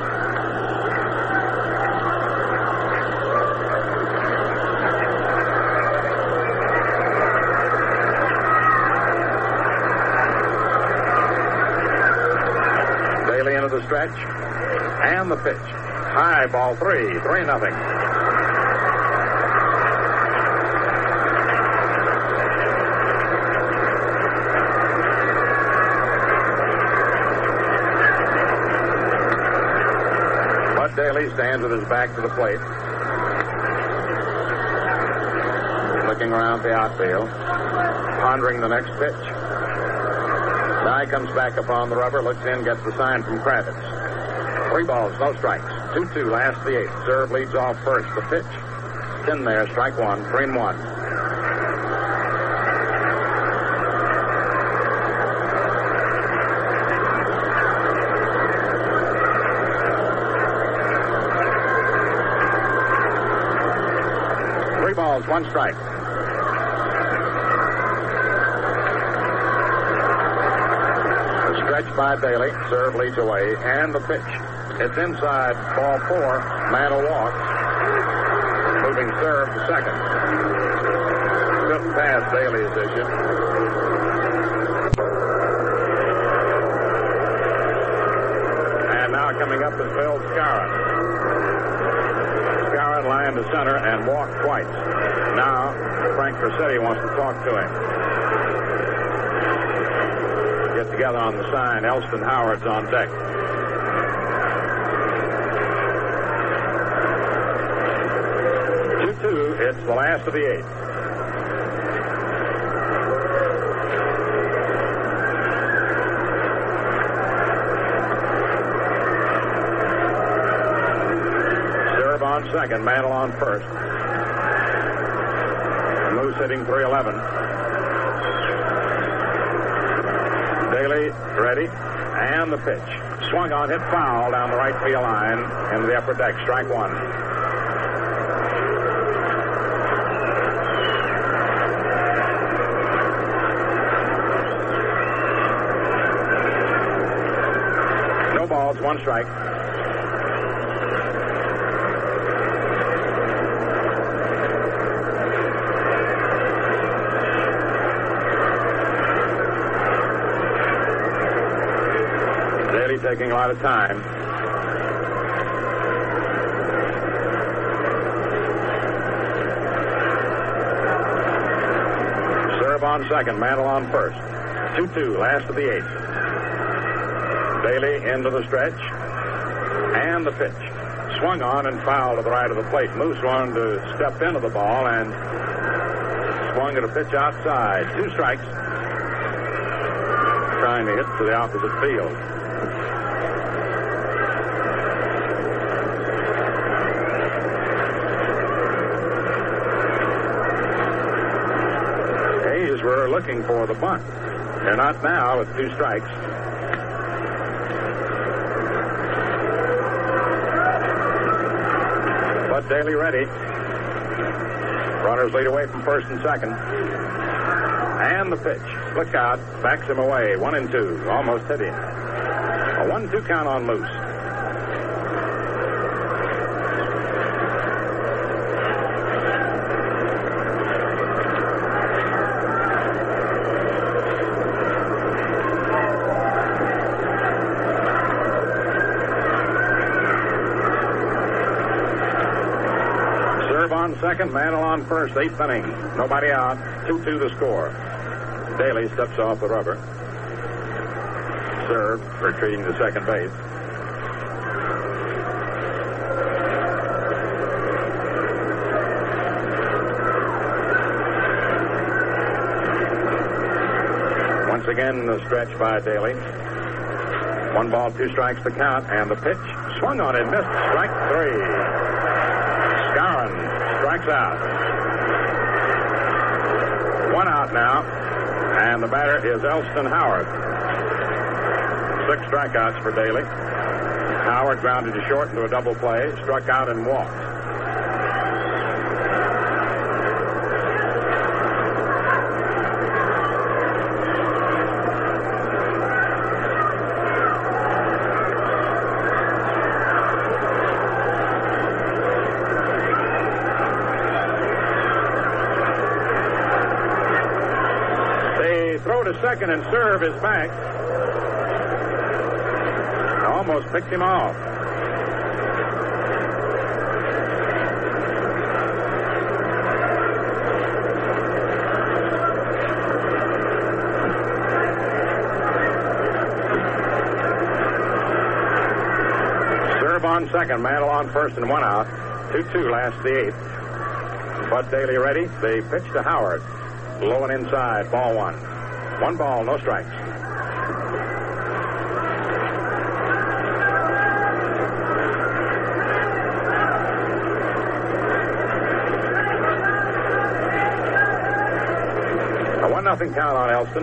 Daly into the stretch and the pitch. High, ball 3-0. Daly stands with his back to the plate. Looking around the outfield. Pondering the next pitch. Nye comes back upon the rubber, looks in, gets the sign from Kravitz. 3 balls, no strikes. 2-2, last the 8th. Serve leads off first. The pitch. It's in there, strike one, 3-1. Balls, 1 strike. The stretch by Daly. Serve leads away. And the pitch. It's inside. Ball 4. Mantle walks. Moving serve to second. Good pass Daly is issued. And now coming up is Bill Skowron. Line to center and walked twice. Now, Frank Corsetti wants to talk to him. Get together on the sign. Elston Howard's on deck. It's the last of the 8th. On second, Mantle on first. Moose hitting .311. Daly ready, and the pitch. Swung on, hit foul down the right field line into the upper deck. Strike one. No balls, 1 strike. Taking a lot of time. Serve on second, Mantle on first. 2-2, last of the eighth. Daly into the stretch. And the pitch. Swung on and fouled to the right of the plate. Moose wanted to step into the ball and swung at a pitch outside. 2 strikes. Trying to hit to the opposite field. A's were looking for the bunt. They're not now with 2 strikes. But Daly ready. Runners lead away from first and second. And the pitch. Flick out. Backs him away. 1-2. Almost hit him. A 1-2 count on Moose. Second, Mantle on first, 8th inning. Nobody out. 2-2 the score. Daly steps off the rubber. Serve, retreating to second base. Once again, the stretch by Daly. 1 ball, 2 strikes to count, and the pitch swung on and missed. Strike 3. Skowron strikes out. 1 out now, and the batter is Elston Howard. 6 strikeouts for Daly. Howard grounded to short into a double play, struck out and walked. Throw to second and serve is back. Almost picked him off. Serve on second, Mantle on first and 1 out. 2-2 last the 8th. Bud Daly ready. They pitch to Howard. Low and inside, ball 1. 1 ball, no strikes. A 1-0 count on Elston.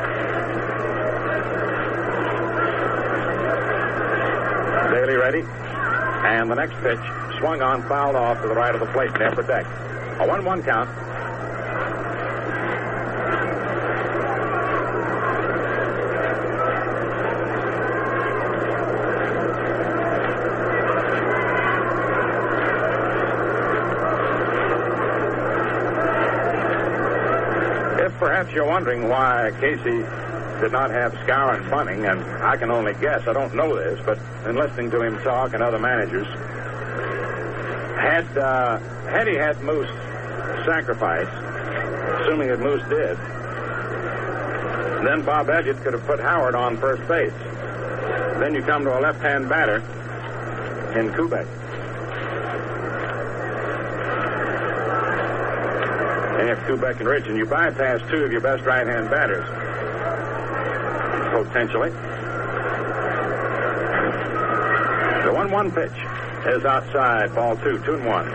Daly ready. And the next pitch swung on, fouled off to the right of the plate in the upper deck. A 1-1 count. Perhaps you're wondering why Casey did not have Skowron bunting, and I can only guess. I don't know this, but in listening to him talk and other managers, had he had Moose sacrifice, assuming that Moose did, then Bob Elliott could have put Howard on first base. Then you come to a left-hand batter in Kubek. Kubek and Rich, and you bypass 2 of your best right-hand batters. Potentially. The 1-1 pitch is outside, ball 2, 2-1.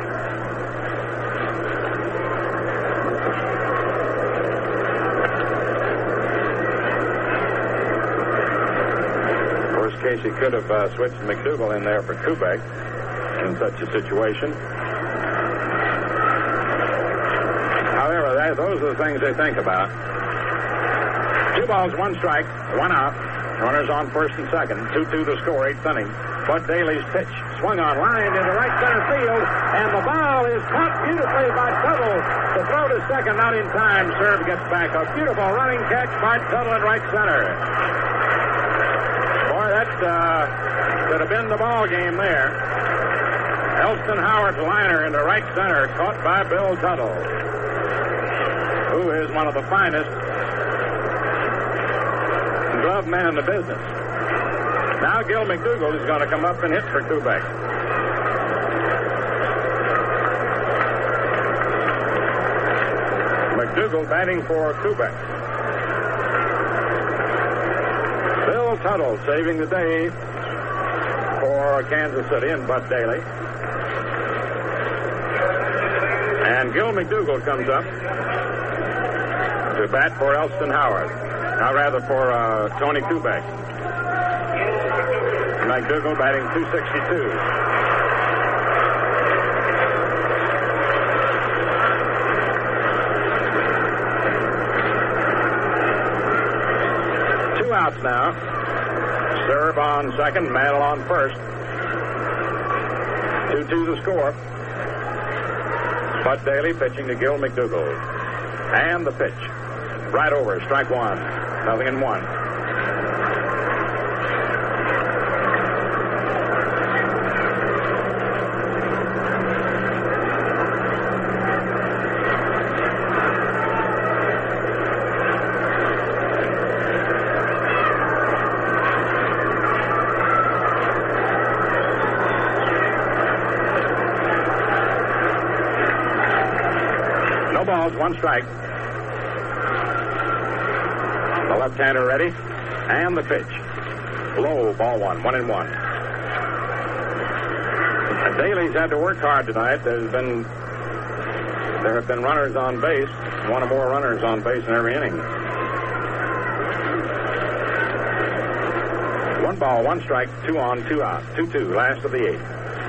Of course, Casey could have switched McDougal in there for Kubek in such a situation. Those are the things they think about. 2 balls, 1 strike, 1 out. Runners on first and second. 2-2 the score, 8th inning. Bud Daly's pitch swung on, lined into right center field, and the ball is caught beautifully by Tuttle. The throw to second, not in time. Serve gets back. A beautiful running catch by Tuttle in right center. Boy, that could have been the ball game there. Elston Howard's liner into right center, caught by Bill Tuttle, who who is one of the finest glove men in the business. Now Gil McDougald is going to come up and hit for Kubek. McDougald batting for Kubek. Bill Tuttle saving the day for Kansas City and Bud Daly. And Gil McDougald comes up to bat for Elston Howard. Now rather for Tony Kubek. McDougald batting .262. Two outs now. Serve on second, Mantle on first. 2-2 the score. Bud Daly pitching to Gil McDougald. And the pitch. Right over, strike one. 0-1. No balls, one strike. The left-hander ready. And the pitch. Low, ball one, 1-1. And Daly's had to work hard tonight. There have been runners on base. One or more runners on base in every inning. 1 ball, 1 strike, 2 on, 2 out. 2-2, last of the 8th.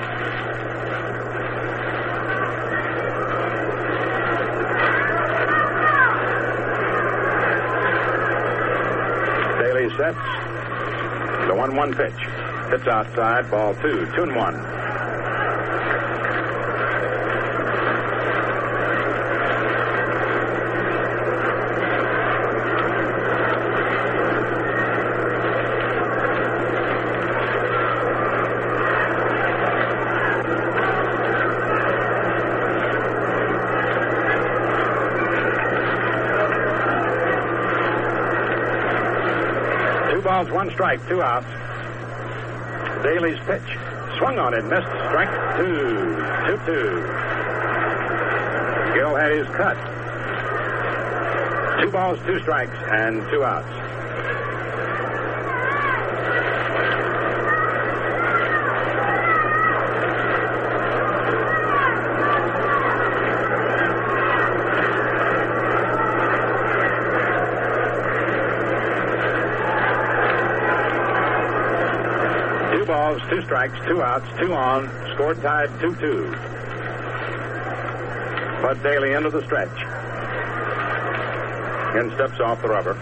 Sets the 1-1 pitch. Hits outside, ball 2, 2-1. Balls, 1 strike, 2 outs. Daly's pitch. Swung on it, missed. Strike 2. 2-2. Gil had his cut. 2 balls, 2 strikes, and 2 outs. Balls, 2 strikes, 2 outs, 2 on. Score tied 2-2. Bud Daly into the stretch. Again steps off the rubber.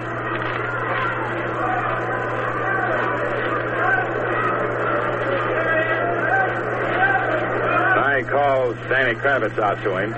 Now he calls Danny Kravitz out to him.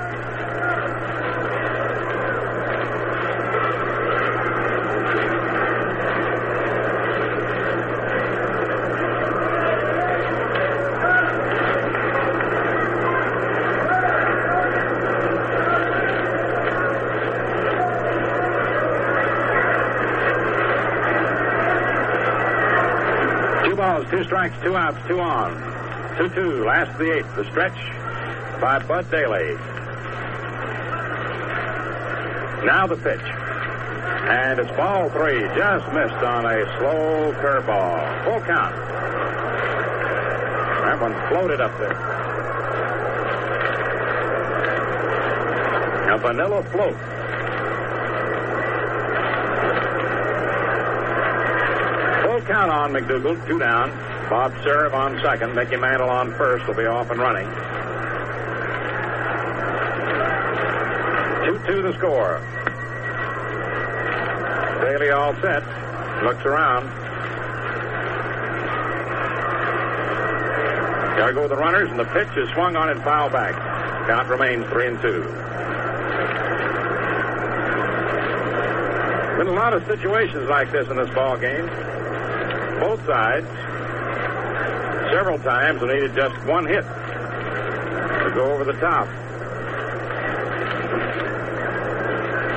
Balls, 2 strikes, 2 outs, 2 on. 2-2, last of the 8th. The stretch by Bud Daly. Now the pitch. And it's ball 3. Just missed on a slow curveball. Full count. That one floated up there. A vanilla float. Count on McDougald, 2 down. Bob Serve on second. Mickey Mantle on first. Will be off and running. 2-2 the score. Daly all set. Looks around. Got to go with the runners, and the pitch is swung on and foul back. Count remains 3-2. Been a lot of situations like this in this ball game. Both sides, several times, they needed just one hit to go over the top.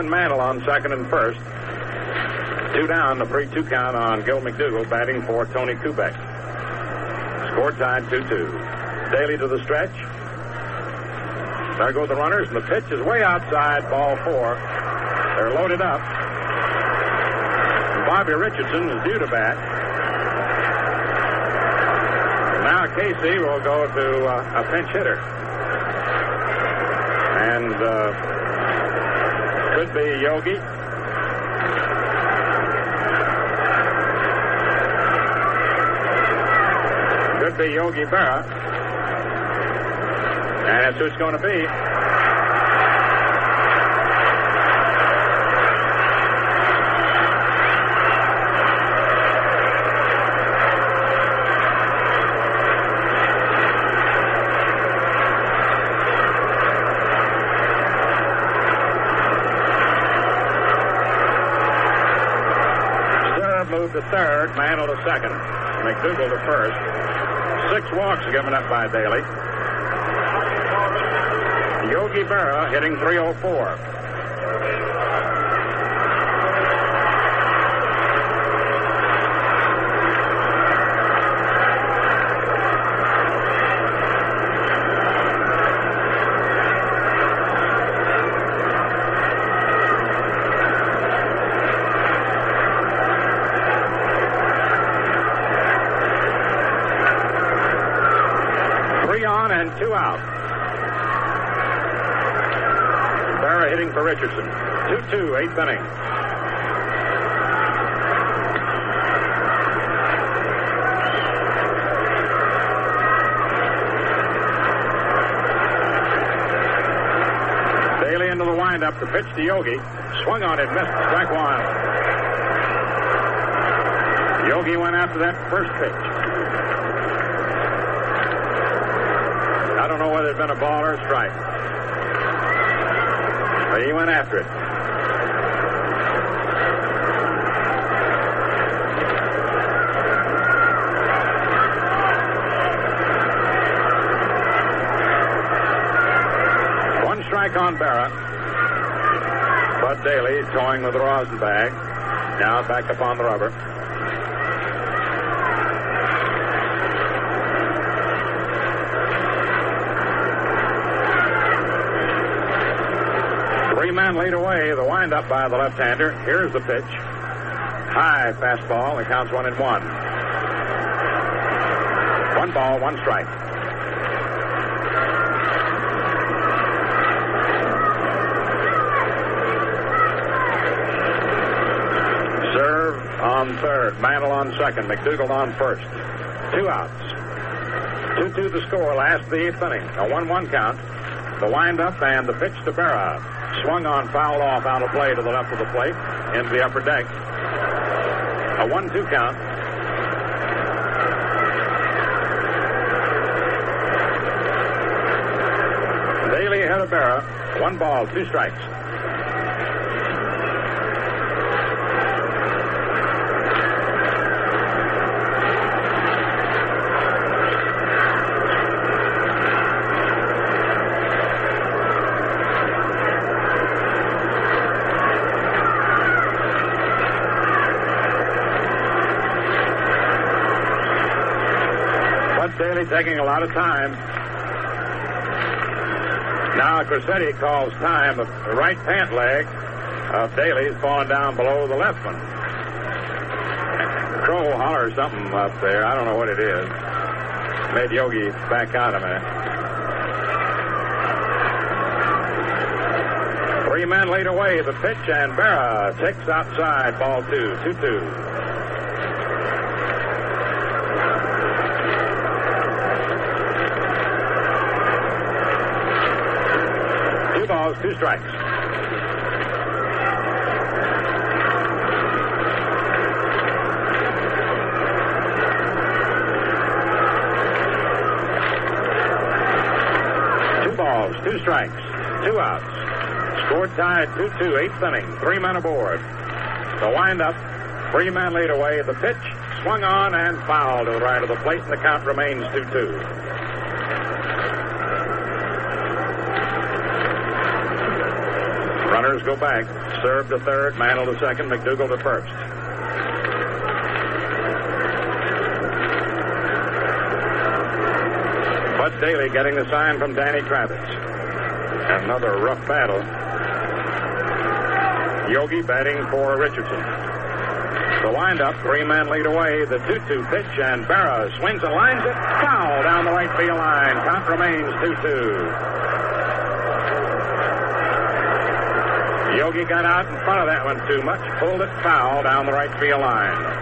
Kevin Mantle on second and first. 2 down, the 3-2 count on Gil McDougall batting for Tony Kubek. Score tied 2-2. Daly to the stretch. There go the runners, and the pitch is way outside, ball 4. They're loaded up. And Bobby Richardson is due to bat. Now Casey will go to a pinch hitter. And could be Yogi. Could be Yogi Berra. And that's who it's going to be. Moved to third, Mantle to second, McDougall to first. 6 walks given up by Daly. Yogi Berra hitting .304. And 2 out. Berra hitting for Richardson. 2-2, 8th inning. Daly into the windup. The pitch to Yogi. Swung on it, missed. Strike 1. Yogi went after that first pitch. I don't know whether it's been a ball or a strike. But he went after it. One strike on Berra. Bud Daly toying with the rosin bag. Now back up on the rubber. Man laid away, the windup by the left-hander. Here's the pitch. High fastball. The count's 1-1. 1 ball, 1 strike. Serve on third. Mantle on second. McDougall on first. 2 outs. 2-2 the score. Last of the 8th inning. A 1-1 count. The windup and the pitch to Berra. Swung on, fouled off out of play to the left of the plate into the upper deck. A 1-2 count. Daly ahead of Berra. 1 ball, 2 strikes. Daly taking a lot of time. Now Corsetti calls time. The right pant leg of Daly's falling down below the left one. Crow hollers something up there. I don't know what it is. Made Yogi back out a minute. 3 men laid away. The pitch, and Berra takes outside. Ball 2, 2-2. Balls, 2 strikes. Two balls, 2 strikes, 2 outs. Score tied 2-2, 8th inning. 3 men aboard. The windup, 3 men laid away. The pitch swung on and fouled to the right of the plate, and the count remains 2-2. Runners go back. Serve to third, Mantle to second, McDougal to first. Bud Daly getting the sign from Danny Kravitz. Another rough battle. Yogi batting for Richardson. The windup, 3 men lead away. The 2-2 pitch, and Berra swings and lines it. Foul down the right field line. Count remains 2-2. Yogi got out in front of that one too much. Pulled it foul down the right field line.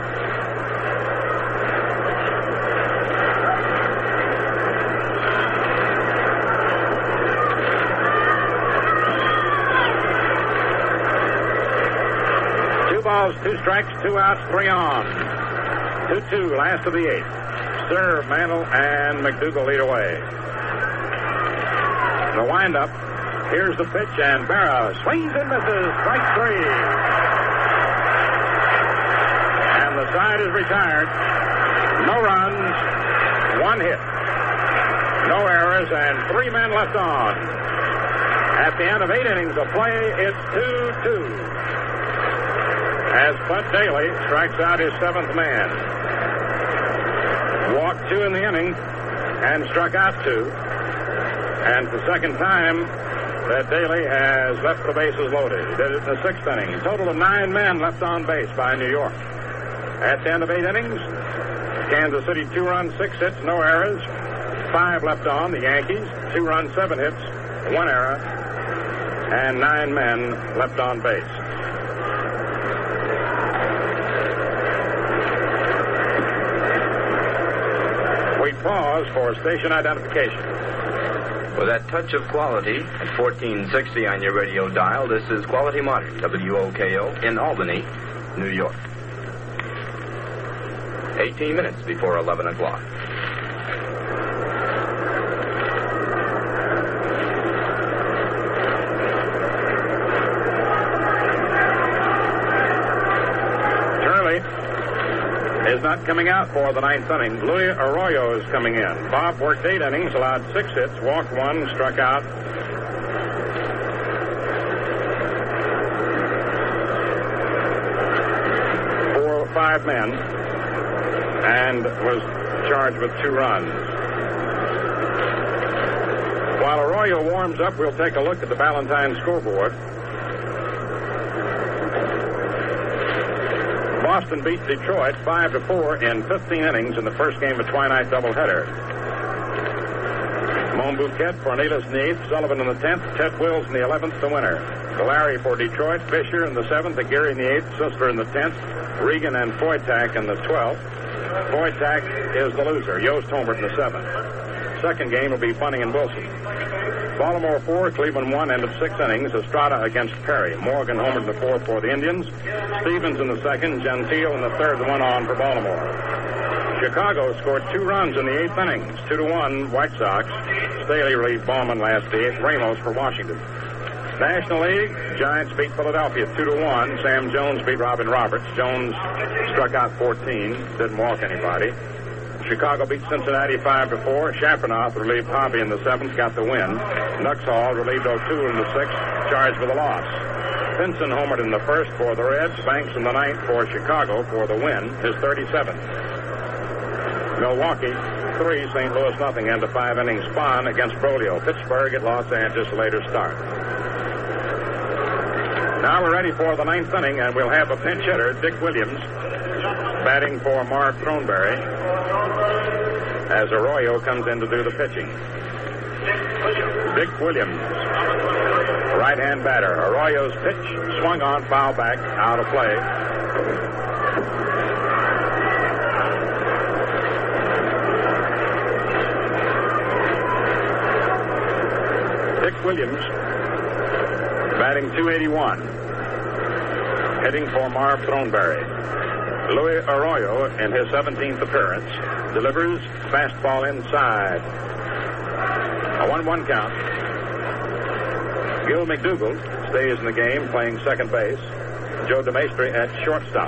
Balls, 2 strikes, 2 outs, 3 on. 2-2, last of the 8th. Serve, Mantle, and McDougal lead away. The windup. Here's the pitch, and Berra swings and misses. Strike 3. And the side is retired. No runs, 1 hit. No errors, and 3 men left on. At the end of 8 innings of play, it's 2-2. As Bud Daly strikes out his 7th man. Walked 2 in the inning and struck out 2. And the second time that Daly has left the bases loaded. He did it in the 6th inning. A total of 9 men left on base by New York. At the end of 8 innings, Kansas City 2 runs, 6 hits, no errors. 5 left on. The Yankees 2 runs, 7 hits, 1 error, and 9 men left on base. We pause for station identification. With that touch of quality at 1460 on your radio dial, this is Quality Modern, WOKO, in Albany, New York. 18 minutes before 11 o'clock. Is not coming out for the 9th inning. Louis Arroyo is coming in. Bob worked 8 innings, allowed 6 hits, walked 1, struck out. For 5 men, and was charged with 2 runs. While Arroyo warms up, we'll take a look at the Ballantyne scoreboard. Boston beat Detroit 5-4 in 15 innings in the first game of twilight doubleheader. Monbouquet for Nelis Neath, Sullivan in the 10th, Ted Wills in the 11th, the winner. Galari for Detroit, Fisher in the 7th, Aguirre in the 8th, Sisler in the 10th, Regan and Foytak in the 12th. Foytak is the loser. Yost homered in the 7th. Second game will be Bunning and Wilson. Baltimore 4, Cleveland 1, end of 6 innings. Estrada against Perry. Morgan homered in the 4th for the Indians. Stevens in the 2nd. Gentile in the 3rd, the 1 on for Baltimore. Chicago scored 2 runs in the 8th innings. 2-1 White Sox. Staley relieved Bowman last the 8th. Ramos for Washington. National League, Giants beat Philadelphia 2-1. Sam Jones beat Robin Roberts. Jones struck out 14. Didn't walk anybody. Chicago beat Cincinnati 5-4. Chapernoff relieved Hobby in the 7th, got the win. Nuxhall relieved O'Toole in the 6th, charged with a loss. Pinson homered in the 1st for the Reds. Banks in the 9th for Chicago for the win, his 37th. Milwaukee 3, St. Louis nothing, end of 5 innings span against Broglio. Pittsburgh at Los Angeles, later start. Now we're ready for the 9th inning, and we'll have a pinch hitter, Dick Williams, batting for Marv Throneberry, as Arroyo comes in to do the pitching. Dick Williams, right-hand batter. Arroyo's pitch swung on, foul back, out of play. Dick Williams, batting .281, hitting for Marv Throneberry. Louis Arroyo, in his 17th appearance, delivers fastball inside. A 1-1 count. Gil McDougal stays in the game, playing second base. Joe DeMaestri at shortstop.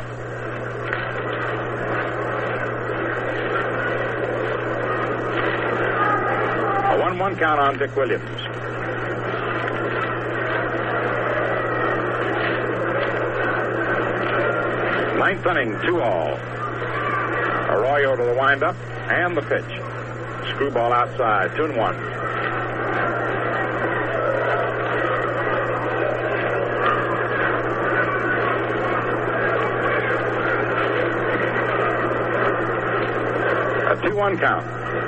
A 1-1 count on Dick Williams. Ninth inning, 2-all. Arroyo to the windup and the pitch. Screwball outside, 2-1. A 2-1 count.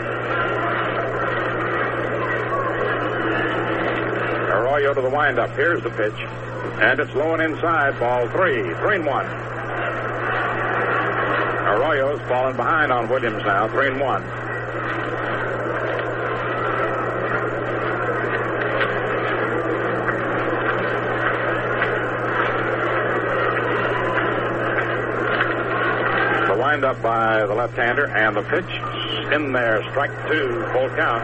Arroyo to the windup. Here's the pitch. And it's low and inside. Ball 3. 3-1. Arroyo's fallen behind on Williams now. 3-1. The windup by the left-hander and the pitch in there. Strike 2. Full count.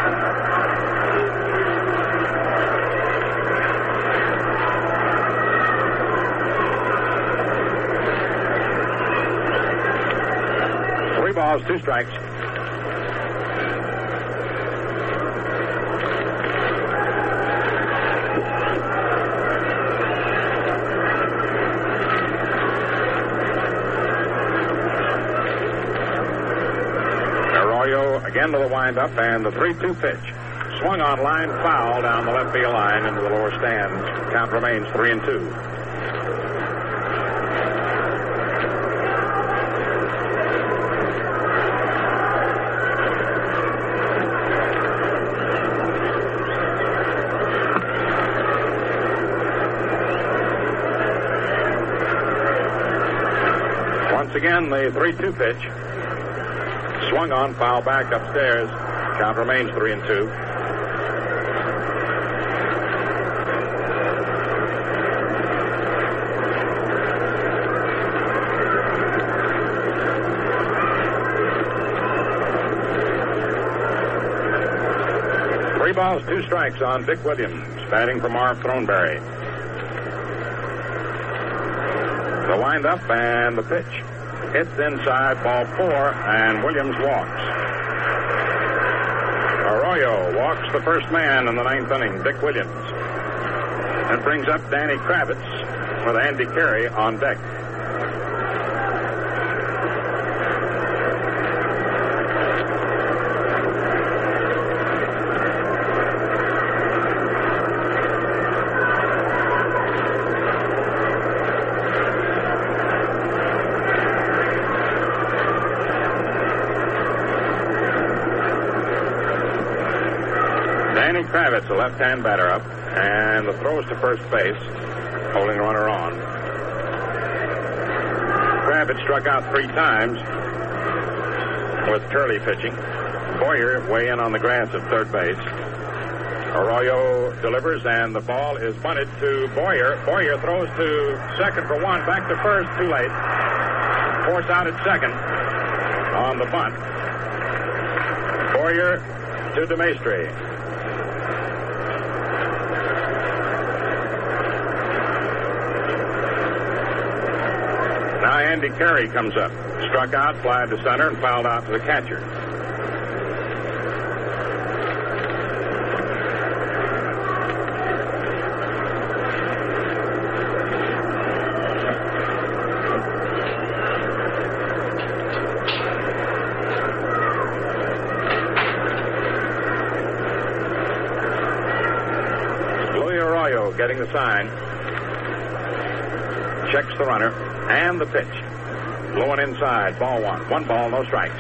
Balls, 2 strikes. Arroyo again to the windup and the 3-2 pitch. Swung on line, foul down the left field line into the lower stands. Count remains 3-2. Once again, the 3-2 pitch. Swung on, foul back upstairs. Count remains 3-2. Three balls, 2 strikes on Dick Williams, batting for Marv Throneberry. The windup and the pitch. Hits inside, ball 4, and Williams walks. Arroyo walks the first man in the 9th inning, Dick Williams. And brings up Danny Kravitz with Andy Carey on deck. Danny Kravitz, a left-hand batter up, and the throws to first base, holding runner on. Kravitz struck out 3 times with Turley pitching. Boyer way in on the grass at third base. Arroyo delivers, and the ball is bunted to Boyer. Boyer throws to second for 1, back to first, too late. Force out at second on the bunt. Boyer to DeMaistre. Now Andy Carey comes up. Struck out, fly to center, and fouled out to the catcher. Louis Arroyo getting the sign. Checks the runner. And the pitch. Blowing inside. Ball 1. 1 ball, no strikes.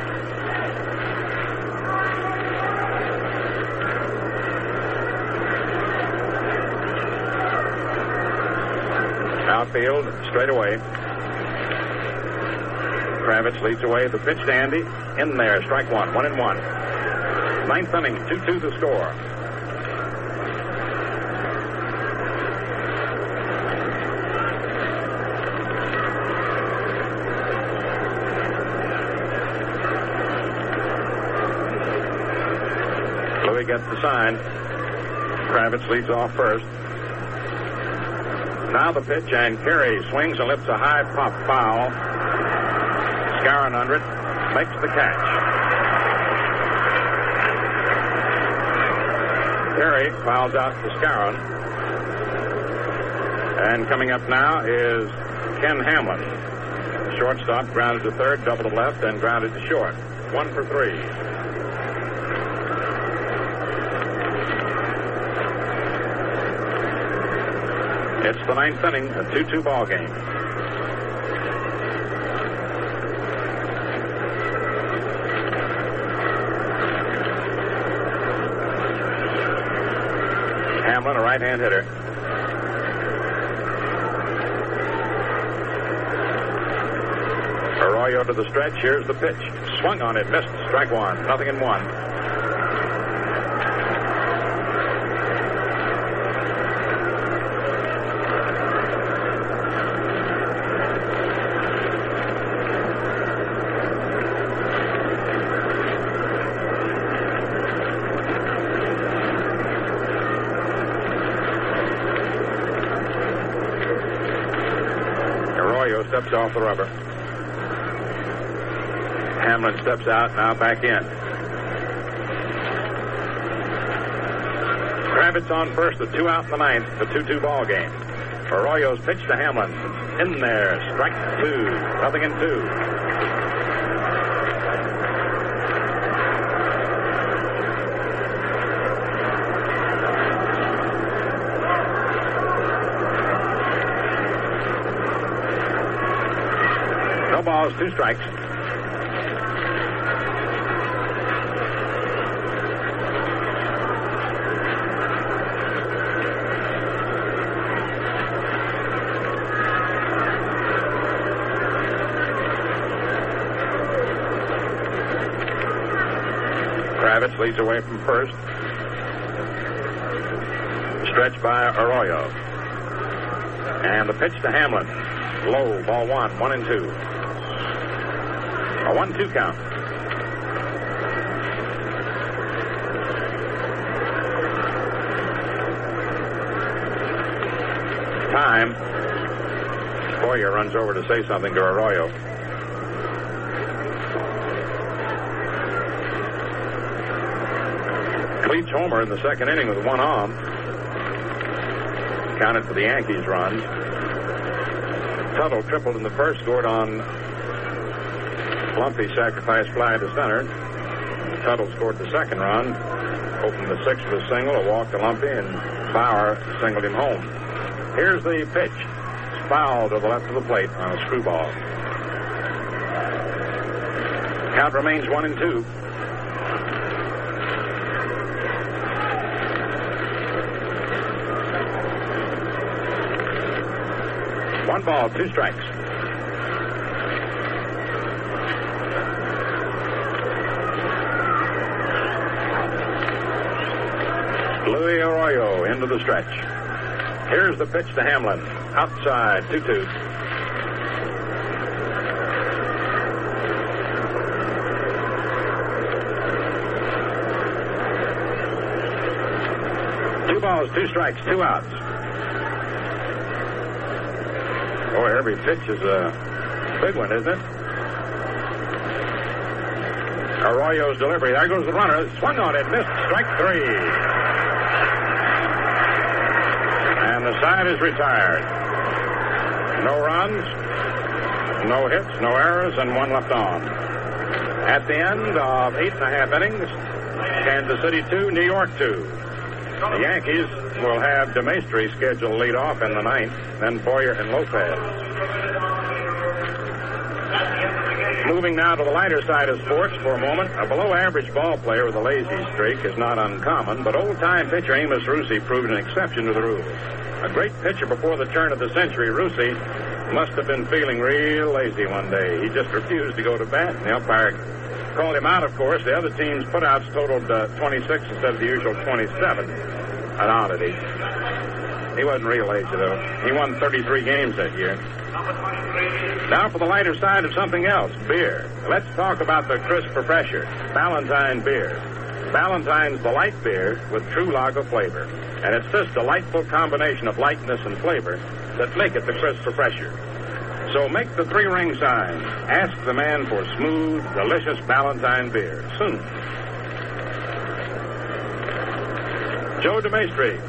Outfield, straight away. Kravitz leads away. The pitch to Andy. In there. Strike 1. 1-1. 9th inning. 2-2 the score. Gets the sign. Kravitz leads off first. Now the pitch, and Carey swings and lifts a high pop foul. Skowron under it, makes the catch. Carey fouls out to Skowron. And coming up now is Ken Hamlin. The shortstop grounded to third, double to left, and grounded to short. 1 for 3. It's the 9th inning, a 2-2 ball game. Hamlin, a right-hand hitter. Arroyo to the stretch. Here's the pitch. Swung on it, missed. Strike 1. 0-1. Steps off the rubber. Hamlin steps out, now back in. Kravitz on first, the 2 out in the 9th, the 2-2 ball game. Arroyo's pitch to Hamlin. It's in there. Strike 2. 0-2. No balls, 2 strikes. Kravitz leads away from first. Stretch by Arroyo. And the pitch to Hamlin. Low, ball 1, 1-2. A 1-2 count. Time. Boyer runs over to say something to Arroyo. Cleats homer in the 2nd inning with 1 on. Counted for the Yankees runs. Tuttle tripled in the first, scored on Lumpy sacrifice fly to center. Tuttle scored the 2nd run. Opened the 6th with a single, a walk to Lumpy, and Bauer singled him home. Here's the pitch. It's foul to the left of the plate on a screwball. Count remains 1-2. One ball, 2 strikes. Luis Arroyo into the stretch. Here's the pitch to Hamlin. Outside, 2-2. Two balls, 2 strikes, 2 outs. Boy, every pitch is a big one, isn't it? Arroyo's delivery. There goes the runner. Swung on it. Missed. Strike 3. And the side is retired. No runs, no hits, no errors, and 1 left on. At the end of 8.5 innings, Kansas City 2, New York 2. The Yankees will have DeMaestri scheduled lead off in the 9th, then Boyer and Lopez. Moving now to the lighter side of sports for a moment. A below-average ball player with a lazy streak is not uncommon, but old-time pitcher Amos Rusi proved an exception to the rule. A great pitcher before the turn of the century, Rusi must have been feeling real lazy one day. He just refused to go to bat, and the umpire called him out, of course. The other team's putouts totaled 26 instead of the usual 27. An oddity. He wasn't real lazy, though. He won 33 games that year. Now for the lighter side of something else, beer. Let's talk about the crisp refresher, Ballantine beer. Ballantine's the light beer with true lager flavor. And it's this delightful combination of lightness and flavor that make it the crisp refresher. So make the 3-ring sign. Ask the man for smooth, delicious Ballantine beer soon. Joe DeMaestri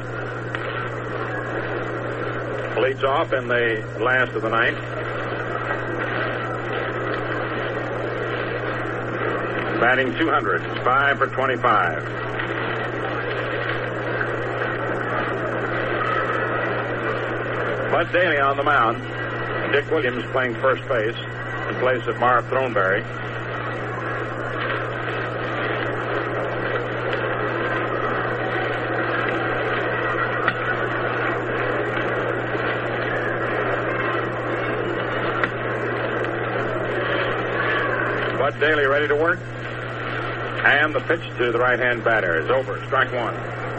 leads off in the last of the 9th. Batting 200. 5 for 25. Bud Daly on the mound. Dick Williams playing first base in place of Marv Throneberry. Bud Daly ready to work. And the pitch to the right-hand batter is over. Strike one.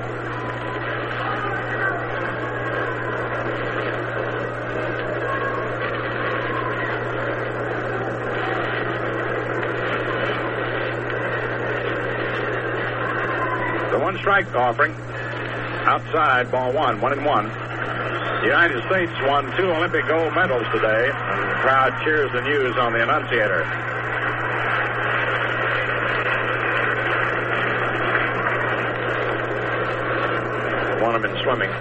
The one-strike offering. Outside, ball one. 1-1. The United States won 2 Olympic gold medals today, and the crowd cheers the news on the annunciator. One of them in swimming.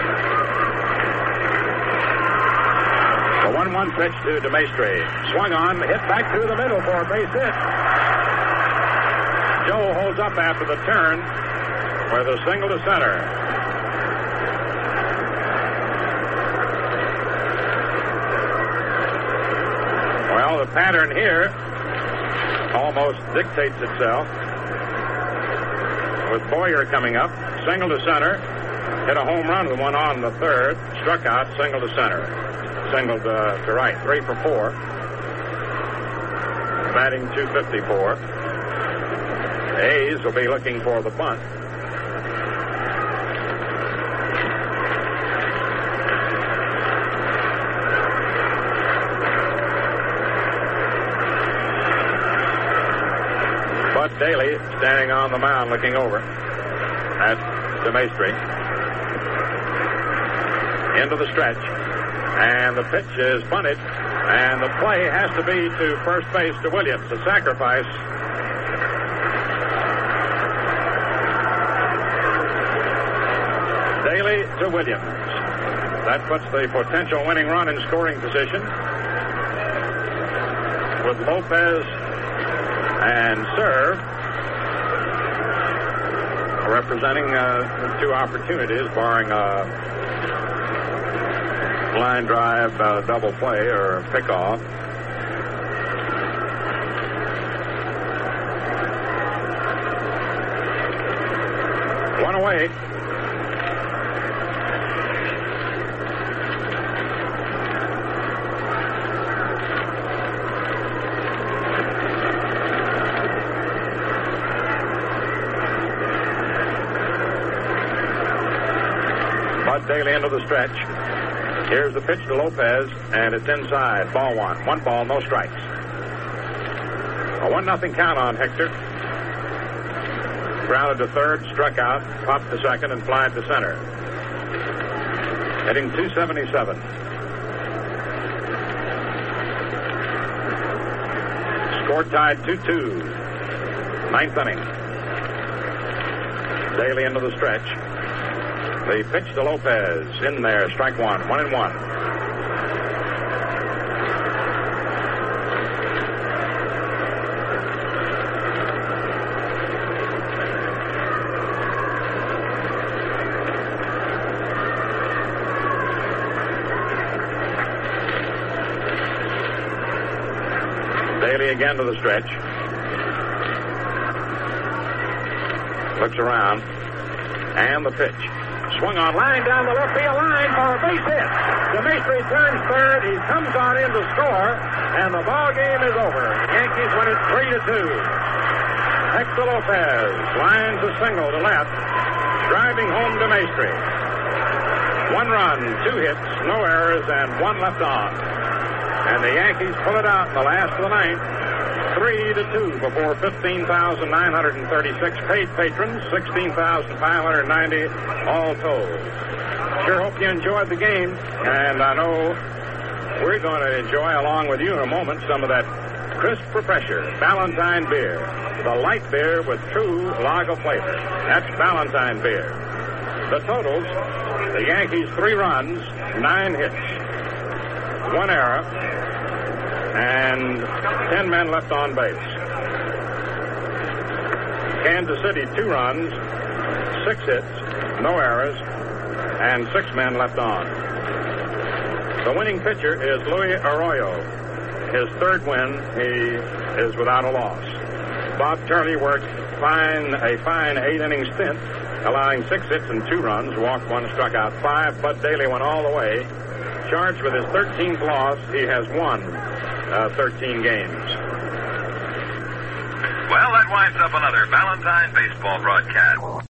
The 1-1 pitch to DeMaestri. Swung on, hit back through the middle for a base hit. Joe holds up after the turn with a single to center. Well, the pattern here almost dictates itself. With Boyer coming up, single to center. Hit a home run with one on the third. Struck out, single to center. Single to right. 3 for 4. Batting 254. The A's will be looking for the bunt. Bud Daly standing on the mound looking over at DeMaestri. Into the stretch. And the pitch is bunted. And the play has to be to first base to Williams. A sacrifice. Daly to Williams. That puts the potential winning run in scoring position. With Lopez and Serve representing the 2 opportunities, barring a line drive, double play, or pickoff. One away. Bud Daly into the stretch. Here's the pitch to Lopez, and it's inside. Ball one. 1 ball, no strikes. A 1-0 count on Hector. Grounded to third, struck out, popped to second, and flied to center. Hitting .277. Score tied 2-2. 9th inning. Daly into the stretch. The pitch to Lopez. In there. Strike one. 1-1. Daly again to the stretch. Looks around. And the pitch. Swung on line down the left field line for a base hit. DeMaestri turns third. He comes on in to score, and the ball game is over. Yankees win it 3-2. Hector Lopez lines a single to left, driving home DeMaestri. 1 run, 2 hits, no errors, and 1 left on. And the Yankees pull it out in the last of the ninth. 3-2 before 15,936 paid patrons, 16,590 all told. Sure hope you enjoyed the game, and I know we're going to enjoy, along with you in a moment, some of that crisp refresher, Ballantine beer. The light beer with true lager flavor. That's Ballantine beer. The totals, the Yankees 3 runs, 9 hits, 1 error, and 10 men left on base. Kansas City 2 runs, 6 hits, no errors, and 6 men left on. The winning pitcher is Luis Arroyo. His 3rd win, he is without a loss. Bob Turley worked a fine 8-inning stint, allowing 6 hits and 2 runs, walked 1, struck out 5. Bud Daly went all the way. Charged with his 13th loss, he has won 13 games. Well, that winds up another Valentine baseball broadcast.